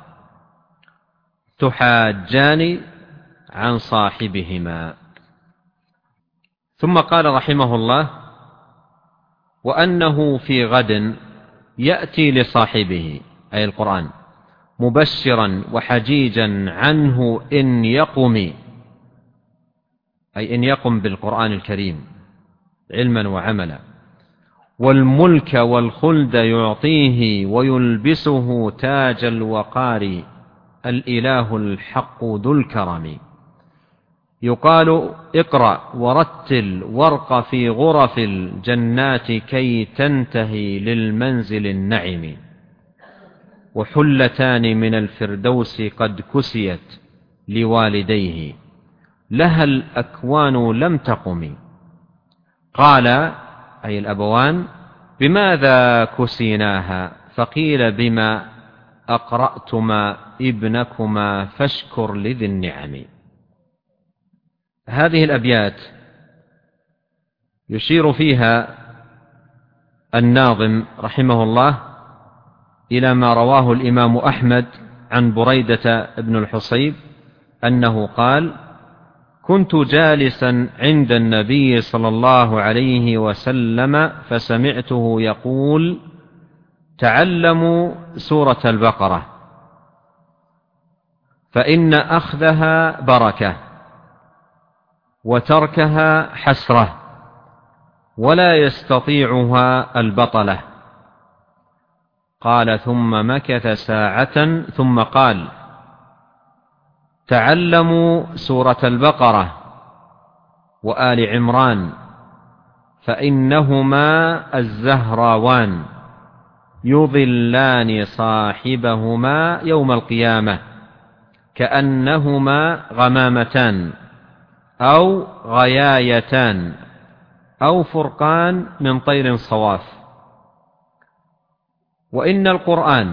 تحاجان عن صاحبهما. ثم قال رحمه الله: وأنه في غد يأتي لصاحبه أي القرآن مبشرا وحجيجا عنه إن يقم، أي إن يقم بالقرآن الكريم علما وعملا، والملك والخلد يعطيه ويلبسه تاج الوقار الإله الحق ذو الكرم. يقال اقرأ ورتل وارق في غرف الجنات كي تنتهي للمنزل النعم، وحلتان من الفردوس قد كسيت لوالديه لها الأكوان لم تقم. قال أي الأبوان: بماذا كسيناها؟ فقيل: بما أقرأتما ابنكما فاشكر لذي النعم. هذه الأبيات يشير فيها الناظم رحمه الله إلى ما رواه الإمام أحمد عن بريدة بن الحصيب أنه قال: كنت جالسا عند النبي صلى الله عليه وسلم فسمعته يقول: تعلموا سورة البقرة فإن أخذها بركة وتركها حسرة ولا يستطيعها البطلة. قال: ثم مكث ساعة ثم قال: تعلموا سورة البقرة وآل عمران فإنهما الزهراوان يضلان صاحبهما يوم القيامة كأنهما غمامتان أو غيايتان أو فرقان من طير صواف. وإن القرآن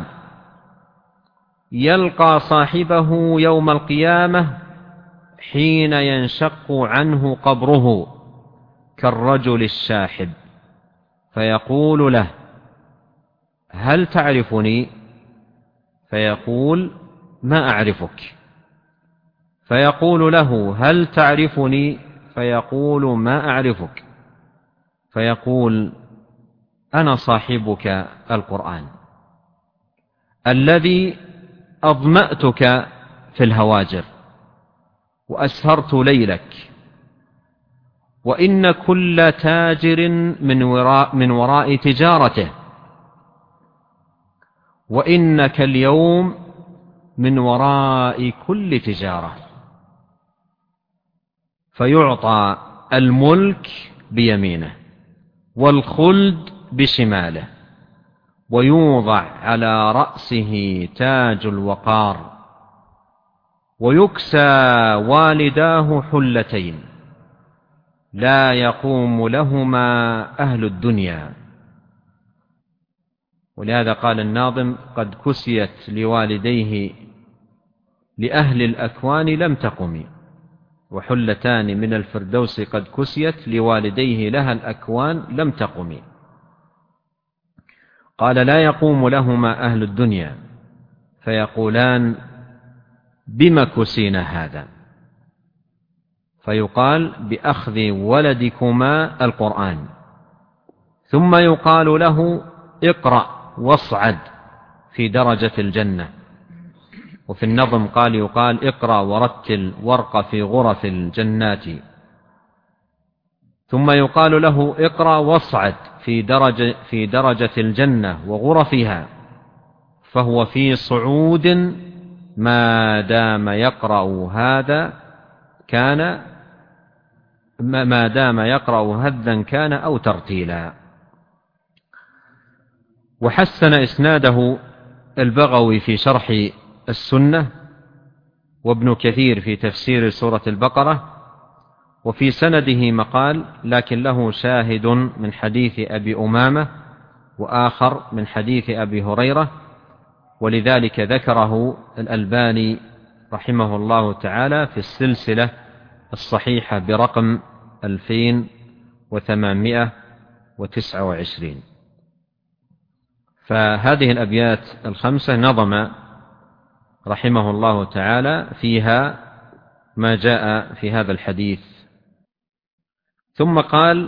يلقى صاحبه يوم القيامة حين ينشق عنه قبره كالرجل الشاحب، فيقول له: هل تعرفني؟ فيقول: ما أعرفك. فيقول له: هل تعرفني؟ فيقول: ما أعرفك. فيقول: أنا صاحبك القرآن الذي أظمأتك في الهواجر وأسهرت ليلك، وإن كل تاجر من وراء تجارته، وإنك اليوم من وراء كل تجارة. فيعطى الملك بيمينه والخلد بشماله، ويوضع على رأسه تاج الوقار، ويكسى والداه حلتين لا يقوم لهما أهل الدنيا. ولهذا قال الناظم: قد كسيت لوالديه لأهل الأكوان لم تقم، وحلتان من الفردوس قد كسيت لوالديه لها الأكوان لم تقم. قال: لا يقوم لهما أهل الدنيا فيقولان: بم كسينا هذا؟ فيقال: بأخذ ولدكما القرآن. ثم يقال له: اقرأ واصعد في درجة الجنة. وفي النظم يقال: اقرأ ورتل وارق في غرف الجنات. ثم يقال له: اقرأ واصعد في درجة الجنة وغرفها، فهو في صعود ما دام يقرأ هذا كان أو ترتيلا. وحسن إسناده البغوي في شرح السنة، وابن كثير في تفسير سورة البقرة. وفي سنده مقال، لكن له شاهد من حديث أبي أمامة وآخر من حديث أبي هريرة، ولذلك ذكره الألباني رحمه الله تعالى في السلسلة الصحيحة برقم 2829. فهذه الأبيات الخمسة نظم رحمه الله تعالى فيها ما جاء في هذا الحديث. ثم قال: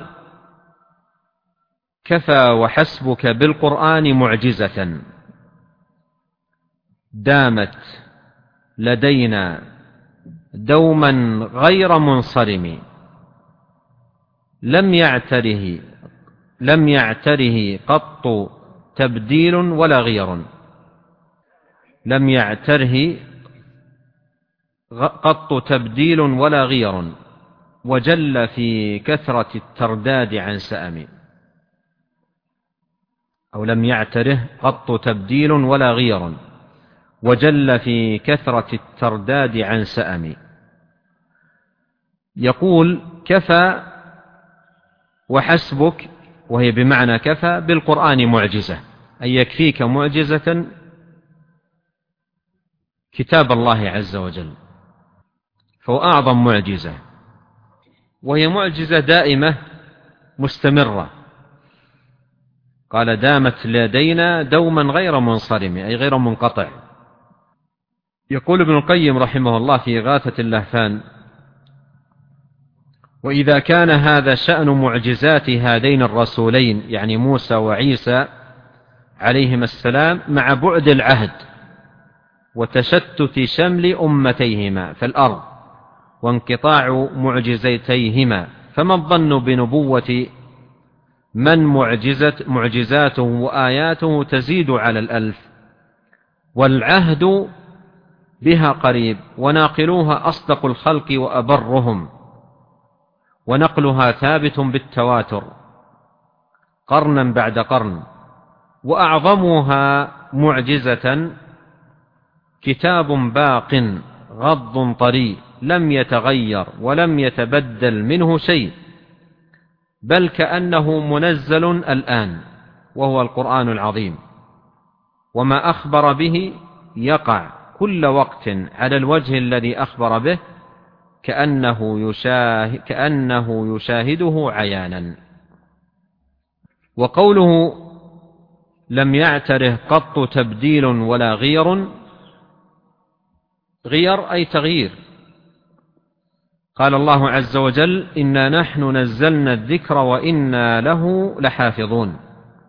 كفى وحسبك بالقرآن معجزة دامت لدينا دوما غير منصرم، لم يعتره قط تبديل ولا غير. لم يعتره قط تبديل ولا غير، وجل في كثرة الترداد عن سأم. أو لم يعتره قط تبديل ولا غير، وجل في كثرة الترداد عن سأم. يقول: كفى وحسبك، وهي بمعنى كفى بالقرآن معجزة، أي يكفيك معجزة كتاب الله عز وجل، فهو أعظم معجزة، وهي معجزة دائمة مستمرة. قال: دامت لدينا دوما غير منصرم، أي غير منقطع. يقول ابن القيم رحمه الله في إغاثة اللهفان: وإذا كان هذا شأن معجزات هذين الرسولين، يعني موسى وعيسى عليهما السلام، مع بعد العهد وتشتت شمل أمتيهما في الأرض وانقطاع معجزتيهما، فما الظن بنبوة من معجزاته وآياته تزيد على 1000، والعهد بها قريب، وناقلوها أصدق الخلق وأبرهم، ونقلها ثابت بالتواتر قرنا بعد قرن، وأعظمها معجزة كتاب باق غض طري لم يتغير ولم يتبدل منه شيء، بل كأنه منزل الآن، وهو القرآن العظيم، وما أخبر به يقع كل وقت على الوجه الذي أخبر به، كأنه يشاهده عيانا. وقوله: لم يعتره قط تبديل ولا غير، غير أي تغيير. قال الله عز وجل: إنا نحن نزلنا الذكر وإنا له لحافظون.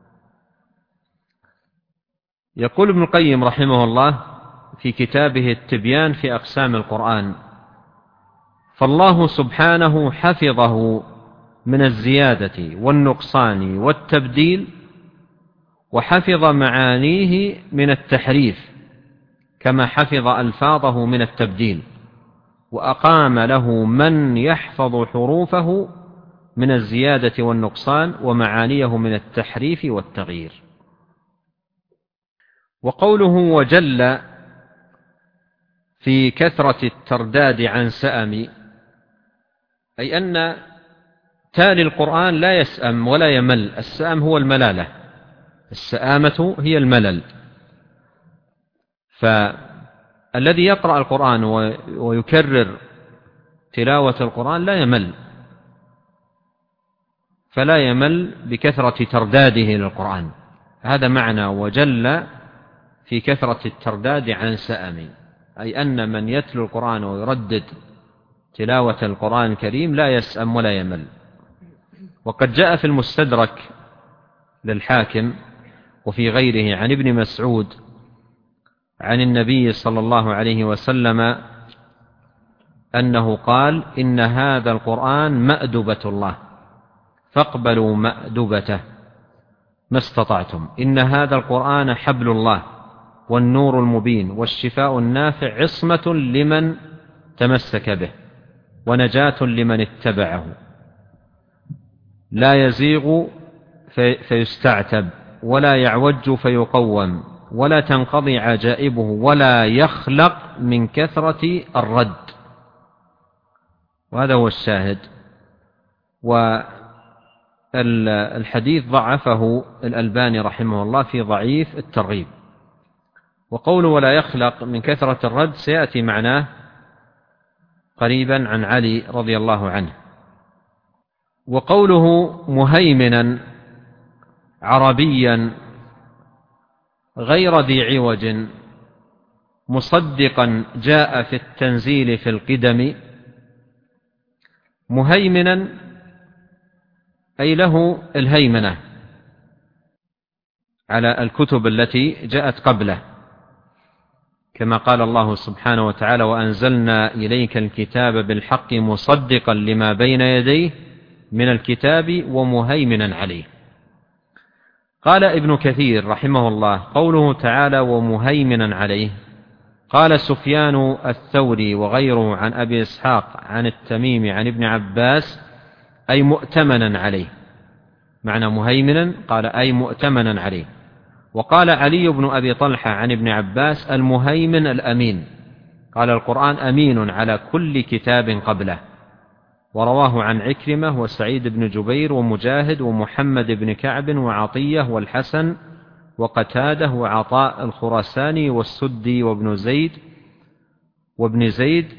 يقول ابن القيم رحمه الله في كتابه التبيان في أقسام القرآن: فالله سبحانه حفظه من الزيادة والنقصان والتبديل، وحفظ معانيه من التحريف كما حفظ ألفاظه من التبديل، وأقام له من يحفظ حروفه من الزيادة والنقصان ومعانيه من التحريف والتغيير. وقوله: وجل في كثرة الترداد عن سأم، أي أن تالي القرآن لا يسأم ولا يمل. السأم هو الملالة، السآمة هي الملل. فالذي يقرأ القرآن ويكرر تلاوة القرآن لا يمل، فلا يمل بكثرة ترداده للقرآن. هذا معنى وجل في كثرة الترداد عن سأم، أي أن من يتلو القرآن ويردد تلاوة القرآن الكريم لا يسأم ولا يمل. وقد جاء في المستدرك للحاكم وفي غيره عن ابن مسعود عن النبي صلى الله عليه وسلم أنه قال: إن هذا القرآن مأدبة الله فاقبلوا مأدبته ما استطعتم، إن هذا القرآن حبل الله والنور المبين والشفاء النافع، عصمة لمن تمسك به ونجاة لمن اتبعه، لا يزيغ فيستعتب ولا يعوج فيقوم ولا تنقضي عجائبه ولا يخلق من كثرة الرد. وهذا هو الشاهد. والحديث ضعفه الألباني رحمه الله في ضعيف الترغيب. وقوله ولا يخلق من كثرة الرد سيأتي معناه قريبا عن علي رضي الله عنه. وقوله مهيمنا عربيا غير ذي عوج مصدقا جاء في التنزيل في القدم، مهيمنا أي له الهيمنة على الكتب التي جاءت قبله، كما قال الله سبحانه وتعالى: وأنزلنا إليك الكتاب بالحق مصدقا لما بين يديه من الكتاب ومهيمنا عليه. قال ابن كثير رحمه الله: قوله تعالى ومهيمنا عليه قال سفيان الثوري وغيره عن أبي إسحاق عن التميمي عن ابن عباس أي مؤتمنا عليه، معنى مهيمنا قال أي مؤتمنا عليه. وقال علي بن أبي طلحة عن ابن عباس المهيمن الأمين، قال القرآن أمين على كل كتاب قبله. ورواه عن عكرمة وسعيد بن جبير ومجاهد ومحمد بن كعب وعطية والحسن وقتاده وعطاء الخراساني والسدي وابن زيد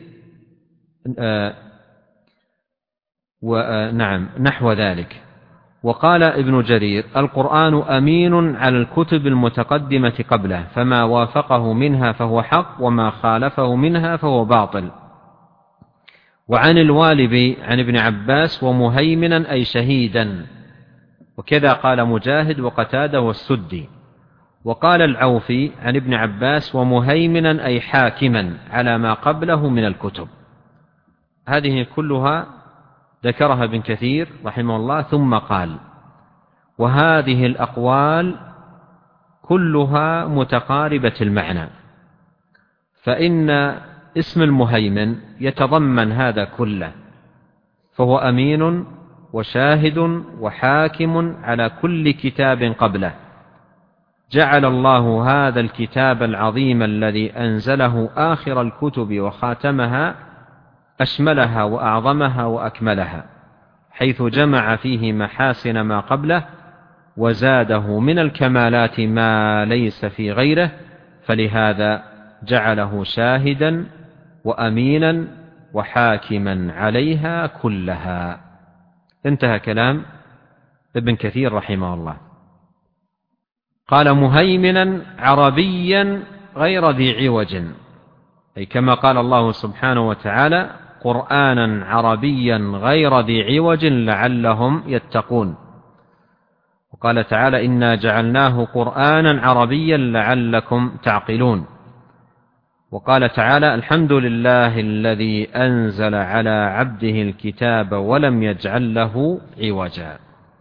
نعم نحو ذلك. وقال ابن جرير القرآن أمين على الكتب المتقدمة قبله، فما وافقه منها فهو حق وما خالفه منها فهو باطل. وعن الوالبي عن ابن عباس ومهيمنا أي شهيدا، وكذا قال مجاهد وقتاده والسدي. وقال العوفي عن ابن عباس ومهيمنا أي حاكما على ما قبله من الكتب. هذه كلها ذكرها ابن كثير رحمه الله، ثم قال وهذه الأقوال كلها متقاربة المعنى، فإن اسم المهيمن يتضمن هذا كله، فهو أمين وشاهد وحاكم على كل كتاب قبله. جعل الله هذا الكتاب العظيم الذي أنزله آخر الكتب وخاتمها أشملها وأعظمها وأكملها، حيث جمع فيه محاسن ما قبله وزاده من الكمالات ما ليس في غيره، فلهذا جعله شاهدا وأمينا وحاكما عليها كلها. انتهى كلام ابن كثير رحمه الله. قال مهيمنا عربيا غير ذي عوج، أي كما قال الله سبحانه وتعالى قرآنا عربيا غير ذي عوج لعلهم يتقون. وقال تعالى إنا جعلناه قرآنا عربيا لعلكم تعقلون. وقال تعالى الحمد لله الذي أنزل على عبده الكتاب ولم يجعل له عوجا.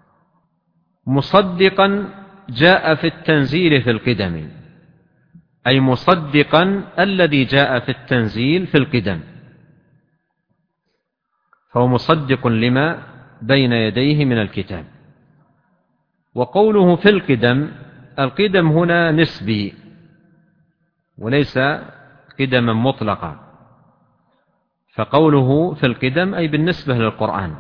مصدقا جاء في التنزيل في القدم، أي مصدقا الذي جاء في التنزيل في القدم، فهو مصدق لما بين يديه من الكتاب. وقوله في القدم، القدم هنا نسبي وليس قدما مطلقا، فقوله في القدم أي بالنسبة للقرآن.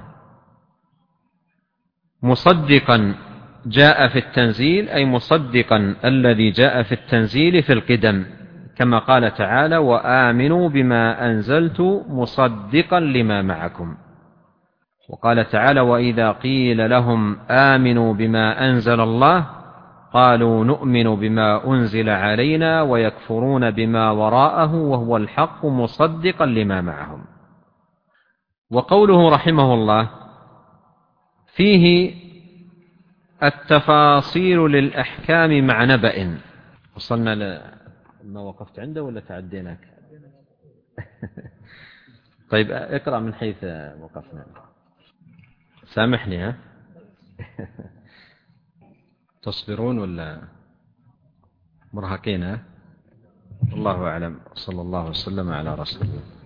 مصدقا جاء في التنزيل أي مصدقا الذي جاء في التنزيل في القدم، كما قال تعالى وآمنوا بما أنزلت مصدقا لما معكم. وقال تعالى وإذا قيل لهم آمنوا بما أنزل الله قالوا نؤمن بما أنزل علينا ويكفرون بما وراءه وهو الحق مصدقا لما معهم. وقوله رحمه الله فيه التفاصيل للأحكام مع نبأ. وصلنا لما وقفت عنده ولا تعديناك؟ طيب اقرأ من حيث وقفنا، سامحني ها. تصبرون ولا مرهقين؟ الله أعلم. صلى الله وسلم على رسول الله.